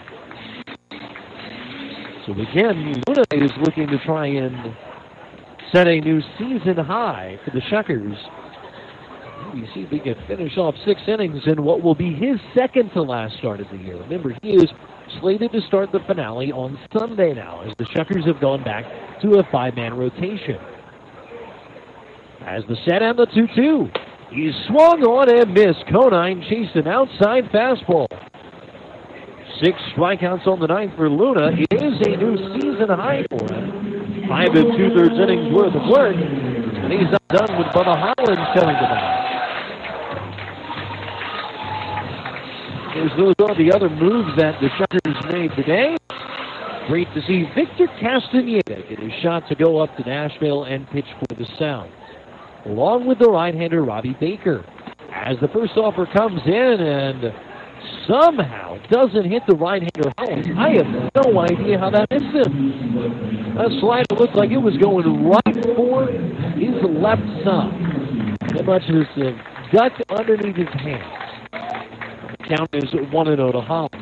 So again, Luna is looking to try and set a new season high for the Shuckers. We see if he can finish off six innings in what will be his second to last start of the year. Remember, he is slated to start the finale on Sunday now, as the Shuckers have gone back to a five-man rotation. As the set and the two two. He's swung on and missed. Conine chased an outside fastball. Six strikeouts on the ninth for Luna. It is a new season high for him. Five and two-thirds innings worth of work. And he's not done with Bubba Hollins coming to bat. As those are the other moves that the Shuckers made today. Great to see Victor Castaneda get his shot to go up to Nashville and pitch for the Sound, along with the right-hander Robbie Baker. As the first offer comes in and somehow doesn't hit the right-hander Hollins. I have no idea how that missed him. That slider looked like it was going right for his left side. That much as the gut underneath his hands. The count is one and oh to Hollins.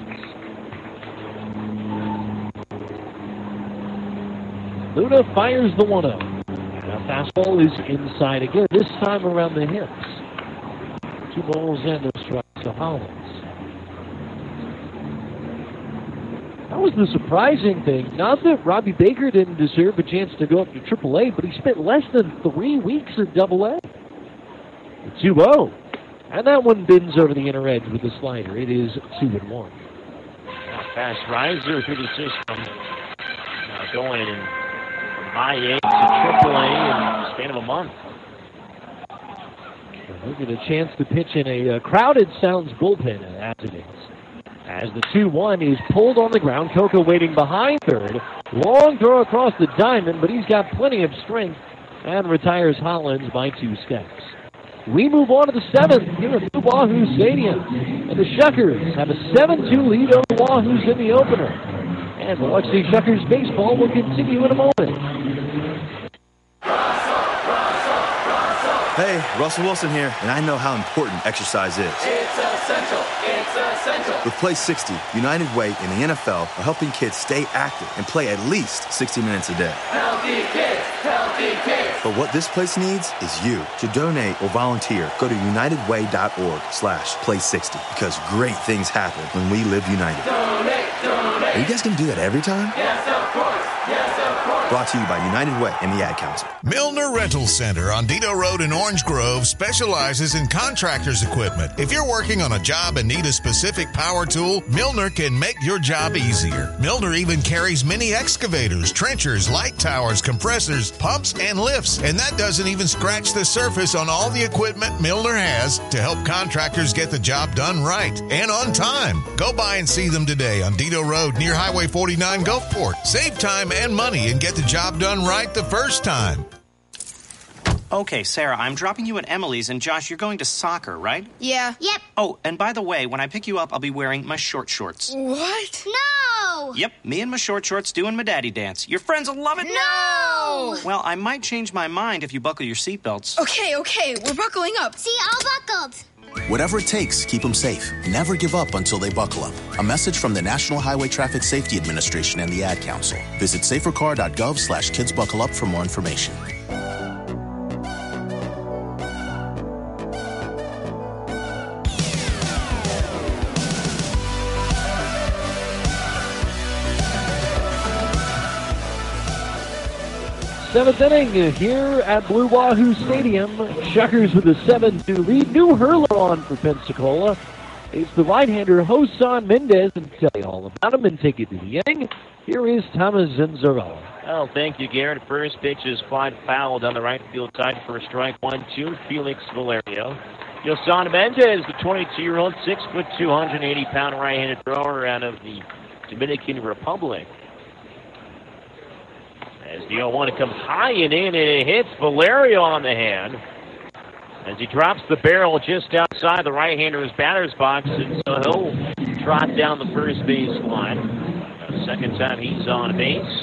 Luna fires the one oh. Now fastball is inside again, this time around the hips. Two balls and a strike to Hollins. That was the surprising thing. Not that Robbie Baker didn't deserve a chance to go up to triple A, but he spent less than three weeks at double A. The two oh. And that one bends over the inner edge with the slider. It is two and one. Fast riser through the system. Now going in high A to triple A in the span of a month. We'll get a chance to pitch in a uh, crowded Sounds bullpen as it is. As the two one is pulled on the ground, Coca waiting behind third. Long throw across the diamond, but he's got plenty of strength and retires Hollins by two steps. We move on to the seventh here at Blue Wahoo Stadium. And the Shuckers have a seven two lead over the Wahoos in the opener. And Biloxi Shuckers baseball will continue in a moment. Hey, Russell Wilson here, and I know how important exercise is. It's essential. It's essential. With Play sixty, United Way and the N F L are helping kids stay active and play at least sixty minutes a day. Healthy kids, healthy kids. But what this place needs is you. To donate or volunteer, go to unitedway.org slash play 60 because great things happen when we live united. Donate, donate. Are you guys going to do that every time? Yes, of course. Yes, of course. Brought to you by United Way and the Ad Council. Milner Rental Center on Dito Road in Orange Grove specializes in contractors equipment. If you're working on a job and need a specific power tool, Milner can make your job easier. Milner even carries mini excavators, trenchers, light towers, compressors, pumps, and lifts. And that doesn't even scratch the surface on all the equipment Milner has to help contractors get the job done right and on time. Go by and see them today on Dito Road near Highway forty-nine Gulfport. Save time and money and get the job done right the first time. Okay, Sarah, I'm dropping you at Emily's, and Josh, you're going to soccer, right? Yeah. Yep. Oh, and by the way, when I pick you up, I'll be wearing my short shorts. What? No! Yep, me and my short shorts doing my daddy dance. Your friends will love it. No! Well, I might change my mind if you buckle your seatbelts. Okay, okay, we're buckling up. See, all buckled. Whatever it takes, keep them safe. Never give up until they buckle up. A message from the National Highway Traffic Safety Administration and the Ad Council. Visit safercar.gov slash kidsbuckleup for more information. Seventh inning here at Blue Wahoo Stadium. Shuckers with a seven two lead. New hurler on for Pensacola. It's the right-hander Hosan Mendez, and tell you all about him and take you to the inning. Here is Thomas Zanzarella. Well, thank you, Garrett. First pitch is fly fouled on the right field side for strike one two. Felix Valerio. Hosan Mendez, the twenty-two-year-old, six foot two hundred eighty pound right-handed thrower out of the Dominican Republic. As the oh one comes high and in, and it hits Valerio on the hand. As he drops the barrel just outside the right-hander's batter's box, and so he'll trot down the first base line. The second time he's on base.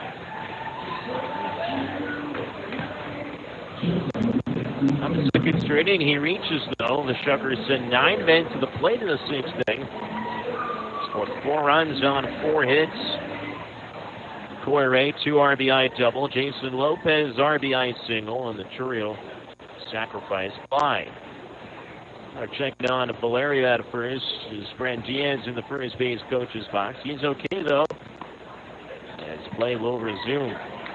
On the second straight inning, he reaches, though. The Shuckers send nine men to the plate in the sixth inning. Scored four runs on four hits. Corey, two R B I double. Jason Lopez, R B I single, and the trio sacrifice fly. Our checking on Valerio at first. Is Fran Diaz in the first base coach's box. He's okay, though. As play will resume.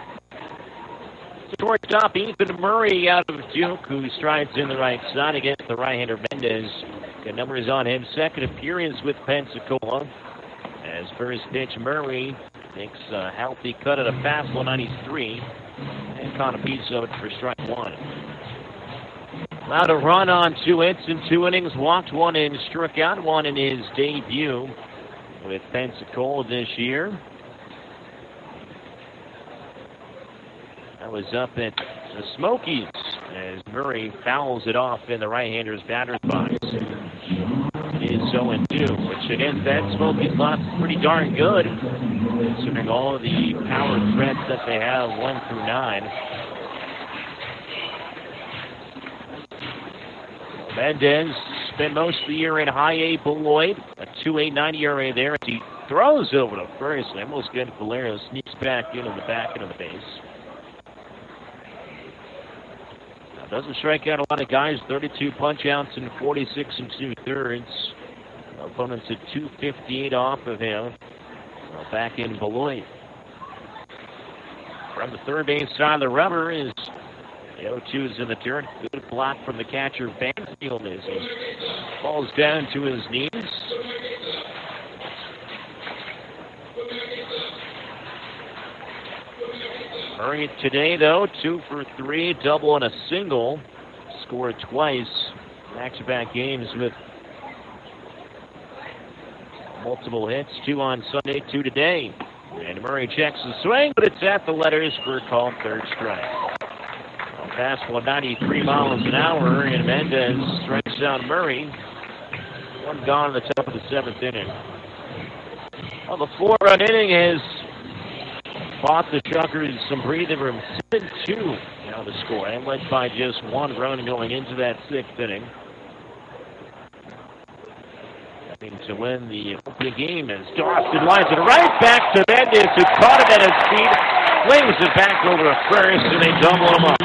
Shortstop Ethan Murray out of Duke, who strides in the right side against the right-hander Mendez. The numbers on him. Second appearance with Pensacola. As first pitch, Murray takes a healthy cut at a fastball, ninety-three, and caught a piece of it for strike one. Allowed a run on two hits in two innings, walked one and struck out one in his debut with Pensacola this year. That was up at the Smokies as Murray fouls it off in the right-hander's batter's box. It is oh and two, which against that Smokies lot pretty darn good, considering all of the power threats that they have, one through nine. Mendez spent most of the year in high A Beloit, a two point eight nine E R A there as he throws over to first. They almost get Valerio, sneaks back into the back end of the base. Now, doesn't strike out a lot of guys, thirty-two punch outs in forty-six and two thirds. Opponents at two fifty-eight off of him. Well, back in Beloit. From the third base side of the rubber is the oh two's in the dirt. Good block from the catcher, Banfield, as he falls down to his knees. Murray today, though, two for three, double and a single. Scored twice. Back-to-back games with multiple hits, two on Sunday, two today. And Murray checks the swing, but it's at the letters for a called third strike. Fastball ninety-three miles an hour, and Mendez strikes out Murray. One gone at the top of the seventh inning. Well, the four-run inning has bought the Shuckers some breathing room. seven two now the score, and led by just one run going into that sixth inning. To win the opening game as Dawson lines it right back to Mendez, who caught him at his feet, flings it back over to first, and they double him up.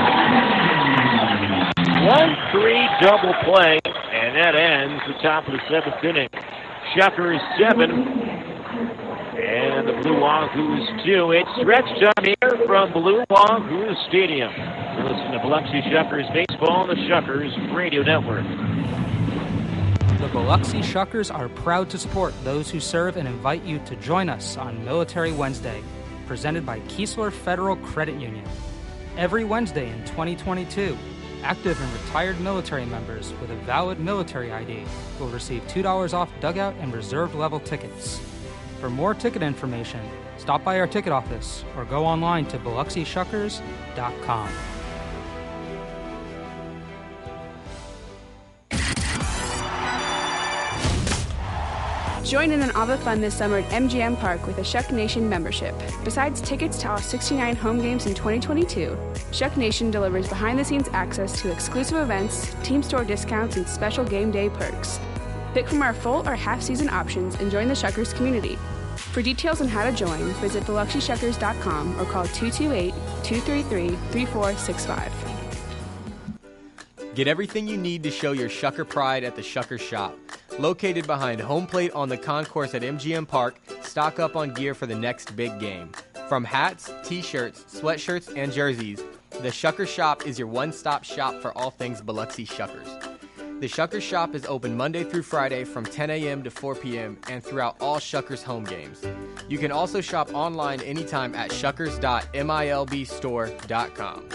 one three double play, and that ends the top of the seventh inning. Shuckers seven, and and the Blue Wahoos two. It's stretch time here from Blue Wahoo Stadium. You listen to Biloxi Shuckers Baseball on the Shuckers Radio Network. The Biloxi Shuckers are proud to support those who serve and invite you to join us on Military Wednesday, presented by Keesler Federal Credit Union. Every Wednesday in twenty twenty-two, active and retired military members with a valid military I D will receive two dollars off dugout and reserve level tickets. For more ticket information, stop by our ticket office or go online to biloxi shuckers dot com. Join in on all the fun this summer at M G M Park with a Shuck Nation membership. Besides tickets to all sixty-nine home games in twenty twenty-two, Shuck Nation delivers behind-the-scenes access to exclusive events, team store discounts, and special game day perks. Pick from our full or half-season options and join the Shuckers community. For details on how to join, visit biloxi shuckers dot com or call two two eight, two three three, three four six five. Get everything you need to show your Shucker pride at the Shucker Shop. Located behind home plate on the concourse at M G M Park, stock up on gear for the next big game. From hats, t-shirts, sweatshirts, and jerseys, the Shucker Shop is your one-stop shop for all things Biloxi Shuckers. The Shucker Shop is open Monday through Friday from ten a.m. to four p.m. and throughout all Shuckers home games. You can also shop online anytime at shuckers dot milb store dot com.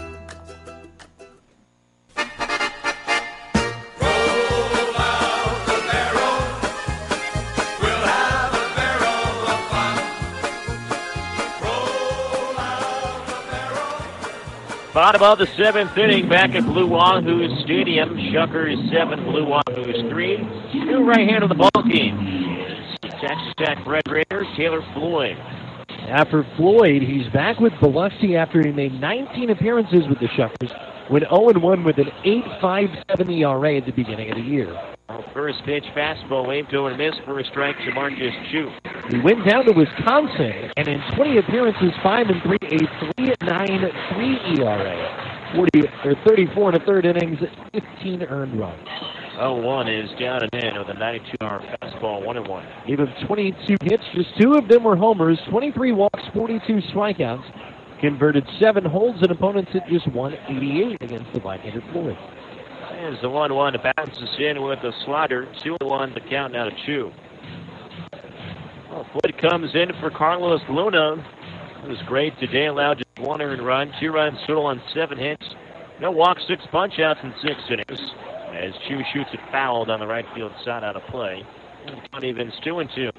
Bottom of the seventh inning back at Blue Wahoo Stadium. Shuckers seven, Blue Wahoos three. New right hand of the ball game. Texas Tech Red Raider, Taylor Floyd. After Floyd, he's back with Biloxi after he made nineteen appearances with the Shuckers, went oh and one with an eight point five seven E R A at the beginning of the year. First pitch fastball waved over and missed for a strike to Marcus Chu. He went down to Wisconsin, and in twenty appearances, five and three, a three point nine three E R A. forty, or thirty-four and a third innings, fifteen earned runs. oh one is down and in with a ninety-two hour fastball, one and one. Gave him twenty-two hits, just two of them were homers, twenty-three walks, forty-two strikeouts. Converted seven holds, and opponents hit just one eighty-eight against the right-handed Floyd. There's the one one bounces in with a slider. two one the count now to Chu. Well, Floyd comes in for Carlos Luna. It was great today. Allowed just one earned run. Two runs total on seven hits. No walks, six punch-outs in six innings. As Chu shoots it fouled on the right field side out of play. Not even two and two.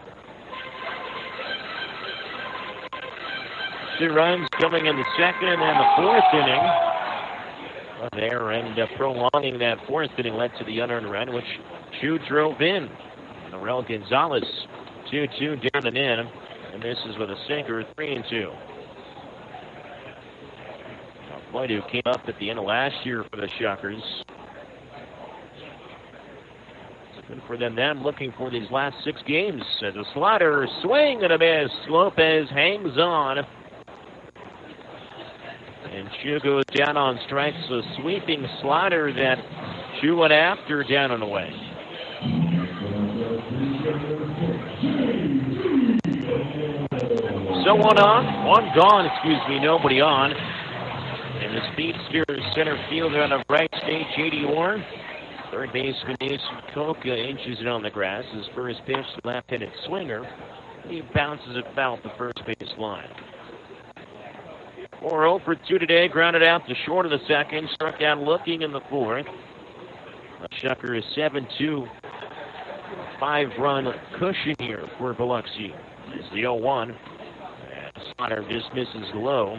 Two runs coming in the second and the fourth inning. There and uh, prolonging that fourth inning led to the unearned run, which Chu drove in. Norel Gonzalez, two two down and in, and this is with a sinker, three and two. Floyd, who came up at the end of last year for the Shuckers. It's good for them. Them looking for these last six games. As a slider, swing and a miss. Lopez hangs on. And Chu goes down on strikes, a sweeping slider that Chu went after down and away. So one on, one gone, excuse me, nobody on. And the speedster center fielder on the right stage, J D Orr. Third baseman Jason Koka inches it on the grass. His first pitch, the left-handed swinger. He bounces it foul at the first base line. four oh for two today, grounded out to short of the second, struck out looking in the fourth. The Shucker is seven two, five-run cushion here for Biloxi. It's the oh one, and Slaughter just misses low.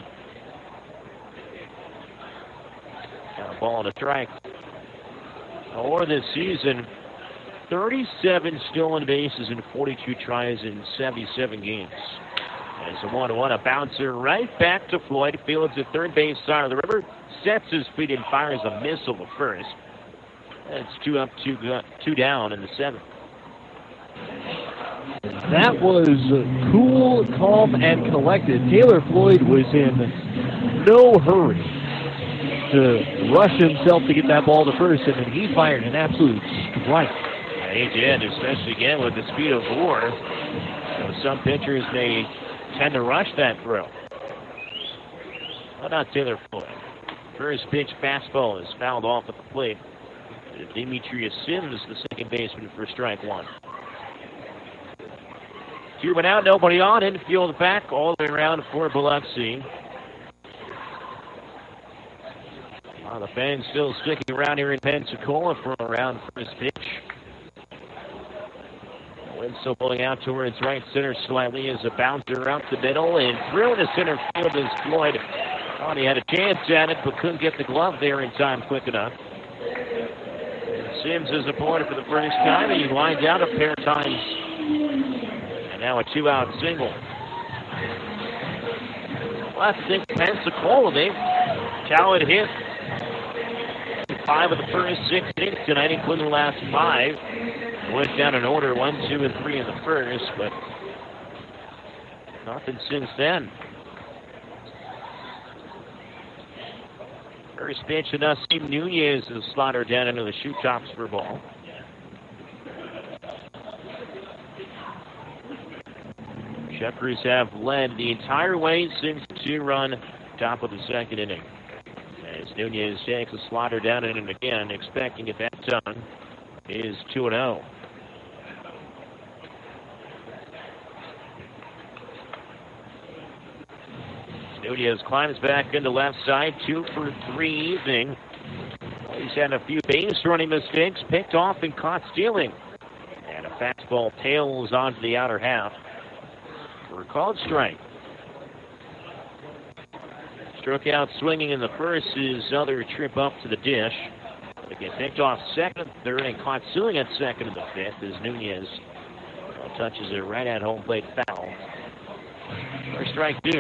Got a ball and a strike. Or this season, thirty-seven stolen bases in forty-two tries in seventy-seven games. As a one one, a bouncer right back to Floyd. Fields at third base side of the river. Sets his feet and fires a missile to first. That's two up, two, two down in the seventh. That was cool, calm, and collected. Taylor Floyd was in no hurry to rush himself to get that ball to first, and then he fired an absolute strike. Yeah, he did, especially again with the speed of Orr. So some pitchers may tend to rush that throw. Well, not Taylor Floyd. First pitch fastball is fouled off at the plate. Demetrius Sims, the second baseman, for strike one. Two men out, nobody on. Infield back all the way around for Biloxi. Well, the fans still sticking around here in Pensacola for around first pitch. Winslow pulling out towards right center slightly as a bouncer up the middle and through into center field as Floyd thought he had a chance at it but couldn't get the glove there in time quick enough. And Sims is appointed for the first time. He lined out a pair of times. And now a two-out single. Well, I think Pensacola, they've tallied hit five of the first six innings tonight, including the last five. Went down in order, one, two, and three in the first, but nothing since then. First pitch, and Nassim Nunez is slaughtered down into the shoe tops for a ball. Shuckers have led the entire way since the two-run top of the second inning. As Nunez takes a slaughter down in it again, expecting it that done is two and oh. Nunez climbs back into left side, two for three evening. He's had a few base running mistakes, picked off and caught stealing. And a fastball tails onto the outer half for a called strike. Struck out swinging in the first, his other trip up to the dish. Again, picked off second, third, and caught stealing at second and the fifth as Nunez touches it right at home plate foul. First strike two.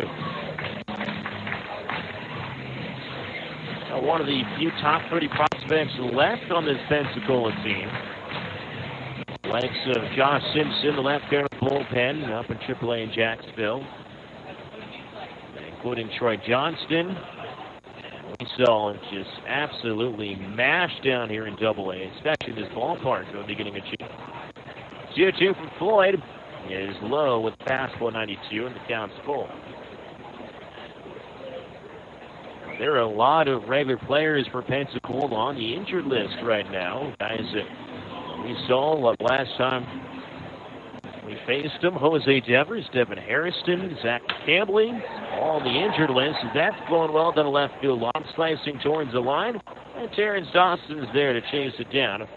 One of the few top thirty prospects left on this Pensacola team. Likes of Josh Simpson, the left guard bullpen up in triple A in Jacksonville, including Troy Johnston. We saw him just absolutely mashed down here in double A, especially in this ballpark at the beginning of June. two two from Floyd is low with fastball ninety-two, and the count's full. There are a lot of regular players for Pensacola on the injured list right now. Guys that we saw last time we faced them. Jose Devers, Devin Harrison, Zach Campbell, all on the injured list. That's going well down the left field line, slicing towards the line. And Terrence Dawson's there to chase it down.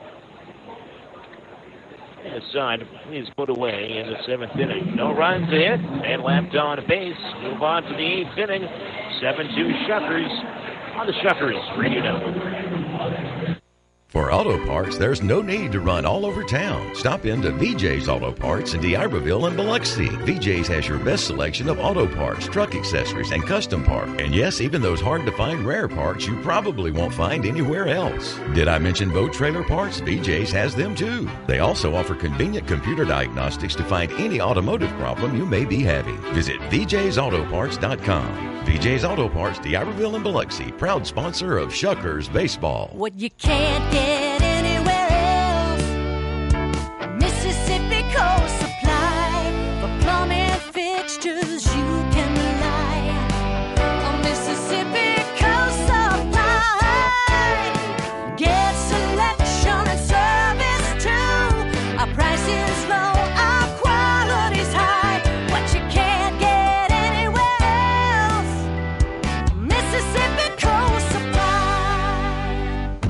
Inside, he's put away in the seventh inning. No runs in, and left on base. Move on to the eighth inning. seven two Shuckers on the Shuckers Radio Network. For auto parts, there's no need to run all over town. Stop into V J's Auto Parts in D'Iberville and Biloxi. V J's has your best selection of auto parts, truck accessories, and custom parts. And yes, even those hard-to-find rare parts you probably won't find anywhere else. Did I mention boat trailer parts? V J's has them too. They also offer convenient computer diagnostics to find any automotive problem you may be having. Visit V J's Auto Parts dot com. V J's Auto Parts, D'Iberville and Biloxi, proud sponsor of Shuckers Baseball. What you can't get anywhere else. Mississippi Coast Supply. For plumbing fixtures you can rely on Mississippi Coast Supply. Get selection and service too. Our price is low, our quality's high. What you can't get anywhere else. Mississippi Coast Supply.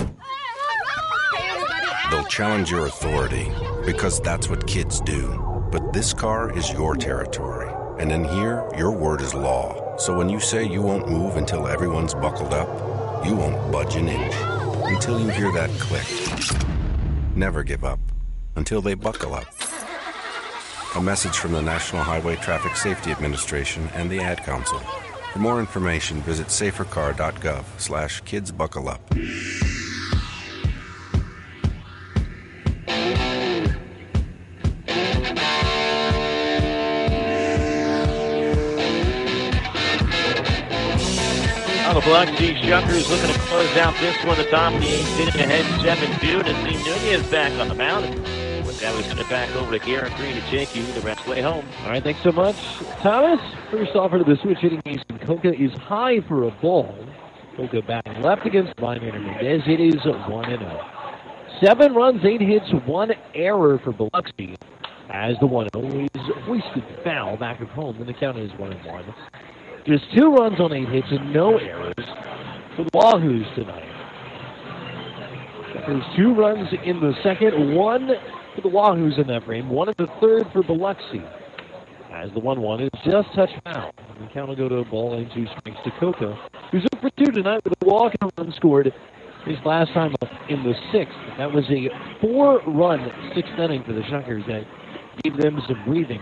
They'll challenge your authority because that's what kids do. But this car is your territory. And in here, your word is law. So when you say you won't move until everyone's buckled up, you won't budge an inch until you hear that click. Never give up until they buckle up. A message from the National Highway Traffic Safety Administration and the Ad Council. For more information, visit safercar.gov slash kids buckle up. The Biloxi Shuckers looking to close out this one at the top of the eighth inning ahead seven two. Nassim Nunez back on the mound with That was sent it back over to Garrett Green to take you the rest way home. All right, thanks so much, Thomas. First offer to the switch hitting Easton Coca is high for a ball. Coca batting left against Lyman Hernandez. It is one and oh. Seven runs, eight hits, one error for Biloxi. As the one oh is hoisted foul back at home, and the count is one and one. Just two runs on eight hits and no errors for the Wahoos tonight. There's two runs in the second, one for the Wahoos in that frame, one in the third for Biloxi. As the one one is just touched foul. And the count will go to a ball and two strikes to Coca, who's up for two tonight with a walk and a run scored his last time up in the sixth. That was a four-run sixth inning for the Shuckers that gave them some breathing.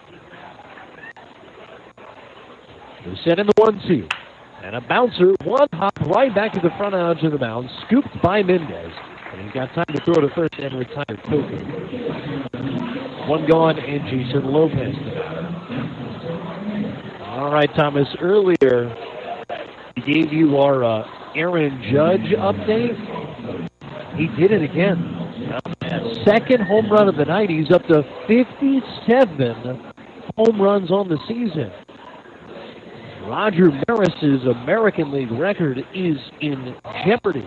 They set in the one two. And a bouncer, one hop right back to the front edge of the mound, scooped by Mendez. And he's got time to throw to first and retire Coca. One gone, and Jason Lopez. All right, Thomas, earlier he gave you our uh, Aaron Judge update. He did it again. Second home run of the night. He's up to fifty-seven home runs on the season. Roger Maris's American League record is in jeopardy.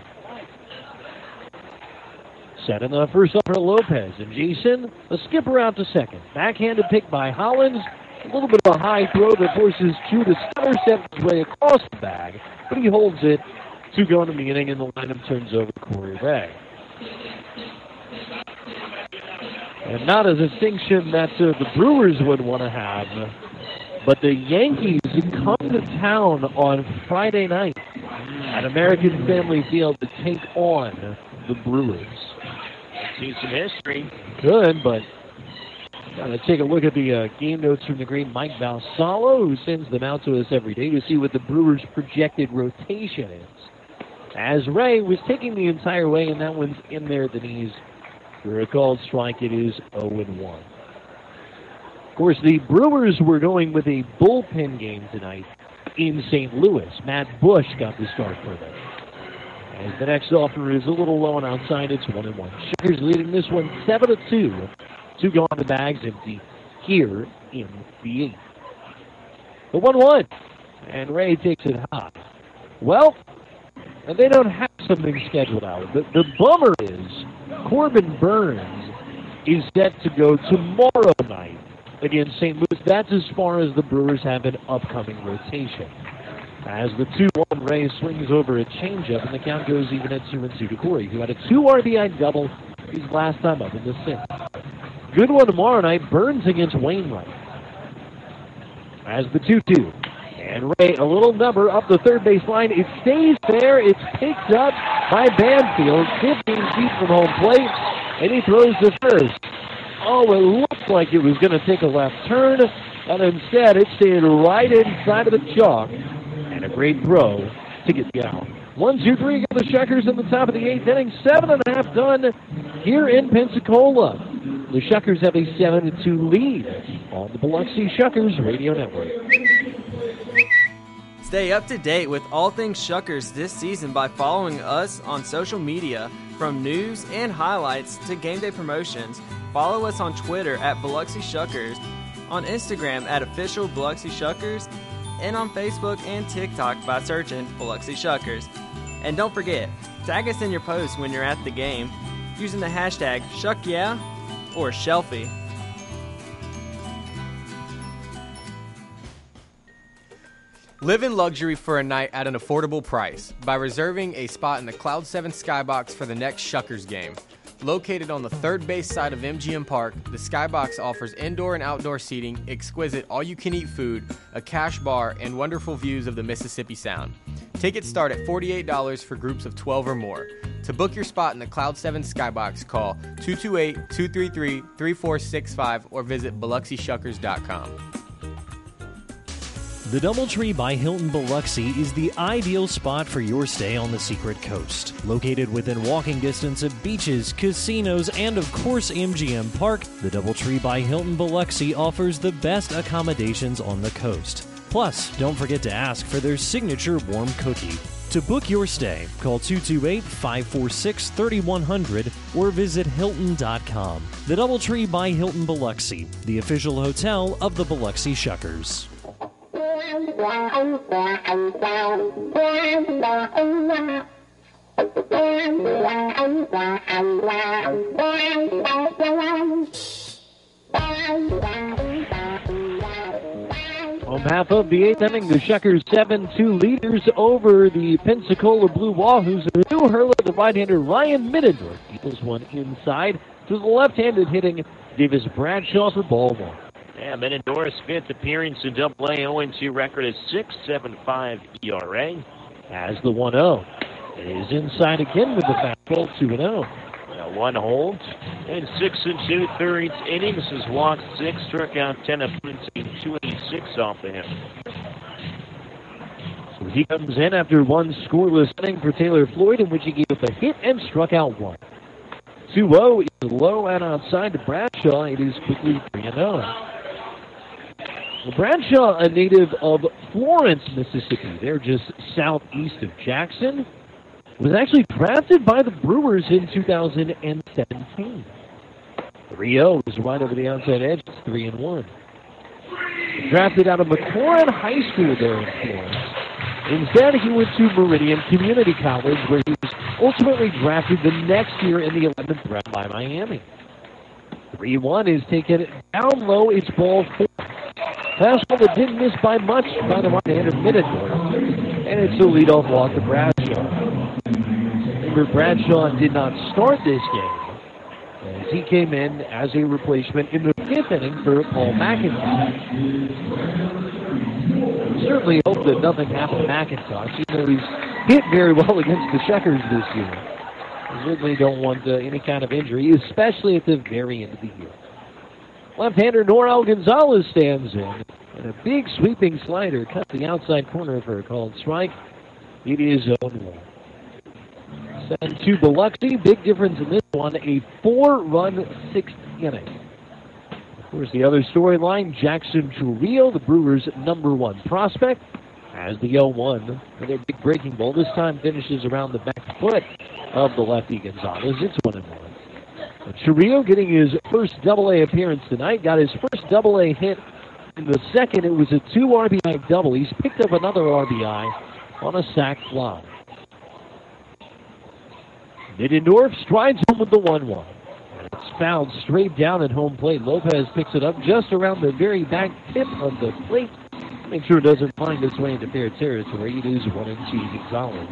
Set in the first over Lopez. And Jason, a skipper out to second. Backhanded pick by Hollins. A little bit of a high throw that forces Chu to stutter step his way across the bag. But he holds it. Two go into the inning, and the lineup turns over to Corey Ray. And not a distinction that uh, the Brewers would want to have. But the Yankees come to town on Friday night at American Family Field to take on the Brewers. See some history. Good, but gotta take a look at the uh, game notes from the great Mike Valsalo, who sends them out to us every day to see what the Brewers' projected rotation is. As Ray was taking the entire way, and that one's in there at the knees. For a called strike, it is oh and one. Of course, the Brewers were going with a bullpen game tonight in Saint Louis. Matt Bush got the start for them. As the next offer is a little low and outside, it's one and one. Shuckers leading this one seven to two. Two gone, the bags empty here in the eighth. The one one, and Ray takes it high. Well, and they don't have something scheduled out. The, the bummer is Corbin Burns is set to go tomorrow night against Saint Louis. That's as far as the Brewers have an upcoming rotation. As the two one Ray swings over a changeup, and the count goes even at two and two to Corey, who had a two R B I double his last time up in the sixth. Good one tomorrow night, Burns against Wainwright. As the two two. And Ray, a little number up the third base line. It stays there. It's picked up by Banfield, fifteen feet from home plate, and he throws to first. Oh, it looked like it was going to take a left turn, and instead it stayed right inside of the chalk. And a great throw to get down. One, two, three, go the Shuckers in the top of the eighth inning. Seven and a half done here in Pensacola. The Shuckers have a seven to two lead on the Biloxi Shuckers Radio Network. Stay up to date with all things Shuckers this season by following us on social media. From news and highlights to game day promotions, follow us on Twitter at Biloxi Shuckers, on Instagram at Official Biloxi Shuckers, and on Facebook and TikTok by searching Biloxi Shuckers. And don't forget, tag us in your posts when you're at the game using the hashtag ShuckYeah or Shelfie. Live in luxury for a night at an affordable price by reserving a spot in the Cloud seven Skybox for the next Shuckers game. Located on the third base side of M G M Park, the Skybox offers indoor and outdoor seating, exquisite all-you-can-eat food, a cash bar, and wonderful views of the Mississippi Sound. Tickets start at forty-eight dollars for groups of twelve or more. To book your spot in the Cloud seven Skybox, call two two eight, two three three, three four six five or visit Biloxi Shuckers dot com. The Doubletree by Hilton Biloxi is the ideal spot for your stay on the Secret Coast. Located within walking distance of beaches, casinos, and of course M G M Park, the Doubletree by Hilton Biloxi offers the best accommodations on the coast. Plus, don't forget to ask for their signature warm cookie. To book your stay, call two two eight, five four six, three one zero zero or visit Hilton dot com. The Doubletree by Hilton Biloxi, the official hotel of the Biloxi Shuckers. Home half of the eighth inning, the Shuckers seven two leaders over the Pensacola Blue Wahoos. A new hurler, the right-hander Ryan Middendorf, equals one inside to the left-handed hitting Davis Bradshaw for ball one. Yeah, Middendorf's fifth appearance in Double A, oh and two record is six point seven five E R A. As the one oh. It is inside again with the fastball, two and oh. Now one hold, and six and two thirds innings has walked six, struck out ten opponents, two eighty-six off the him. So he comes in after one scoreless inning for Taylor Floyd, in which he gave up a hit and struck out one. two oh is low and outside to Bradshaw. It is quickly three and oh. Well, Bradshaw, a native of Florence, Mississippi. They're just southeast of Jackson. Was actually drafted by the Brewers in two thousand seventeen. three oh is right over the outside edge. It's three and one. Drafted out of McLaurin High School there in Florence. Instead, he went to Meridian Community College, where he was ultimately drafted the next year in the eleventh round by Miami. three one is taken down low. It's ball four. Fastball that didn't miss by much by the right-hander Middendorf. And it's a leadoff walk to Bradshaw. Remember, Bradshaw did not start this game, as he came in as a replacement in the fifth inning for Paul McIntosh. Certainly hope that nothing happened to McIntosh, even though he's hit very well against the Shuckers this year. I certainly don't want uh, any kind of injury, especially at the very end of the year. Left-hander Norel Gonzalez stands in, and a big sweeping slider cuts the outside corner for a called strike. It is oh one. seven two Biloxi. Big difference in this one, a four-run sixth inning. Of course, the other storyline, Jackson Trujillo, the Brewers' number one prospect, has the oh one for their big breaking ball. This time finishes around the back foot of the lefty Gonzalez. It's one and one. Trujillo getting his first double-A appearance tonight. Got his first double-A hit in the second. It was a two R B I double. He's picked up another R B I on a sac fly. Middendorf strides home with the one one. It's fouled straight down at home plate. Lopez picks it up just around the very back tip of the plate. Make sure it doesn't find its way into fair territory. It is one and two Gonzalez.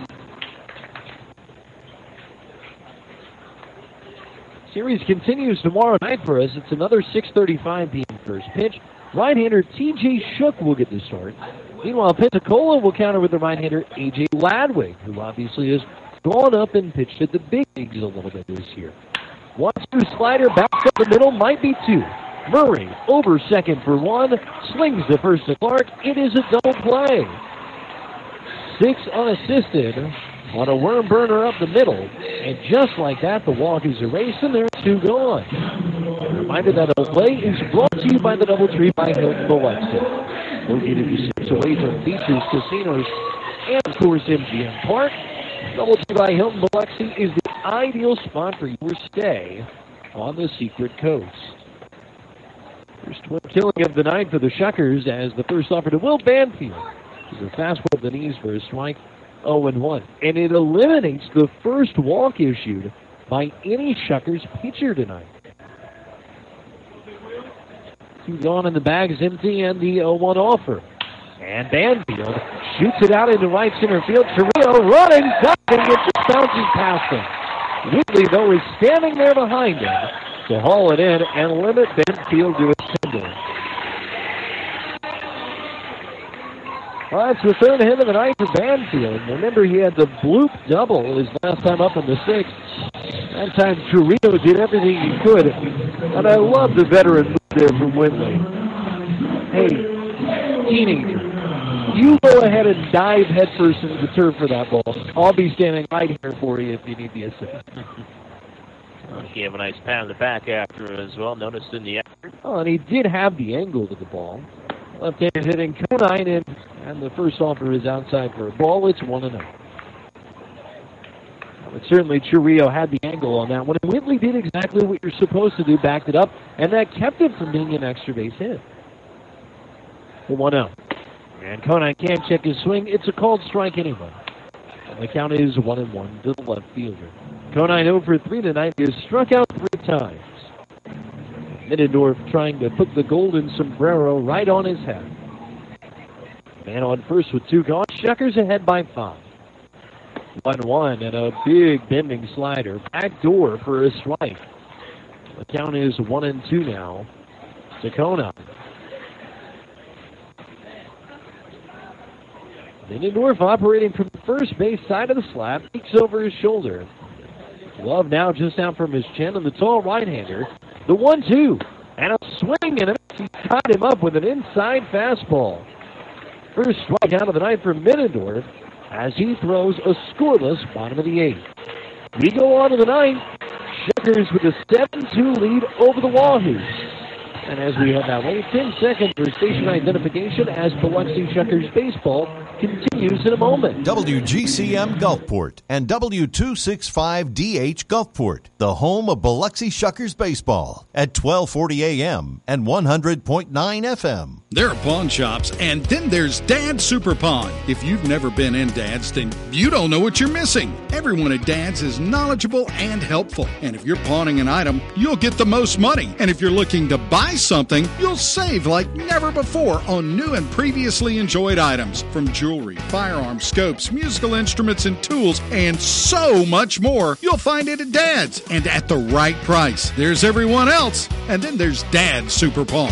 Series continues tomorrow night for us. It's another six thirty-five p.m. first pitch. Right-hander T J Shook will get the start. Meanwhile, Pensacola will counter with the right-hander A J Ladwig, who obviously has gone up and pitched at the big leagues a little bit this year. one two slider, back up the middle, might be two. Murray over second for one, slings the first to Clark. It is a double play. Six unassisted on a worm burner up the middle. And just like that, the walk is erased, and there's two gone. A reminder that a play is brought to you by the Doubletree by Hilton Biloxi. Located just six away from beaches, casinos, and of course M G M Park. Doubletree by Hilton Biloxi is the ideal spot for your stay on the Secret Coast. First one killing of the night for the Shuckers as the first offer to Will Banfield. Is a fastball to the knees for a strike. oh and one. And it eliminates the first walk issued by any Shuckers pitcher tonight. Two gone in the bag is empty, and the oh one offer. And Banfield shoots it out into right center field. Trujillo running, ducking, it just bounces past him. Whitley, though, is standing there behind him to haul it in and limit Banfield to a single. Well, that's the third hit of the night for Banfield. Remember, he had the bloop double his last time up in the sixth. That time, Trujillo did everything he could. And I love the veteran move there from Whitley. Hey, teenager, you go ahead and dive headfirst into the turf for that ball. I'll be standing right here for you if you need the assist. He gave a nice pat on the back after as well, noticed in the effort. Oh, and he did have the angle to the ball. Left-handed hitting Conine, and And the first offer is outside for a ball. It's one and oh. But certainly Churrillo had the angle on that one. And Whitley did exactly what you're supposed to do, backed it up, and that kept it from being an extra base hit. The one oh. And Conine can't check his swing. It's a called strike anyway. And the count is one and one to the left fielder. Conine oh for three tonight. He has struck out three times. Middendorf trying to put the golden sombrero right on his head. Man on first with two gone. Shuckers ahead by five. one one and a big bending slider. Back door for a strike. The count is one and two now to Conine. Middendorf operating from the first base side of the slab. Peeks over his shoulder. Glove now just out from his chin, and the tall right-hander. The one two. And a swing and a miss. He tied him up with an inside fastball. First strike out of the night for Middendorf as he throws a scoreless bottom of the eighth. We go on to the ninth. Shuckers with a seven two lead over the Wahoos. And as we head that way, ten seconds for station identification as Biloxi Shuckers baseball continues in a moment. W G C M Gulfport and W two sixty-five D H Gulfport, the home of Biloxi Shuckers baseball at twelve forty A M and one hundred point nine F M. There are pawn shops, and then there's Dad's Super Pawn. If you've never been in Dad's, then you don't know what you're missing. Everyone at Dad's is knowledgeable and helpful. And if you're pawning an item, you'll get the most money. And if you're looking to buy something, you'll save like never before on new and previously enjoyed items. From jewelry, firearms, scopes, musical instruments, and tools, and so much more. You'll find it at Dad's, and at the right price. There's everyone else, and then there's Dad's Super Pawn.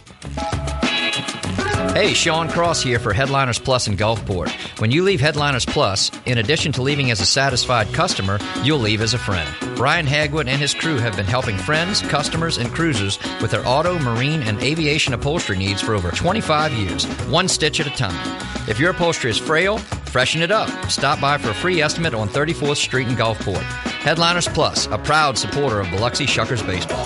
Hey, Sean Cross here for Headliners Plus in Gulfport. When you leave Headliners Plus, in addition to leaving as a satisfied customer, you'll leave as a friend. Brian Hagwood and his crew have been helping friends, customers, and cruisers with their auto, marine, and aviation upholstery needs for over twenty-five years, one stitch at a time. If your upholstery is frail, freshen it up. Stop by for a free estimate on thirty-fourth Street in Gulfport. Headliners Plus, a proud supporter of Biloxi Shuckers baseball.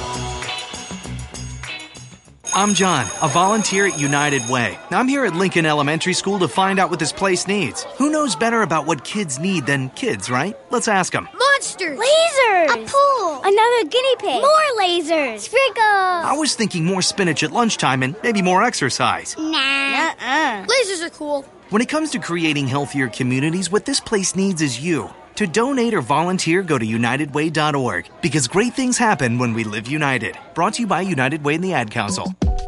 I'm John, a volunteer at United Way. I'm here at Lincoln Elementary School to find out what this place needs. Who knows better about what kids need than kids, right? Let's ask them. Monsters! Lasers! A pool! Another guinea pig! More lasers! Sprinkles! I was thinking more spinach at lunchtime and maybe more exercise. Nah. Uh-uh. Lasers are cool. When it comes to creating healthier communities, what this place needs is you. To donate or volunteer, go to united way dot org, because great things happen when we live united. Brought to you by United Way and the Ad Council.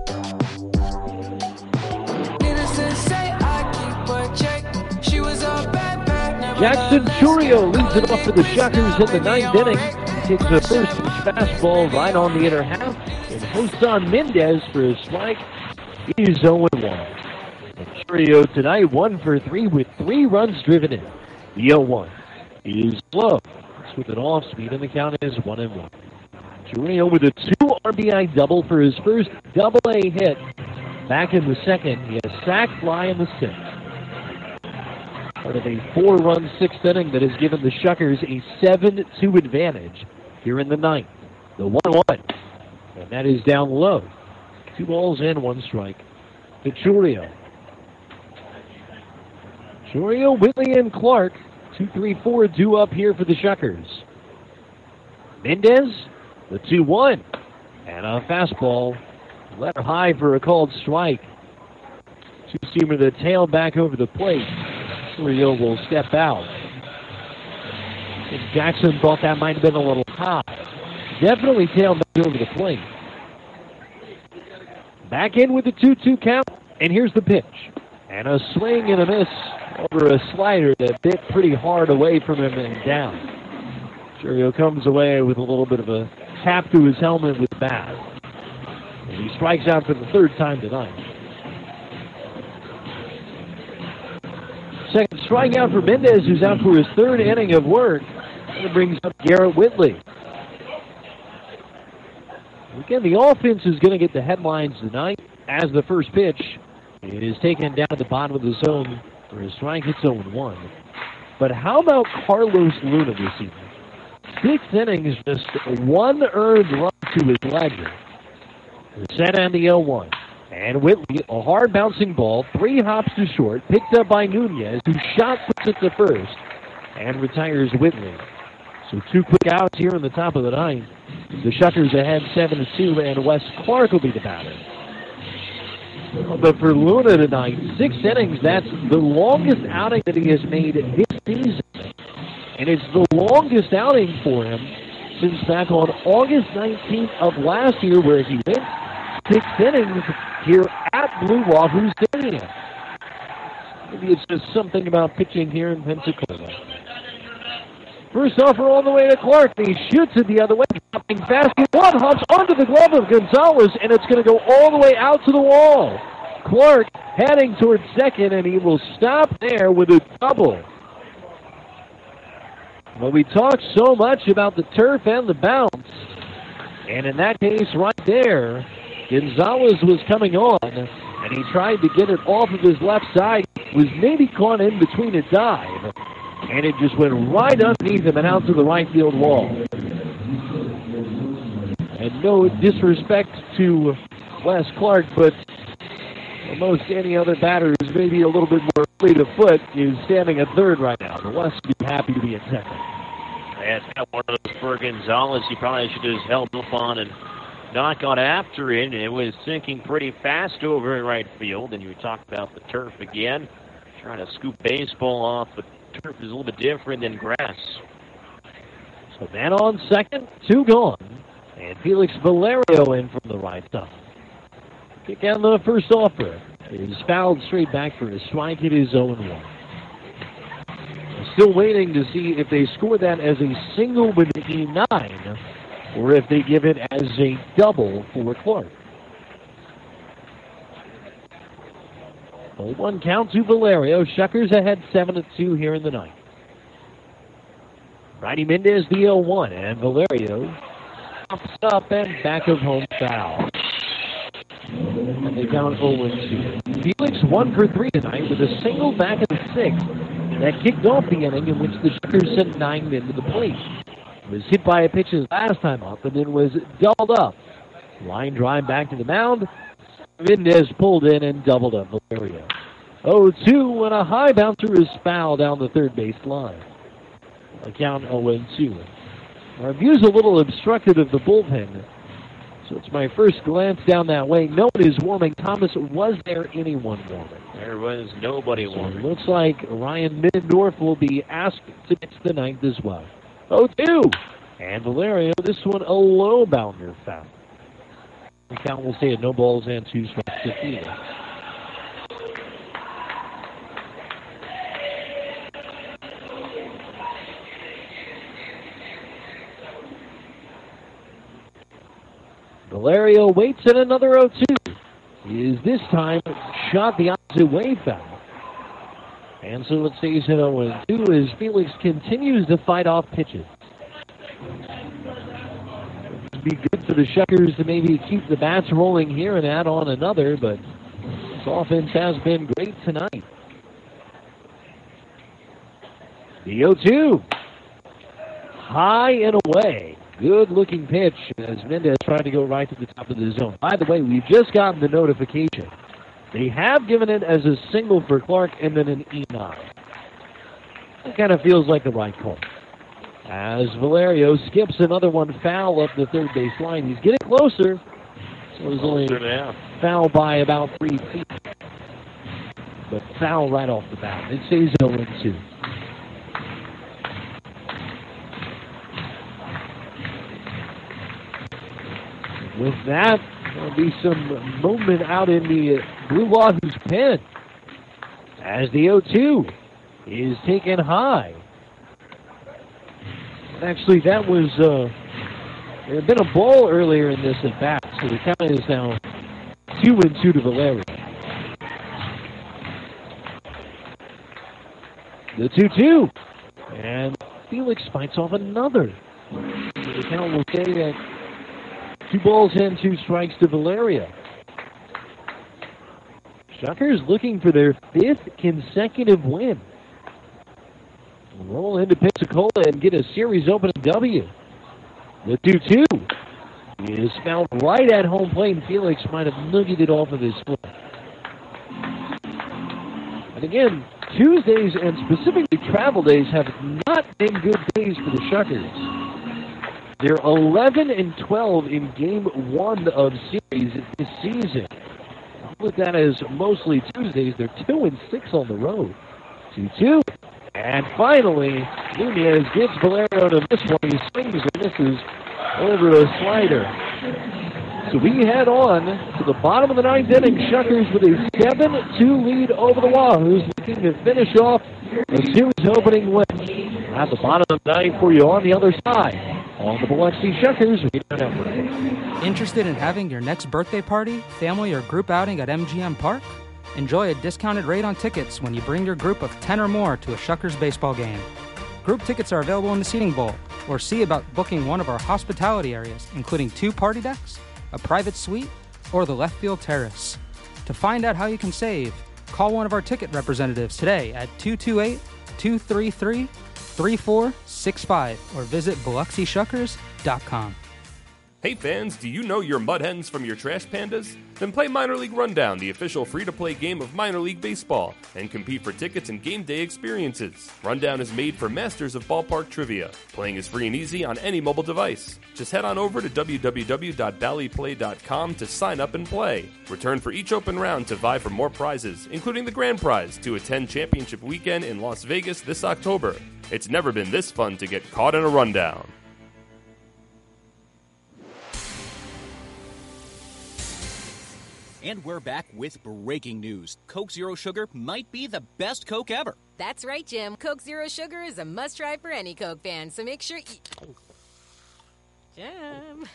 Jackson Churrillo leads it off for the Shuckers in the ninth inning. Takes a first pitch fastball right on the inner half. And Hosan Mendez for a strike. He's oh and one. And Churrillo tonight one for three with three runs driven in. The oh one is low. It's with an off speed, and the count is one and one. Churrillo with a two R B I double for his first double A hit. Back in the second, he has sack fly in the sixth. Part of a four-run sixth inning that has given the Shuckers a seven two advantage here in the ninth. The one one, and that is down low. Two balls and one strike to Churrillo. Churrillo, Whitley, and Clark. Two, three, four due up here for the Shuckers. Mendez, the two one, and a fastball let high for a called strike. Two-seamer the tail back over the plate. Churrillo will step out. I think Jackson thought that might have been a little high. Definitely tailed back over the plate. Back in with the two two count, and here's the pitch. And a swing and a miss over a slider that bit pretty hard away from him and down. Churrillo comes away with a little bit of a tap to his helmet with the bat. And he strikes out for the third time tonight. Second strikeout for Mendez, who's out for his third inning of work. And it brings up Garrett Whitley. Again, the offense is going to get the headlines tonight as the first pitch it is taken down at the bottom of the zone for a strike. It's oh one. But how about Carlos Luna this evening? Six innings, just one earned run to his ledger. The set and the oh one. And Whitley, a hard bouncing ball, three hops to short, picked up by Nunez, whose shot puts it to first, and retires Whitley. So two quick outs here in the top of the ninth. The Shuckers ahead seven to two, and Wes Clark will be the batter. But for Luna tonight, six innings, that's the longest outing that he has made this season. And it's the longest outing for him since back on August nineteenth of last year, where he went six innings here at Blue Wahoo Stadium. Maybe it's just something about pitching here in Pensacola. First offer all the way to Clark. He shoots it the other way. Dropping basket. One hops onto the glove of Gonzalez, and it's going to go all the way out to the wall. Clark heading towards second, and he will stop there with a double. Well, we talked so much about the turf and the bounce, and in that case right there, Gonzalez was coming on, and he tried to get it off of his left side. Was maybe caught in between a dive, and it just went right underneath him and out to the right field wall. And no disrespect to Wes Clark, but most any other batter who's maybe a little bit more fleet of foot is standing at third right now. But Wes would be happy to be at second. That's got one of those for Gonzalez. He probably should have held off on and not got after it. It was sinking pretty fast over in right field. And you talked about the turf again. Trying to scoop baseball off, but turf is a little bit different than grass. So man on second, two gone. And Felix Valerio in from the right side. Kick on the first offer. It is fouled straight back for a strike. It is oh and one. Still waiting to see if they score that as a single with an E nine or if they give it as a double for Clark. A one count to Valerio. Shuckers ahead seven to two here in the ninth. Righty Mendez the oh one, and Valerio pops up and back of home foul. And they count oh and two. Felix one for three tonight with a single back in the sixth that kicked off the inning in which the Shuckers sent nine men to the plate. It was hit by a pitch his last time up and then was doubled up. Line drive back to the mound. Mendez pulled in and doubled up Valerio. oh two when a high bouncer is fouled down the third base line. A count oh and two. Our view's a little obstructed of the bullpen, so it's my first glance down that way. No one is warming. Thomas, was there anyone warming? There was nobody So warming. it looks like Ryan Middendorf will be asked to pitch the ninth as well. oh two. And Valerio, this one a low bounder foul. The count will stay at no balls and two strikes to Felix. Valerio waits at another oh two. He is this time shot the opposite way foul. And so it stays at oh and two as Felix continues to fight off pitches. It'd be good for the Shuckers to maybe keep the bats rolling here and add on another, but this offense has been great tonight. The oh two. High and away. Good looking pitch as Mendez tried to go right to the top of the zone. By the way, we've just gotten the notification. They have given it as a single for Clark and then an E nine. It kind of feels like the right call. As Valerio skips another one foul up the third base line. He's getting closer. So it was only foul by about three feet. But foul right off the bat. It stays oh and two. With that, there'll be some movement out in the Blue Wahoo's pen as the oh two is taken high. Actually, that was, uh, there had been a ball earlier in this at bat, so the count is now two and two to Valerio. The two two, and Felix fights off another. The count will stay at two balls and two strikes to Valerio. Shuckers looking for their fifth consecutive win. Roll into Pensacola and get a series opening W. The two two is found right at home plate, and Felix might have nuggeted it off of his foot. And again, Tuesdays and specifically travel days have not been good days for the Shuckers. They're eleven and twelve in game one of series this season. With that as mostly Tuesdays, they're two and six on the road. two two. And finally, Nunez gives Valerio to this one. He swings and misses over a slider. So we head on to the bottom of the ninth inning. Shuckers with a seven two lead over the Wahoos, looking to finish off a series opening win. At the bottom of the ninth for you on the other side. On the Biloxi Shuckers Radio Network. Interested in having your next birthday party, family, or group outing at M G M Park? Enjoy a discounted rate on tickets when you bring your group of ten or more to a Shuckers baseball game. Group tickets are available in the seating bowl, or see about booking one of our hospitality areas, including two party decks, a private suite, or the left field terrace. To find out how you can save, call one of our ticket representatives today at two two eight, two three three, three four six five or visit Biloxi Shuckers dot com. Hey fans, do you know your Mud Hens from your Trash Pandas? Then play Minor League Rundown, the official free-to-play game of Minor League Baseball, and compete for tickets and game day experiences. Rundown is made for masters of ballpark trivia. Playing is free and easy on any mobile device. Just head on over to w w w dot bally play dot com to sign up and play. Return for each open round to vie for more prizes, including the grand prize to attend Championship Weekend in Las Vegas this October. It's never been this fun to get caught in a rundown. And we're back with breaking news. Coke Zero Sugar might be the best Coke ever. That's right, Jim. Coke Zero Sugar is a must-try for any Coke fan, so make sure you... Jim.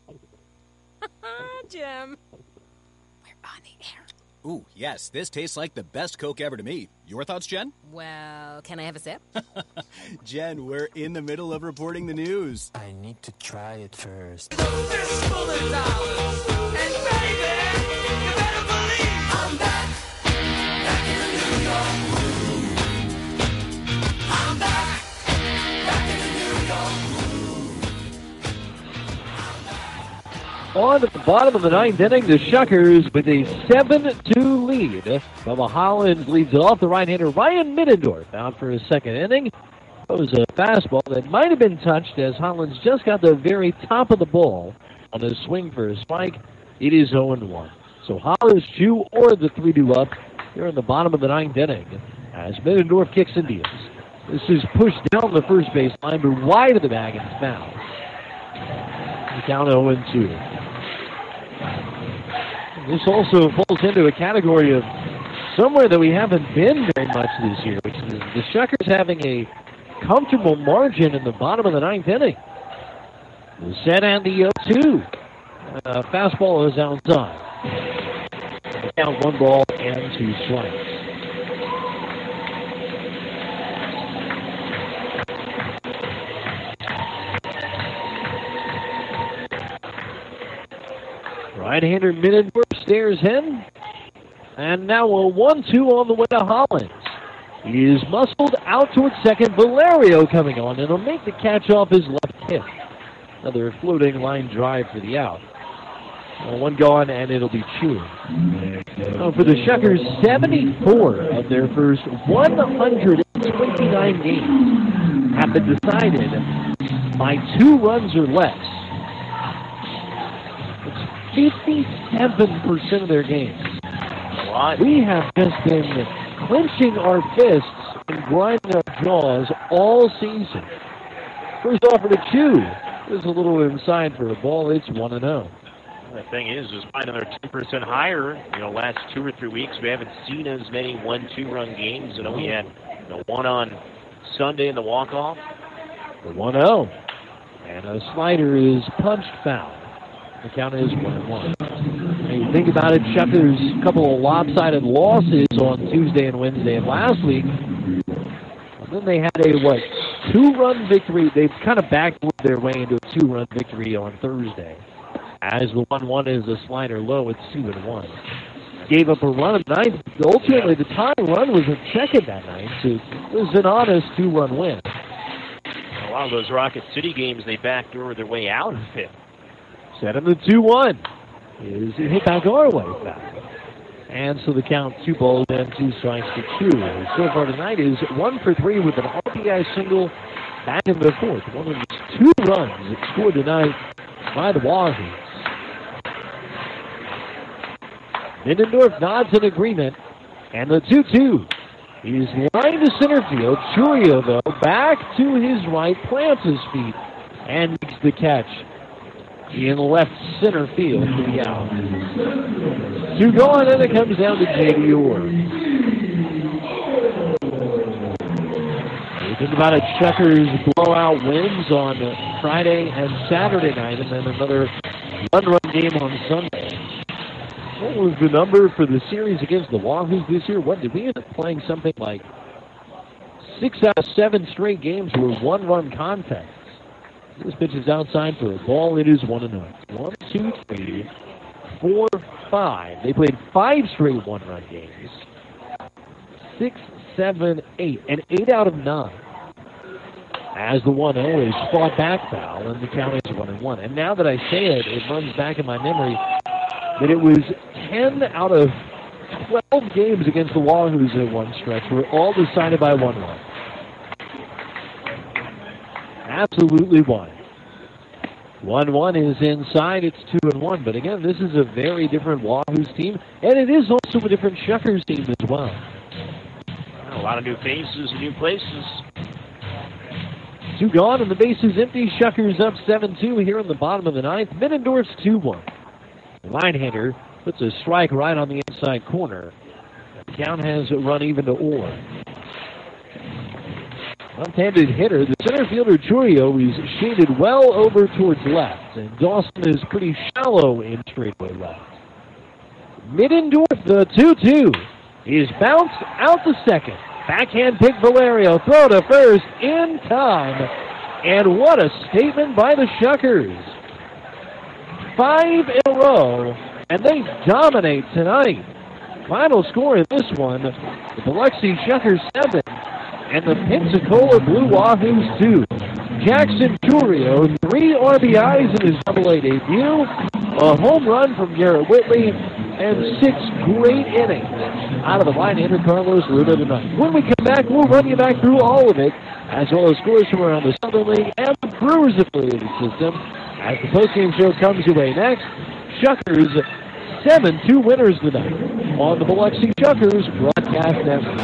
Jim. We're on the air. Ooh, yes, this tastes like the best Coke ever to me. Your thoughts, Jen? Well, can I have a sip? Jen, we're in the middle of reporting the news. I need to try it first. Fistful of dollars, and baby, you better believe I'm back, back in the New York groove. I'm back, back in the New York groove. On at the bottom of the ninth inning, the Shuckers with a seven two lead. Bubba Hollins leads it off. The right-hander Ryan Middendorf out for his second inning. It was a fastball that might have been touched as Hollins just got the very top of the ball on his swing for a strike. It is oh and one. So Hollins two or the three two up here in the bottom of the ninth inning as Middendorf kicks and deals. This is pushed down the first base line, but wide of the bag and it's foul. Down oh and two. This also falls into a category of somewhere that we haven't been very much this year, which is the Shuckers having a comfortable margin in the bottom of the ninth inning. The set and the oh two. Uh, fastball is outside. Count one ball and two strikes. Right-hander Middendorf stares in. And now a one two on the way to Hollins. He is muscled out towards second. Valerio coming on, and he'll make the catch off his left hip. Another floating line drive for the out. Well, one gone, and it'll be Chew. Oh, for the Shuckers, seventy-four of their first one hundred twenty-nine games have been decided by two runs or less. It's fifty-seven percent of their games. We have just been clenching our fists and grinding our jaws all season. First offer to Chew is a little inside for a ball. It's one and oh. The thing is, is probably another two percent higher. You know, last two or three weeks, we haven't seen as many one two run games. You know, we had the one on Sunday in the walk-off. The one oh. And a slider is punched foul. The count is one and one. And you think about it, Shuckers, a couple of lopsided losses on Tuesday and Wednesday of last week. And then they had a, what, two-run victory. They've kind of backed their way into a two-run victory on Thursday. As the one one is a slider low, it's two and one. Gave up a run of ninth. Ultimately, the tying run was in second that night, so it was an honest two-run win. A lot of those Rocket City games, they backdoor their way out of fifth. Set on the two one. Is hit back our way back. And so the count, two balls and two strikes to two. So far tonight is one for three with an R B I single back in the fourth. One of his two runs scored tonight by the Wahoos. Middendorf nods in agreement. And the two two. He's lined to center field. Churio, though, back to his right, plants his feet, and makes the catch in left center field for the out. Two gone, and it comes down to J D. Orr. We think about it, Shuckers blowout wins on Friday and Saturday night, and then another one-run game on Sunday. What was the number for the series against the Wahoos this year? What did we end up playing? Something like six out of seven straight games were one-run contests. This pitch is outside for a ball. It is one and zero. One, two, three, four, five. They played five straight one-run games. Six, seven, eight, and eight out of nine. As the one oh is fought back foul, and the count is one and one. And now that I say it, it runs back in my memory that it was ten out of twelve games against the Wahoos in one stretch were all decided by one run. Absolutely won. one one is inside. It's two and one. But again, this is a very different Wahoos team, and it is also a different Shuckers team as well. A lot of new faces, new places. Two gone, and the base is empty. Shuckers up seven two here in the bottom of the ninth. Middendorf's two one. The line-hander puts a strike right on the inside corner. The count has run even to Orr. Left-handed hitter, the center fielder Churio is shaded well over towards left, and Dawson is pretty shallow in straightaway left. Middendorf, the two two, is bounced out to second. Backhand pick Valerio, throw to first in time, and what a statement by the Shuckers. Five in a row, and they dominate tonight. Final score in this one, the Biloxi Shuckers seven, and the Pensacola Blue Wahoos two. Jackson Churio, three R B Is in his double A debut, a home run from Garrett Whitley, and six great innings out of the line-hander Carlos Luna tonight. When we come back, we'll run you back through all of it, as well as scores from around the Southern League and the Brewers affiliated system, as the postgame show comes your way next. Shuckers seven two winners tonight on the Biloxi Shuckers Broadcast Network.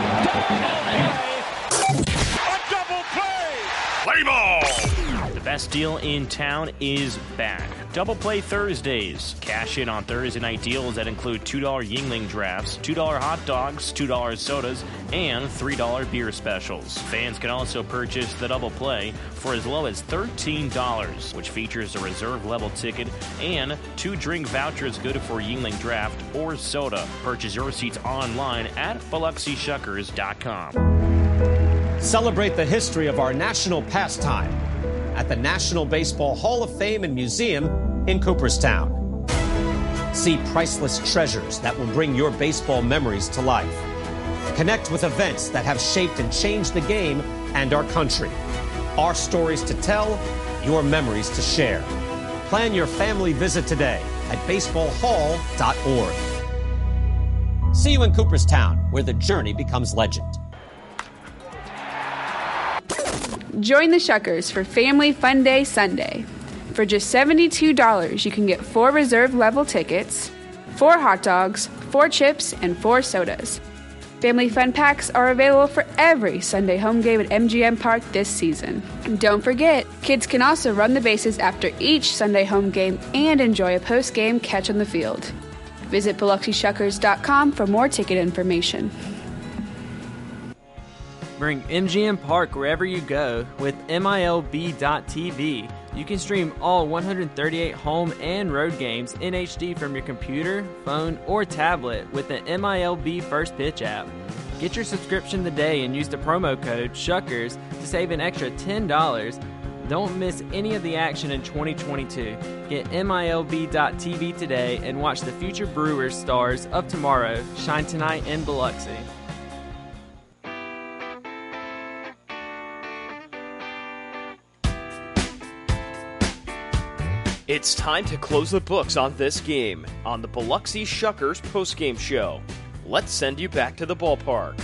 Play ball! The best deal in town is back. Double Play Thursdays. Cash in on Thursday night deals that include two dollar Yingling drafts, two dollar hot dogs, two dollar sodas, and three dollar beer specials. Fans can also purchase the Double Play for as low as thirteen dollars, which features a reserve level ticket and two drink vouchers good for Yingling draft or soda. Purchase your seats online at Biloxi Shuckers dot com. Celebrate the history of our national pastime at the National Baseball Hall of Fame and Museum in Cooperstown. See priceless treasures that will bring your baseball memories to life. Connect with events that have shaped and changed the game and our country. Our stories to tell, your memories to share. Plan your family visit today at baseball hall dot org. See you in Cooperstown, where the journey becomes legend. Join the Shuckers for Family Fun Day Sunday. For just seventy-two dollars, you can get four reserve level tickets, four hot dogs, four chips, and four sodas. Family Fun Packs are available for every Sunday home game at M G M Park this season. And don't forget, kids can also run the bases after each Sunday home game and enjoy a post-game catch on the field. Visit Biloxi Shuckers dot com for more ticket information. Bring M G M Park wherever you go with M I L B dot T V. You can stream all one hundred thirty-eight home and road games in H D from your computer, phone, or tablet with the M I L B First Pitch app. Get your subscription today and use the promo code SHUCKERS to save an extra ten dollars. Don't miss any of the action in twenty twenty-two. Get M I L B dot T V today and watch the future Brewers stars of tomorrow shine tonight in Biloxi. It's time to close the books on this game on the Biloxi Shuckers postgame show. Let's send you back to the ballpark.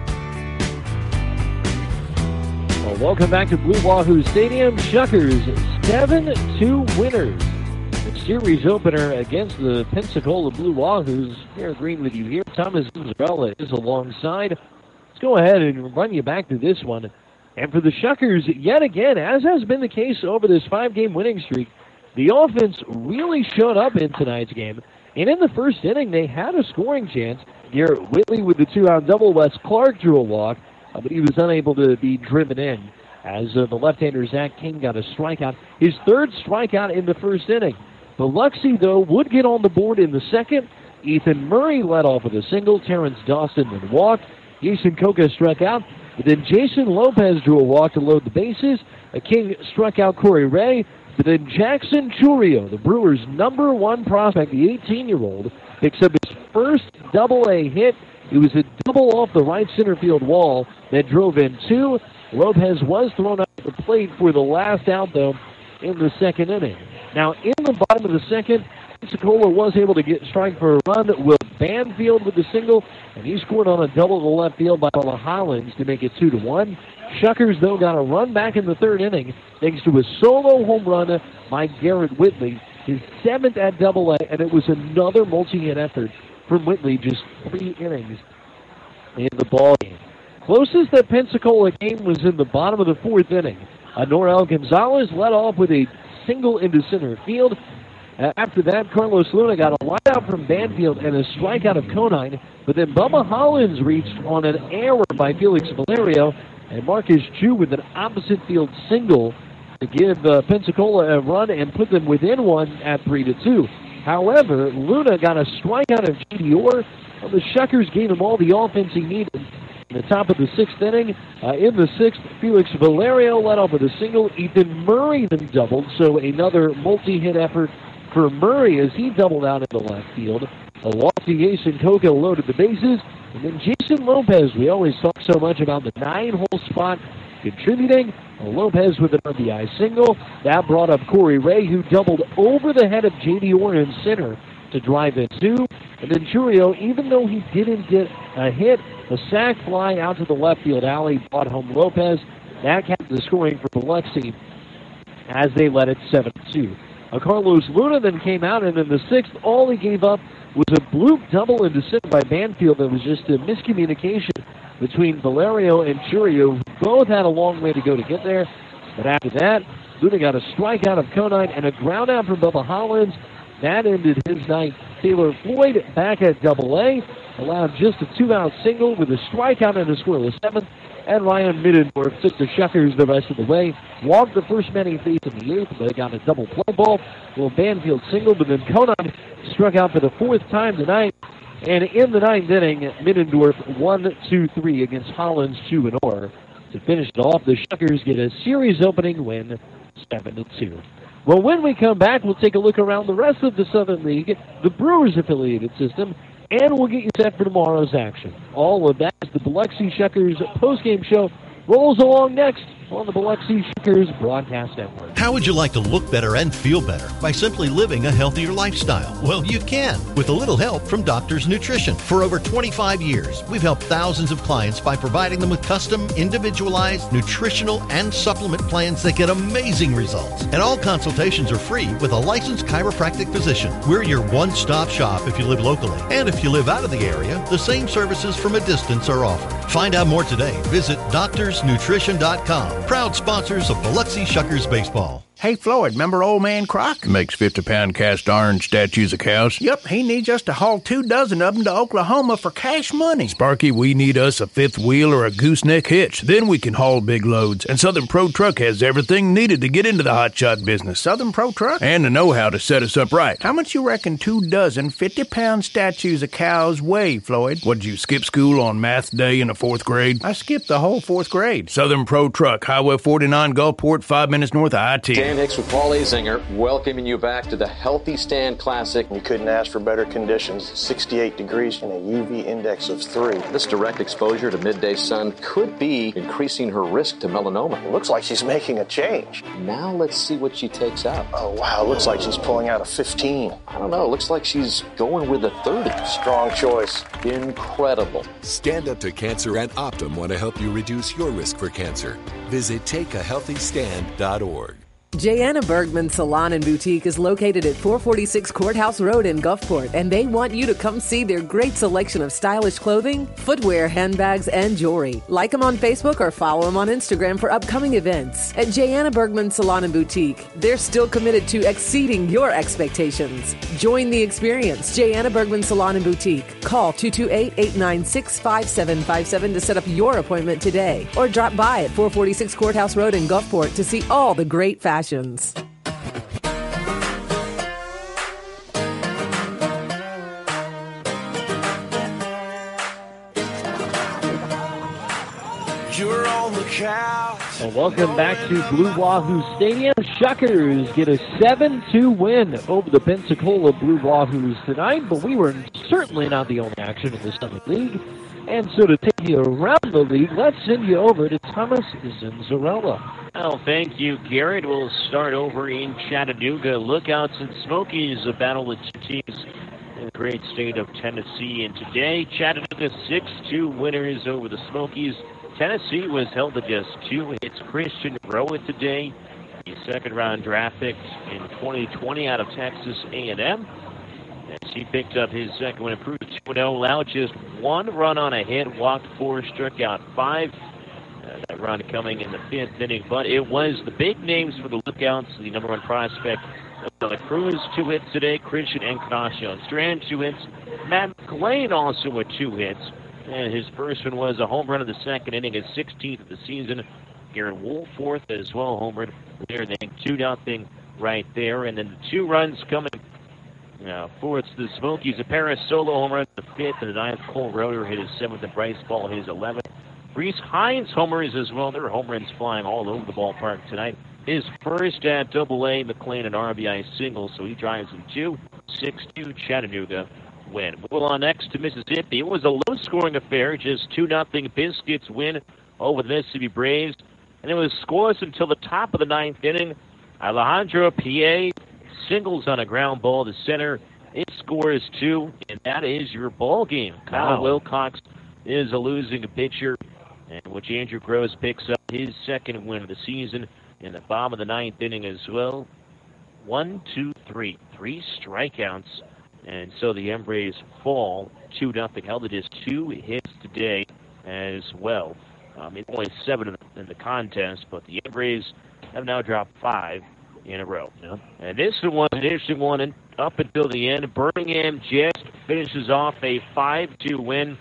Well, welcome back to Blue Wahoo Stadium. Shuckers seven two winners. The series opener against the Pensacola Blue Wahoos. Here, Green with you here. Thomas Zarella is alongside. Let's go ahead and run you back to this one. And for the Shuckers, yet again, as has been the case over this five-game winning streak, the offense really showed up in tonight's game. And in the first inning, they had a scoring chance. Garrett Whitley with the two-out double. Wes Clark drew a walk, uh, but he was unable to be driven in as uh, the left-hander Zach King got a strikeout. His third strikeout in the first inning. Biloxi, though, would get on the board in the second. Ethan Murray led off with a single. Terrence Dawson then walked. Jason Coca struck out. But then Jason Lopez drew a walk to load the bases. A King struck out Corey Ray. But then Jackson Churio, the Brewers' number one prospect, the eighteen-year-old, picks up his first double-A hit. It was a double off the right center field wall that drove in two. Lopez was thrown out at the plate for the last out, though, in the second inning. Now, in the bottom of the second, Pensacola was able to get strike for a run. Will Banfield with the single, and he scored on a double to left field by Noah Hollins to make it two to one. Shuckers, though, got a run back in the third inning thanks to a solo home run by Garrett Whitley, his seventh at double A, and it was another multi-hit effort from Whitley, just three innings in the ballgame. Closest that Pensacola came was in the bottom of the fourth inning. Uh, Norel Gonzalez led off with a single into center field. Uh, after that, Carlos Luna got a wideout from Banfield and a strikeout of Conine, but then Bubba Hollins reached on an error by Felix Valerio, and Marcus Chu with an opposite field single to give uh, Pensacola a run and put them within one at three to two. However, Luna got a strikeout of J D Orr. Well, the Shuckers gave him all the offense he needed. In the top of the sixth inning, uh, in the sixth, Felix Valerio led off with a single. Ethan Murray then doubled, so another multi-hit effort for Murray as he doubled out in the left field. A walk to Jason Coca loaded the bases. And then Jason Lopez, we always talk so much about the nine-hole spot contributing. Well, Lopez with an R B I single. That brought up Corey Ray, who doubled over the head of J D Orr in center to drive in two. And then Churio, even though he didn't get a hit, a sac fly out to the left field alley brought home Lopez. That kept the scoring for Biloxi as they led it seven to two. Uh, Carlos Luna then came out, and in the sixth, all he gave up was a bloop double into center by Banfield. That was just a miscommunication between Valerio and Churio, who both had a long way to go to get there. But after that, Luna got a strikeout of Conine and a ground out from Bubba Hollins. That ended his night. Taylor Floyd back at double A, allowed just a two-out single with a strikeout and a scoreless seventh. And Ryan Middendorf took the Shuckers the rest of the way. Walked the first man he faced in the eighth, but they got a double play ball. Well, Banfield single, but then Conine struck out for the fourth time tonight. And in the ninth inning, Middendorf one two three against Hollins, Chu, and Orr. To finish it off, the Shuckers get a series opening win, seven to two. Well, when we come back, we'll take a look around the rest of the Southern League, the Brewers affiliated system, and we'll get you set for tomorrow's action. All of that as the Biloxi Shuckers postgame show rolls along next on the Biloxi Shuckers Broadcast Network. How would you like to look better and feel better by simply living a healthier lifestyle? Well, you can, with a little help from Doctor's Nutrition. For over twenty-five years, we've helped thousands of clients by providing them with custom, individualized, nutritional, and supplement plans that get amazing results. And all consultations are free with a licensed chiropractic physician. We're your one-stop shop if you live locally. And if you live out of the area, the same services from a distance are offered. Find out more today. Visit doctors nutrition dot com. Proud sponsors of Biloxi Shuckers Baseball. Hey, Floyd, remember old man Croc? Makes fifty-pound cast iron statues of cows. Yep, he needs us to haul two dozen of them to Oklahoma for cash money. Sparky, we need us a fifth wheel or a gooseneck hitch. Then we can haul big loads. And Southern Pro Truck has everything needed to get into the hotshot business. Southern Pro Truck? And the know-how to set us up right. How much you reckon two dozen fifty-pound statues of cows weigh, Floyd? What'd you skip school on math day in the fourth grade? I skipped the whole fourth grade. Southern Pro Truck, Highway forty-nine, Gulfport, five minutes north of I ten. Dan Hicks with Paul Azinger, welcoming you back to the Healthy Stand Classic. You couldn't ask for better conditions. sixty-eight degrees and a U V index of three. This direct exposure to midday sun could be increasing her risk to melanoma. It looks like she's making a change. Now let's see what she takes out. Oh, wow. Looks like she's pulling out a fifteen. I don't know. Looks like she's going with a thirty. Strong choice. Incredible. Stand Up to Cancer and Optum want to help you reduce your risk for cancer. Visit take a healthy stand dot org. Jayana Bergman Salon and Boutique is located at four forty-six Courthouse Road in Gulfport, and they want you to come see their great selection of stylish clothing, footwear, handbags, and jewelry. Like them on Facebook or follow them on Instagram for upcoming events. At Jayana Bergman Salon and Boutique, they're still committed to exceeding your expectations. Join the experience. Jayana Bergman Salon and Boutique. Call two two eight, eight nine six, five seven five seven to set up your appointment today, or drop by at four forty-six Courthouse Road in Gulfport to see all the great fashion. Fashions. You're on the couch. And welcome back to Blue Wahoo Stadium. Shuckers get a seven two win over the Pensacola Blue Wahoos tonight, but we were certainly not the only action in the Summit League. And so to take you around the league, let's send you over to Thomas Zinzarella. Well, thank you, Garrett. We'll start over in Chattanooga. Lookouts and Smokies, a battle with two teams in the great state of Tennessee. And today, Chattanooga six two winners over the Smokies. Tennessee was held to just two hits. Christian Rowan today, the second-round draft pick in twenty twenty out of Texas A and M. As he picked up his second win, improved two and oh, allowed just one run on a hit, walked four, struck out five. Uh, that run coming in the fifth inning, but it was the big names for the Lookouts. The number one prospect, uh, Cruz, two hits today. Christian Encarnacion Strand, two hits. Matt McLean also with two hits. And his first one was a home run in the second inning, his sixteenth of the season. Garrett Woolforth as well, home run there. They two nothing right there. And then the two runs coming uh, for the Smokies. A pair of solo home runs in the fifth, and the ninth. Cole Roeder hit his seventh, and Bryce Ball his eleventh. Reese Hines homers as well. There are home runs flying all over the ballpark tonight. His first at Double A, McLean an R B I single, so he drives in two. six two Chattanooga win. Move on next to Mississippi. It was a low-scoring affair, just two nothing Biscuits win over the Mississippi Braves. And it was scoreless until the top of the ninth inning. Alejandro P A singles on a ground ball to center. It scores two, and that is your ball game. Kyle Wow. Wilcox is a losing pitcher, and which Andrew Gross picks up his second win of the season in the bottom of the ninth inning as well. One, two, three. Three strikeouts. And so the Embrace fall two nothing. Held it just two hits today as well. Um, it's only seven in the, in the contest, but the Embrace have now dropped five in a row. Yep. And this one, an interesting one, and up until the end, Birmingham just finishes off a five two win.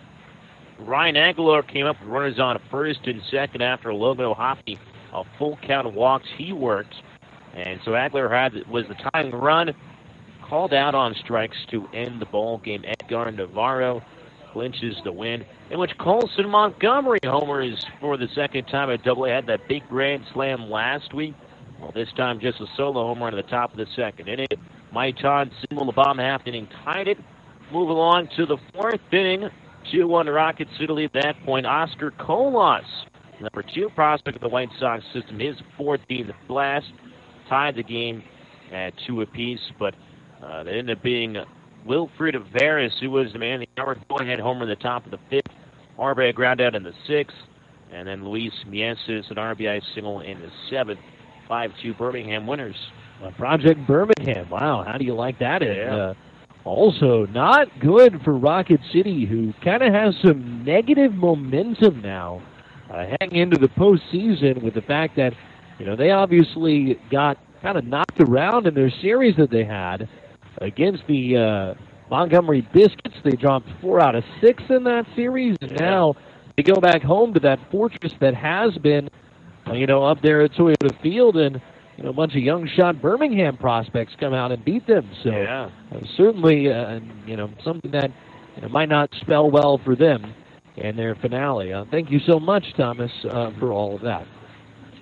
Ryan Aguilar came up with runners on first and second after Logan Hoppy, a full count of walks he worked. And so Aguilar had was the tying run, called out on strikes to end the ball game. Edgar Navarro clinches the win, in which Colson Montgomery homers for the second time at Double A. Had that big grand slam last week. Well, this time just a solo home run at the top of the second inning. Maitan single in the bottom half inning tied it. Move along to the fourth inning. two one Rocket City at that point. Oscar Colas, number two prospect of the White Sox system, his fourteenth blast, tied the game at two apiece, but uh, they ended up being Wilfred Averis, who was the man in the hour, go-ahead homer in the top of the fifth. R B I ground out in the sixth, and then Luis Mieses, an R B I single in the seventh. five two Birmingham winners. Uh, Project Birmingham. Wow, how do you like that? Yeah. Uh, also, not good for Rocket City, who kind of has some negative momentum now, uh, heading into the postseason with the fact that, you know, they obviously got kind of knocked around in their series that they had against the uh, Montgomery Biscuits. They dropped four out of six in that series, and now they go back home to that fortress that has been, uh, you know, up there at Toyota Field, and you know, a bunch of young shot Birmingham prospects come out and beat them. So yeah. uh, certainly, uh, you know, something that you know, might not spell well for them in their finale. Uh, thank you so much, Thomas, uh, for all of that.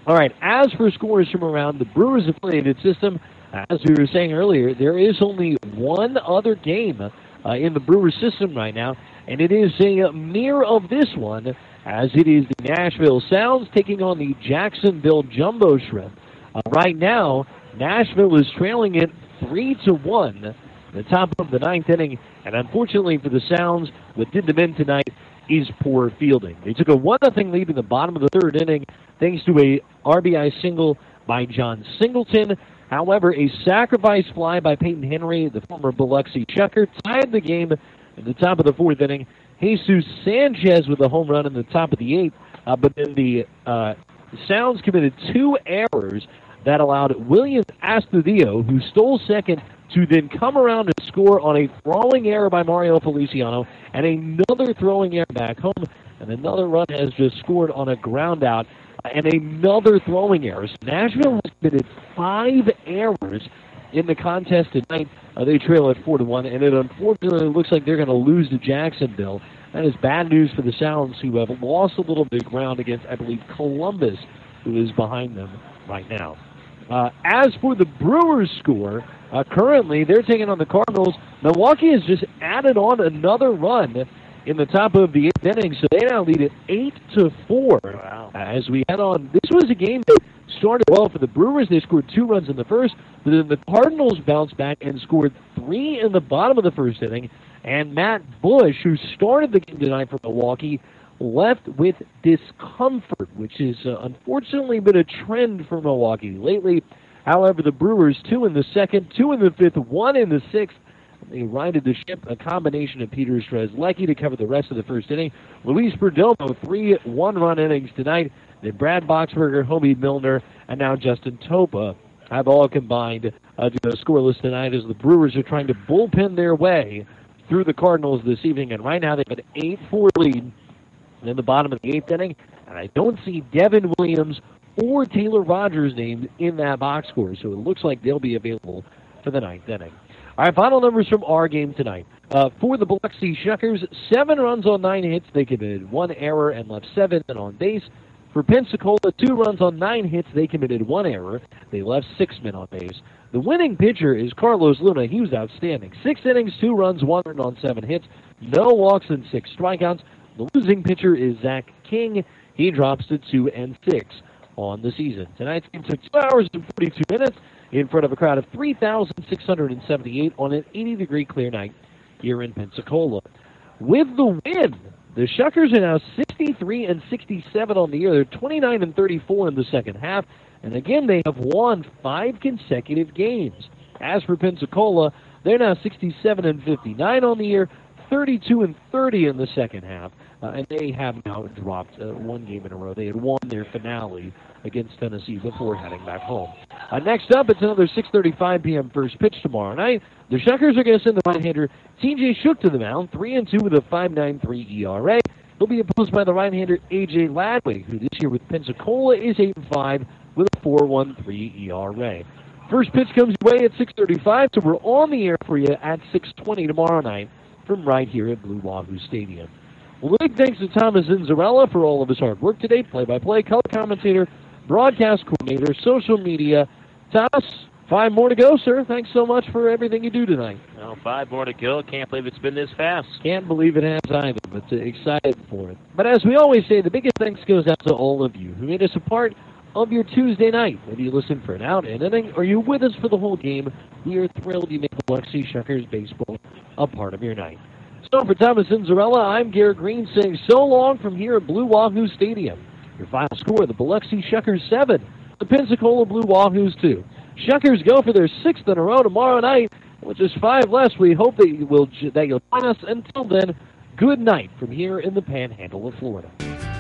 All right, as for scores from around the Brewers affiliated system, as we were saying earlier, there is only one other game uh, in the Brewers system right now, and it is a mirror of this one, as it is the Nashville Sounds taking on the Jacksonville Jumbo Shrimp. Uh, right now, Nashville is trailing it three to one, the top of the ninth inning, and unfortunately for the Sounds, what did them in tonight is poor fielding. They took a one nothing lead in the bottom of the third inning thanks to a R B I single by John Singleton. However, a sacrifice fly by Peyton Henry, the former Biloxi Shucker, tied the game at the top of the fourth inning. Jesus Sanchez with a home run in the top of the eighth, uh, but then the uh, Sounds committed two errors that allowed William Astudillo, who stole second, to then come around and score on a throwing error by Mario Feliciano, and another throwing error back home, and another run has just scored on a ground out, and another throwing error. So Nashville has committed five errors in the contest tonight. Uh, they trail at four to one, and it unfortunately looks like they're going to lose to Jacksonville. That is bad news for the Sounds, who have lost a little bit of ground against, I believe, Columbus, who is behind them right now. Uh, as for the Brewers score, uh, currently they're taking on the Cardinals. Milwaukee has just added on another run in the top of the eighth inning, so they now lead it eight to four. Wow. Uh, as we head on, this was a game that started well for the Brewers. They scored two runs in the first, but then the Cardinals bounced back and scored three in the bottom of the first inning. And Matt Bush, who started the game tonight for Milwaukee, left with discomfort, which has uh, unfortunately been a trend for Milwaukee lately. However, the Brewers, two in the second, two in the fifth, one in the sixth. They righted the ship, a combination of Peter Strzelecki to cover the rest of the first inning. Luis Perdomo, three one-run innings tonight. Then Brad Boxberger, Hobie Milner, and now Justin Topa have all combined uh, to go scoreless tonight as the Brewers are trying to bullpen their way through the Cardinals this evening. And right now they've an eight four lead in the bottom of the eighth inning, and I don't see Devin Williams or Taylor Rogers named in that box score, so it looks like they'll be available for the ninth inning. All right, final numbers from our game tonight. Uh, for the Biloxi Shuckers, seven runs on nine hits. They committed one error and left seven men on base. For Pensacola, two runs on nine hits. They committed one error. They left six men on base. The winning pitcher is Carlos Luna. He was outstanding. Six innings, two runs, one run on seven hits. No walks and six strikeouts. The losing pitcher is Zach King. He drops to two and six on the season. Tonight's game took two hours and forty-two minutes in front of a crowd of three thousand six hundred seventy-eight on an eighty-degree clear night here in Pensacola. With the win, the Shuckers are now sixty-three and sixty-seven on the year. They're twenty-nine and thirty-four in the second half, and again they have won five consecutive games. As for Pensacola, they're now sixty-seven and fifty-nine on the year, thirty-two and thirty in the second half. Uh, and they have now dropped uh, one game in a row. They had won their finale against Tennessee before heading back home. Uh, next up, it's another six thirty-five p.m. first pitch tomorrow night. The Shuckers are going to send the right-hander T J Shook to the mound, three and two with a five point nine three E R A. He'll be opposed by the right-hander A J Ladwig, who this year with Pensacola is eight and five with a four point one three E R A. First pitch comes your way at six thirty-five, so we're on the air for you at six twenty tomorrow night from right here at Blue Wahoo Stadium. Well, big thanks to Thomas Inzarella for all of his hard work today. Play-by-play, color commentator, broadcast coordinator, social media. Thomas, five more to go, sir. Thanks so much for everything you do tonight. Well, five more to go. Can't believe it's been this fast. Can't believe it has either, but uh, excited for it. But as we always say, the biggest thanks goes out to all of you who made us a part of your Tuesday night. Whether you listen for an out and inning or you're with us for the whole game, we are thrilled you make Biloxi Shuckers baseball a part of your night. So for Thomas Inzarella, I'm Garrett Green saying so long from here at Blue Wahoo Stadium. Your final score, the Biloxi Shuckers seven, the Pensacola Blue Wahoos two. Shuckers go for their sixth in a row tomorrow night, with just five less. We hope that, you will, that you'll join us. Until then, good night from here in the Panhandle of Florida.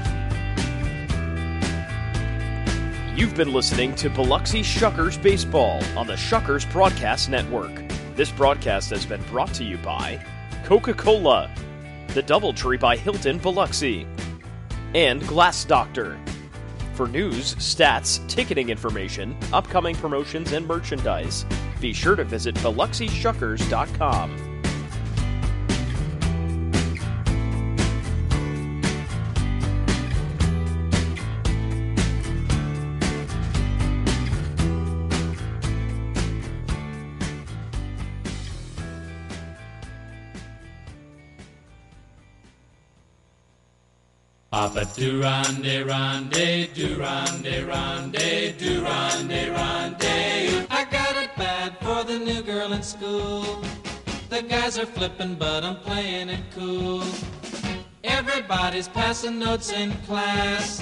You've been listening to Biloxi Shuckers Baseball on the Shuckers Broadcast Network. This broadcast has been brought to you by Coca-Cola, the Doubletree by Hilton Biloxi, and Glass Doctor. For news, stats, ticketing information, upcoming promotions, and merchandise, be sure to visit Biloxi Shuckers dot com. Papa do-ronde, ronde, do-ronde, ronde, do-ronde, ronde. I got it bad for the new girl in school. The guys are flipping, but I'm playing it cool. Everybody's passing notes in class.